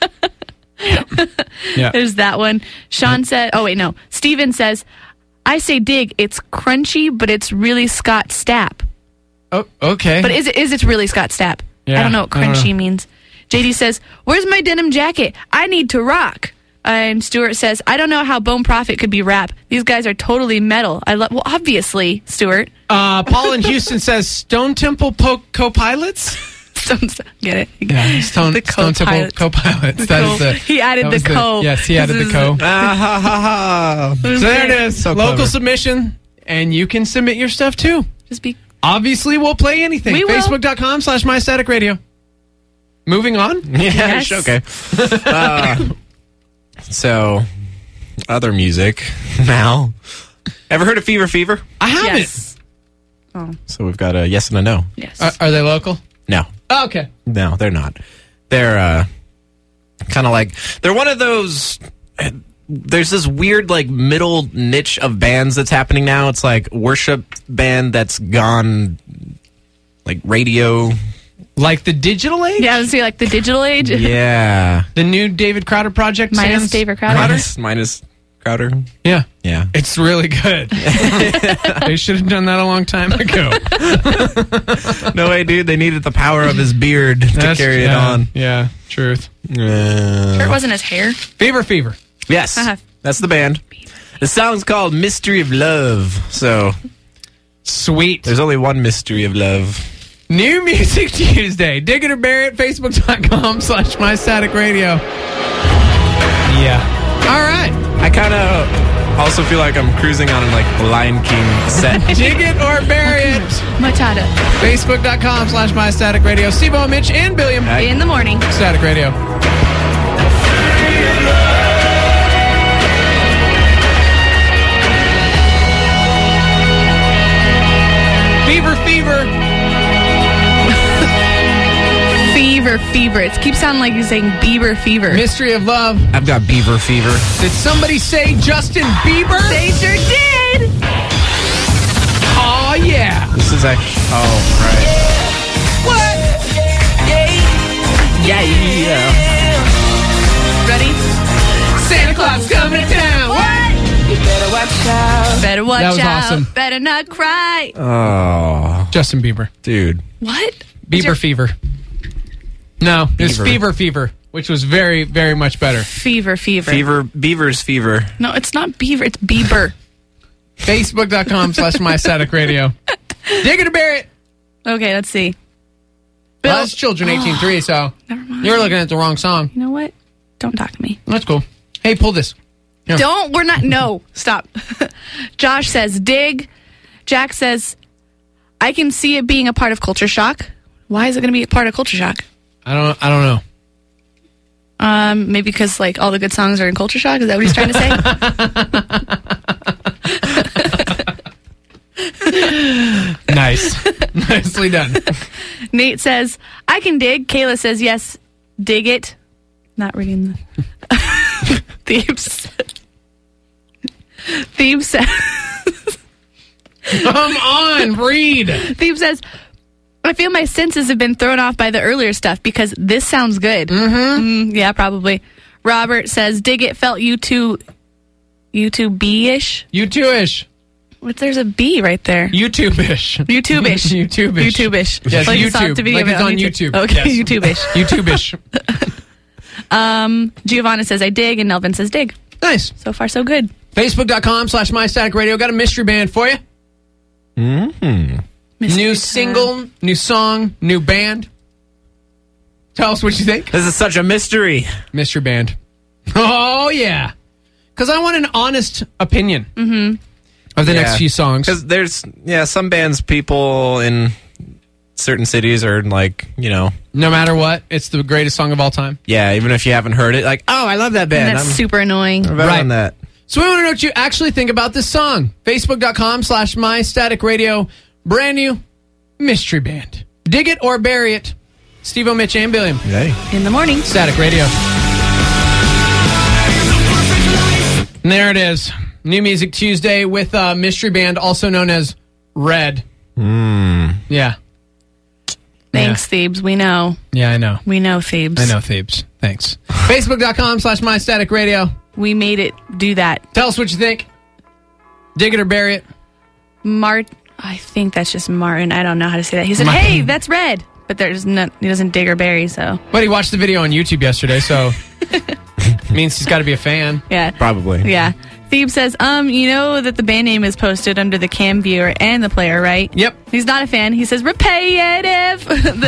yeah. There's that one. Sean said, oh, wait, no. Steven says, I say dig. It's crunchy, but it's really Scott Stapp. Oh, okay. But is it really Scott Stapp? Yeah, I don't know what crunchy means. JD says, where's my denim jacket? I need to rock. And Stuart says, I don't know how Bone Prophet could be rap. These guys are totally metal. Well, obviously, Stuart. Paul in Houston says, Stone Temple co-pilots? Get it? Yeah, Stone Temple co-pilots. He added the co. Yes, he added the co. So there it is. So local clever. submission, and you can submit your stuff too. Just be. Obviously, we'll play anything. We will. Facebook.com/MyStaticRadio. Moving on? Yeah, Yes. okay. So, other music now. Ever heard of Fever Fever? I haven't. Yes. Oh. So we've got a yes and a no. Yes. Are they local? No. Oh, okay. No, they're not. They're kind of like, they're one of those, there's this weird like middle niche of bands that's happening now. It's like worship band that's gone like radio. Like the digital age? Yeah, I was say like the digital age. Yeah. The new David Crowder project? Minus sans David Crowder? Minus Crowder. Yeah. Yeah. It's really good. They should have done that a long time ago. No way, dude. They needed the power of his beard to carry it on. Yeah, truth. Sure it wasn't his hair. Fever. Yes. Uh-huh. That's the band. The song's called Mystery of Love. So, sweet. There's only one mystery of love. New Music Tuesday. Dig it or bury it. Facebook.com/MyStaticRadio. Yeah. All right. I kind of also feel like I'm cruising on like a Lion King set. Dig it or bury it. Matata. Facebook.com/MyStaticRadio. Steve-O, Mitch, and Billiam. In the morning. Static Radio. Fever. Fever. It keeps sounding like you're saying Bieber fever. Mystery of Love. I've got Beaver fever. Did somebody say Justin Bieber? They sure did. Oh, yeah. This is actually. Oh, right. What? Yeah. Ready? Santa Claus coming to town. What? You better watch out. Better watch That was out. awesome. Better not cry. Oh. Justin Bieber. Dude. What? Bieber fever. No, it was Beaver. Fever, which was very, very much better. Fever. Beaver's fever. No, it's not Beaver. It's Bieber. Facebook.com/MyStaticRadio. Dig it or bury it. Okay, let's see. Well, that's Children 18.3, so Never mind. you're looking at the wrong song. You know what? Don't talk to me. That's cool. Hey, pull this. Here. We're not. No, stop. Josh says dig. Jack says, I can see it being a part of Culture Shock. Why is it going to be a part of Culture Shock? I don't know. Maybe because like all the good songs are in Culture Shock. Is that what he's trying to say? Nice. Nicely done. Nate says, I can dig. Kayla says, yes, dig it. Not reading the Thebes says Come on, read. Thebes says, I feel my senses have been thrown off by the earlier stuff because this sounds good. Yeah, probably. Robert says, dig it, felt YouTube-B-ish. YouTube-ish. There's a B right there. YouTube-ish. YouTube-ish. YouTube-ish. YouTube-ish. Yes, like it's YouTube. to be Like it's on YouTube. Okay, Yes. YouTube-ish. YouTube-ish. Giovanna says, I dig, and Nelvin says, dig. Nice. So far, so good. Facebook.com/MyStaticRadio. Got a mystery band for you. Mm-hmm. New single, new song, new band. Tell us what you think. This is such a mystery. Mystery band. Oh, yeah. Because I want an honest opinion of the next few songs. Because there's, some bands, people in certain cities are like, no matter what, it's the greatest song of all time. Yeah, even if you haven't heard it, like, oh, I love that band. And that's super annoying. I'm right on that. So we want to know what you actually think about this song. Facebook.com/MyStaticRadio. Brand new mystery band. Dig it or bury it. Steve-O, Mitch, and Billiam. Hey. In the morning. Static Radio. And there it is. New Music Tuesday with mystery band, also known as Red. Yeah. Thanks, Thebes. We know. Yeah, I know. We know, Thebes. I know, Thebes. Thanks. Facebook.com/MyStaticRadio. We made it do that. Tell us what you think. Dig it or bury it. I think that's just Martin. I don't know how to say that. He said, Martin. hey, that's red. But there's no, he doesn't dig or bury, so. But he watched the video on YouTube yesterday, so means he's got to be a fan. Yeah. Probably. Yeah. Thebes says, you know that the band name is posted under the cam viewer and the player, right? Yep. He's not a fan. He says, repetitive.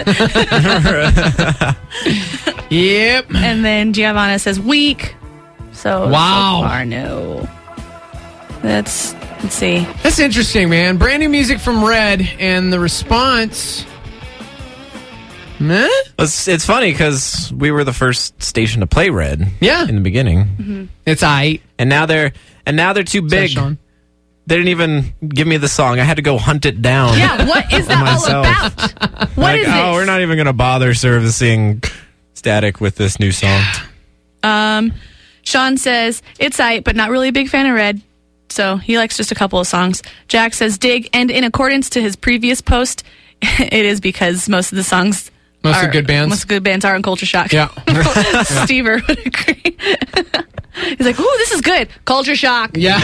Yep. And then Giovanna says, weak. So, wow. So far, no. Let's see. That's interesting, man. Brand new music from Red, and the response... Meh? It's funny because we were the first station to play Red. Yeah. In the beginning. Mm-hmm. It's aight. And now they're too big. Sean. They didn't even give me the song. I had to go hunt it down. Yeah, what is that all about? What is this? Oh, we're not even going to bother servicing Static with this new song. Sean says, it's aight, but not really a big fan of Red. So he likes just a couple of songs. Jack says, dig, and in accordance to his previous post, it is because most of the songs... Most of good bands are on Culture Shock. Yeah. Stever would agree. He's like, ooh, this is good. Culture Shock. Yeah.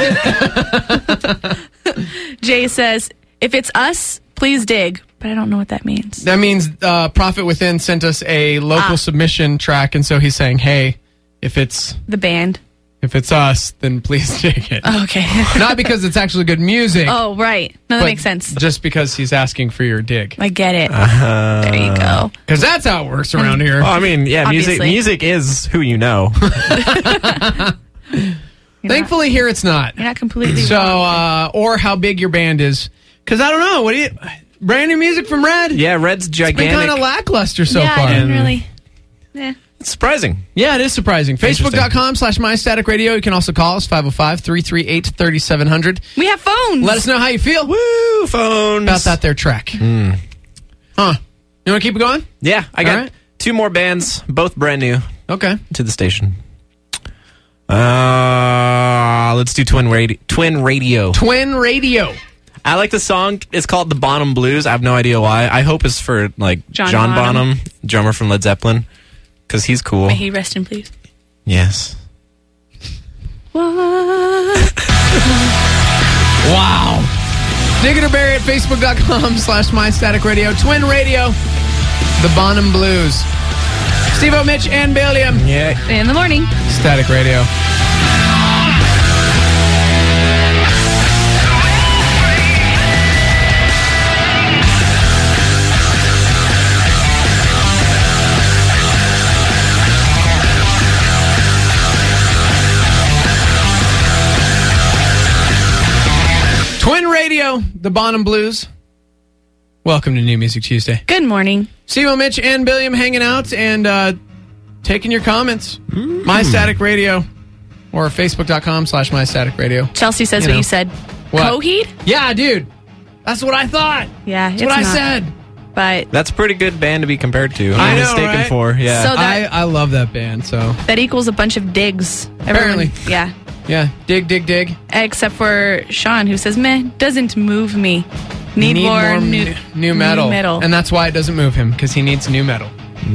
Jay says, if it's us, please dig. But I don't know what that means. That means Prophet Within sent us a local submission track, and so he's saying, hey, if it's the band, if it's us, then please dig it. Okay. Not because it's actually good music. Oh, right. No, that makes sense. Just because he's asking for your dig. I get it. There you go. Because that's how it works around here. Well, I mean, yeah, music is who you know. Thankfully, here it's not. You're not completely wrong. Or how big your band is. Because I don't know. What do you... Brand new music from Red? Yeah, Red's gigantic. It's been kind of lackluster so far. I didn't really... Yeah. It's surprising. Yeah, it is surprising. Facebook.com/MyStaticRadio. You can also call us, 505-338-3700. We have phones. Let us know how you feel. Woo, phones. About that there track. Huh. You want to keep it going? Yeah, I got two more bands, both brand new. Okay. To the station. Let's do Twin Radio. Twin Radio. I like the song. It's called The Bonham Blues. I have no idea why. I hope it's for like John Bonham, drummer from Led Zeppelin, because he's cool. May he rest in peace. Yes. What? Wow. Dig it or bury it. Facebook.com/MyStaticRadio. Twin Radio. The Bonham Blues. Steve-O, Mitch, and Billiam. Yeah. In the morning. Static Radio. Twin Radio, the Bonham Blues. Welcome to New Music Tuesday. Good morning. Steve-O, Mitch, and Billiam hanging out and taking your comments. MyStatic Radio or Facebook.com/MyStatic Radio. Chelsea says what you said. What? Coheed? Yeah, dude. That's what I thought. Yeah, That's what I said. But that's a pretty good band to be compared to. I I'm know, mistaken right? for. Yeah. So that- I love that band, so. that equals a bunch of digs. Apparently. Yeah. Yeah, dig. Except for Sean, who says, meh, doesn't move me. Need more new metal. And that's why it doesn't move him, because he needs new metal.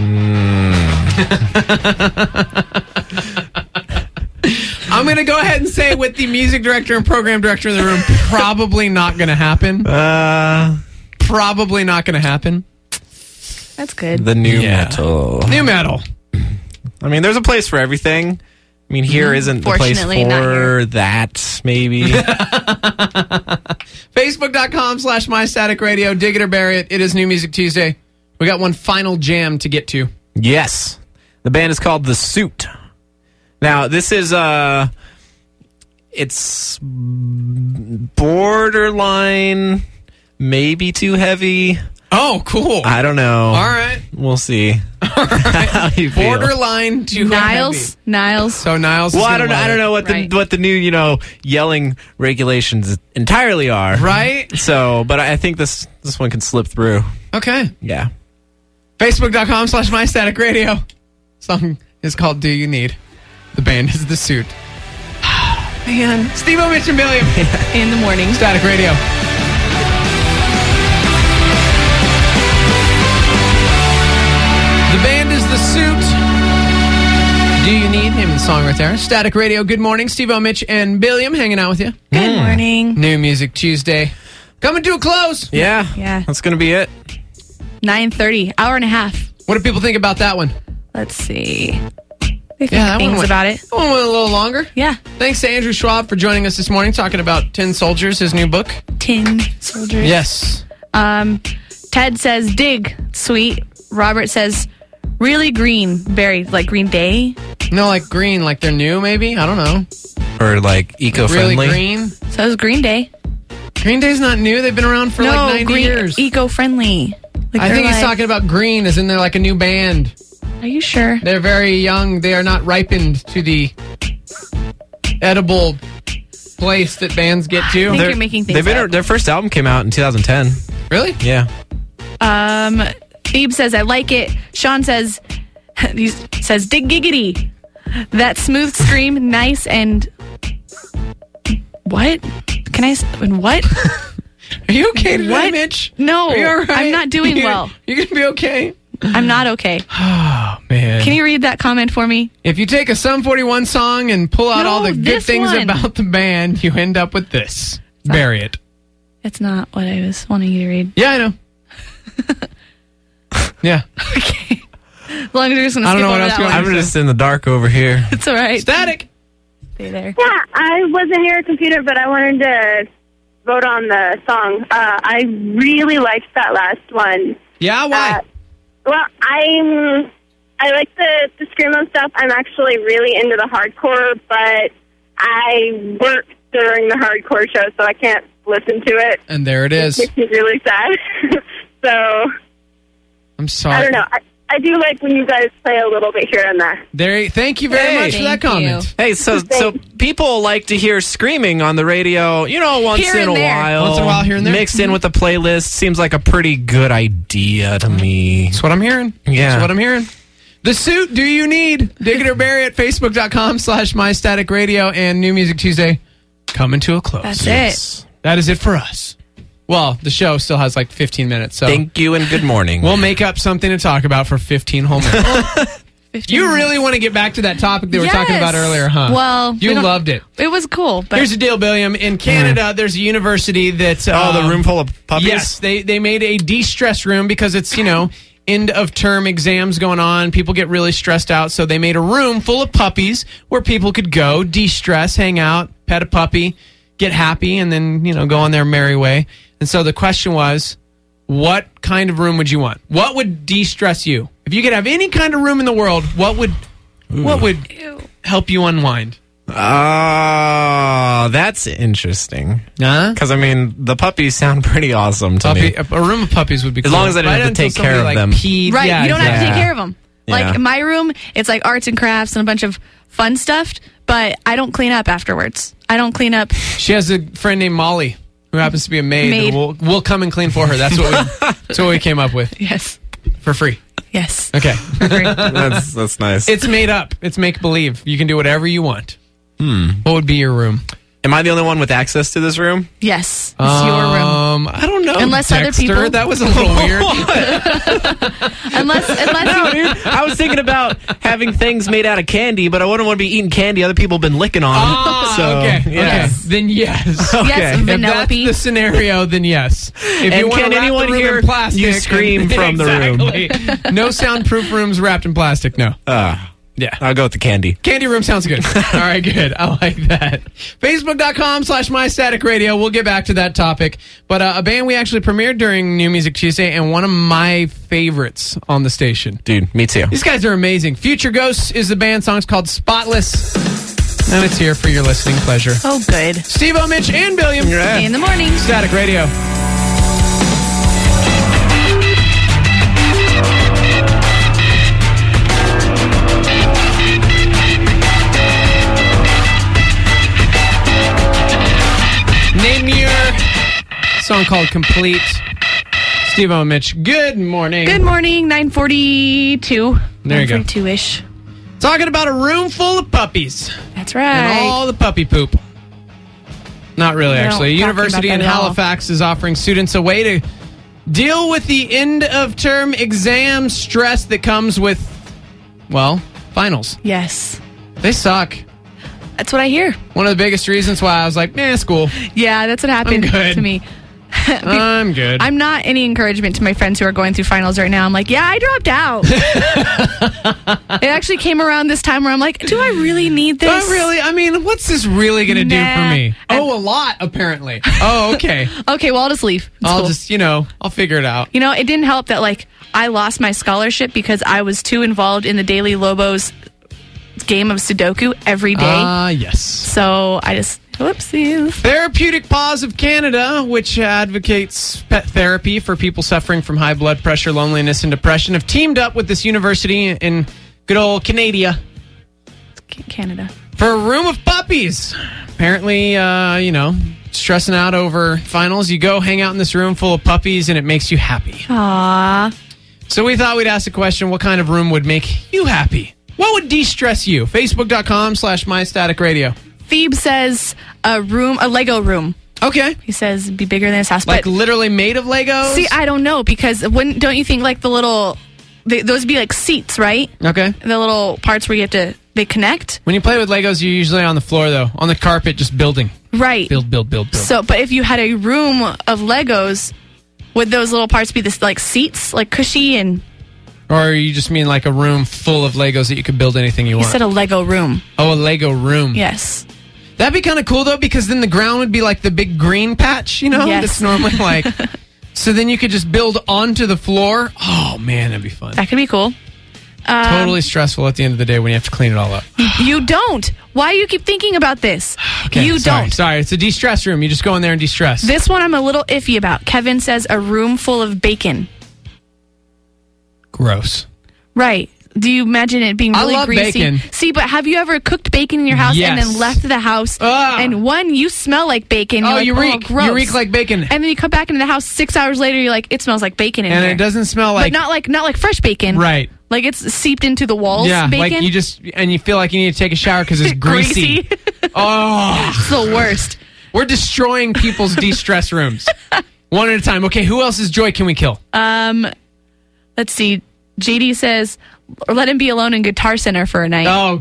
I'm going to go ahead and say with the music director and program director in the room, probably not going to happen. Probably not going to happen. That's good. The new metal. New metal. I mean, there's a place for everything. I mean, here isn't the place for that, maybe. Facebook.com/MyStatic Radio. Dig it or bury it. It is New Music Tuesday. We got one final jam to get to. Yes. The band is called The Suit. Now, this is, it's borderline, maybe too heavy. Oh, cool. I don't know. All right. We'll see. All right. How you feel. Borderline too heavy. Niles. So Niles is Well, I gonna don't know what the new, yelling regulations entirely are. Right? So, but I think this one can slip through. Okay. Yeah. Facebook.com/MyStatic Radio. Song is called Do You Need? The band is The Suit. Man. Steve-O, Mitch, and Billiam. In the morning. Static Radio. The Suit. Do You Need? Name of the song right there. Static Radio. Good morning. Steve-O, Mitch, and Billiam hanging out with you. Good morning. New Music Tuesday. Coming to a close. Yeah. That's going to be it. 9:30, hour and a half. What do people think about that one? Let's see. They think that things one went, about it. That one went a little longer. Yeah. Thanks to Andrew Schwab for joining us this morning, talking about Tin Soldiers, his new book. Tin Soldiers. Yes. Ted says, dig, sweet. Robert says, really green, berry, like Green Day. No, like green, like they're new, maybe? I don't know. Or like eco-friendly. Really green? So is Green Day. Green Day's not new. They've been around for like 90 years. Eco-friendly. Like I think he's talking about green, as in they're like a new band. Are you sure? They're very young. They are not ripened to the edible place that bands get to. I think you're making things up. Their first album came out in 2010. Really? Yeah. Phoebe says, I like it. Sean says, dig giggity. That smooth scream, nice and... What? Can I... What? Are you okay today, What? Mitch? No, Are you all right? I'm not doing well. You're going to be okay? I'm not okay. Oh, man. Can you read that comment for me? If you take a Sum 41 song and pull out all the good this things one. about the band, you end up with this. Bury it. It's not what I was wanting you to read. Yeah, I know. Yeah. Okay. As long as you're just going to I don't skip know what over else that you one. want I'm just in the dark over here. It's all right. Static. Stay there. Yeah, I wasn't near a computer, but I wanted to vote on the song. I really liked that last one. Yeah, why? Well, I like the screamo stuff. I'm actually really into the hardcore, but I work during the hardcore show, so I can't listen to it. And there it is. It makes me really sad. So, I'm sorry. I don't know. I do like when you guys play a little bit here and there. Thank you very much for that comment. Hey, so people like to hear screaming on the radio, once Here in and a there. while. Once in a while, here and there. Mixed in with the playlist. Seems like a pretty good idea to me. That's what I'm hearing. Yeah. That's what I'm hearing. The Suit, Do You Need? Dig it or bury it. Facebook.com/MyStaticRadio and New Music Tuesday coming to a close. That's it. That is it for us. Well, the show still has like 15 minutes. So Thank you and good morning. we'll make up something to talk about for 15 whole minutes. You really want to get back to that topic that we were talking about earlier, huh? Well, you loved it. It was cool. But Here's the deal, Billiam. In Canada, there's a university that... the room full of puppies? Yes, they made a de-stress room because it's, end of term exams going on. People get really stressed out. So they made a room full of puppies where people could go, de-stress, hang out, pet a puppy, get happy, and then, go on their merry way. And so the question was, what kind of room would you want? What would de-stress you? If you could have any kind of room in the world, what would help you unwind? That's interesting. Because, the puppies sound pretty awesome to me. A room of puppies would be cool. As long as I don't have to take care of them. right, you don't have to take care of them. Yeah. Like, my room, it's like arts and crafts and a bunch of fun stuff, but I don't clean up afterwards. I don't clean up. She has a friend named Molly who happens to be a maid. And we'll come and clean for her. That's what we came up with. Yes. For free. Yes. Okay. That's nice. It's made up. It's make believe. You can do whatever you want. What would be your room? Am I the only one with access to this room? Yes. It's your room. I don't know. Unless Dexter, other people. That was a little weird. unless no, dude. I was thinking about having things made out of candy, but I wouldn't want to be eating candy other people have been licking on. Okay. Then yes. Okay. Yes, If vanilla that's the scenario, then yes. If And you want can to wrap anyone the room hear in plastic, you scream from the room? Exactly. No soundproof rooms wrapped in plastic. No. Yeah. I'll go with the candy. Candy room sounds good. All right, good. I like that. Facebook.com/MyStaticRadio. We'll get back to that topic. But a band we actually premiered during New Music Tuesday and one of my favorites on the station. Dude, me too. These guys are amazing. Future Ghosts is the band. Song's called Spotless. And it's here for your listening pleasure. Oh, good. Steve-O, Mitch, and Billiam. In the morning. Static Radio. Name your song called Complete. Steve-O and Mitch, good morning. Good morning, 9:42. There you go. 9:42-ish. Talking about a room full of puppies. That's right. And all the puppy poop. Not really, We don't actually. A talk university about in that at all. Halifax is offering students a way to deal with the end-of-term exam stress that comes with Well, finals. Yes. They suck. That's what I hear. One of the biggest reasons why I was like, man, it's cool. Yeah, that's what happened I'm good. to me. I'm good. I'm not any encouragement to my friends who are going through finals right now. I'm like, yeah, I dropped out. It actually came around this time where I'm like, do I really need this? Not really. I mean, what's this really going to do for me? Oh, a lot, apparently. Oh, okay. Okay, well, I'll just leave. It's I'll cool. just, I'll figure it out. It didn't help that, like, I lost my scholarship because I was too involved in the Daily Lobos game of Sudoku every day. Ah, yes. So I just, whoopsies. Therapeutic Paws of Canada, which advocates pet therapy for people suffering from high blood pressure, loneliness, and depression, have teamed up with this university in good old Canada. Canada. For a room of puppies. Apparently, stressing out over finals, you go hang out in this room full of puppies and it makes you happy. Aww. So we thought we'd ask the question, what kind of room would make you happy? What would de-stress you? Facebook.com/MyStaticRadio. Phoebe says a Lego room. Okay. He says be bigger than his house. Like but literally made of Legos? See, I don't know because don't you think like the little, those would be like seats, right? Okay. The little parts where they connect. When you play with Legos, you're usually on the floor though, on the carpet, just building. Right. Build. So, but if you had a room of Legos, would those little parts be this like seats, like cushy and... Or you just mean like a room full of Legos that you could build anything you want? You said a Lego room. Oh, a Lego room. Yes. That'd be kind of cool, though, because then the ground would be like the big green patch, Yes. That's normally like... So then you could just build onto the floor. Oh, man, that'd be fun. That could be cool. Totally stressful at the end of the day when you have to clean it all up. You don't. Why do you keep thinking about this? Okay, you don't. Sorry, it's a de-stress room. You just go in there and de-stress. This one I'm a little iffy about. Kevin says a room full of bacon. Gross. Right. Do you imagine it being really I love greasy? bacon. See, but have you ever cooked bacon in your house and then left the house? And one, you smell like bacon. You're like, you reek. gross. You reek like bacon. And then you come back into the house 6 hours later, you're like, it smells like bacon in here. And it doesn't smell like... But not like fresh bacon. Right. Like it's seeped into the walls, yeah, bacon. like you feel like you need to take a shower because it's greasy. Oh. It's the worst. We're destroying people's de-stress rooms. One at a time. Okay, who else's joy can we kill? Let's see. JD says, let him be alone in Guitar Center for a night. Oh.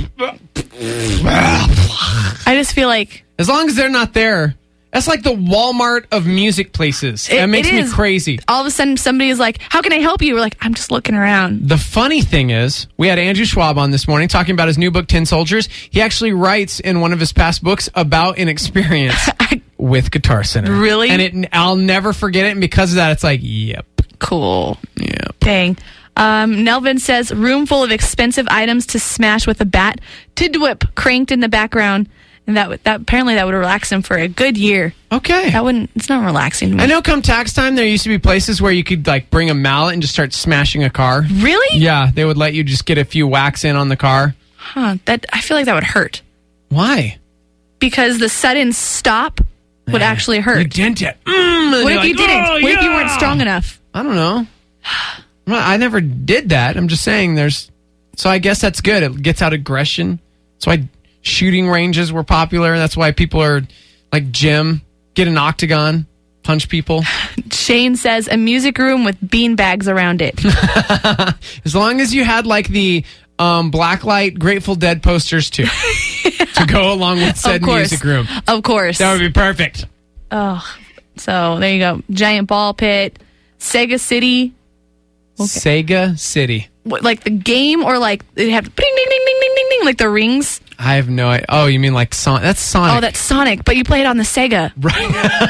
I just feel like... As long as they're not there. That's like the Walmart of music places. That makes me crazy. All of a sudden, somebody is like, how can I help you? We're like, I'm just looking around. The funny thing is, we had Andrew Schwab on this morning talking about his new book, 10 Soldiers. He actually writes in one of his past books about an experience with Guitar Center. Really? And I'll never forget it. And because of that, it's like, yep. Cool. Yep. Dang. Nelvin says, room full of expensive items to smash with a bat. Tidwhip cranked in the background. And that apparently that would relax him for a good year. Okay. It's not relaxing to me. I know come tax time, there used to be places where you could like bring a mallet and just start smashing a car. Really? Yeah, they would let you just get a few whacks in on the car. Huh. I feel like that would hurt. Why? Because the sudden stop would actually hurt. You didn't it. What if you didn't? What if you weren't strong enough? I don't know. I never did that. I'm just saying so I guess that's good. It gets out aggression. That's why shooting ranges were popular. That's why people are like gym, get an octagon, punch people. Shane says a music room with bean bags around it. As long as you had like the Blacklight Grateful Dead posters too to go along with said music room. Of course. That would be perfect. Oh, so there you go. Giant ball pit, Sega City. Okay. Sega City. What, like the game or like they have ding ding ding ding ding ding ding like the rings? I have no idea. Oh, you mean like Sonic? That's Sonic. Oh, that's Sonic, but you play it on the Sega. Right.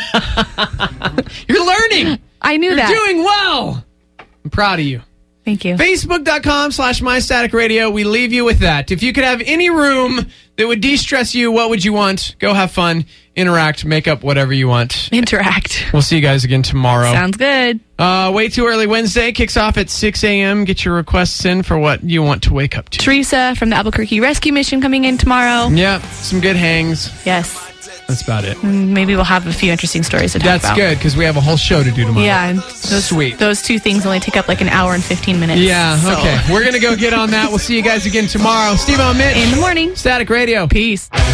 You're learning. I knew that. You're doing well. I'm proud of you. Thank you. Facebook.com/MyStaticRadio. We leave you with that. If you could have any room that would de-stress you, what would you want? Go have fun, interact, make up whatever you want. Interact. We'll see you guys again tomorrow. Sounds good. Way Too Early Wednesday kicks off at 6 a.m. Get your requests in for what you want to wake up to. Teresa from the Albuquerque Rescue Mission coming in tomorrow. Yeah, some good hangs. Yes. That's about it. Maybe we'll have a few interesting stories to talk about. That's good, because we have a whole show to do tomorrow. Yeah. Sweet. Those two things only take up like an hour and 15 minutes. Yeah, okay. We're going to go get on that. We'll see you guys again tomorrow. Steve Ahmed. In the morning. Static Radio. Peace.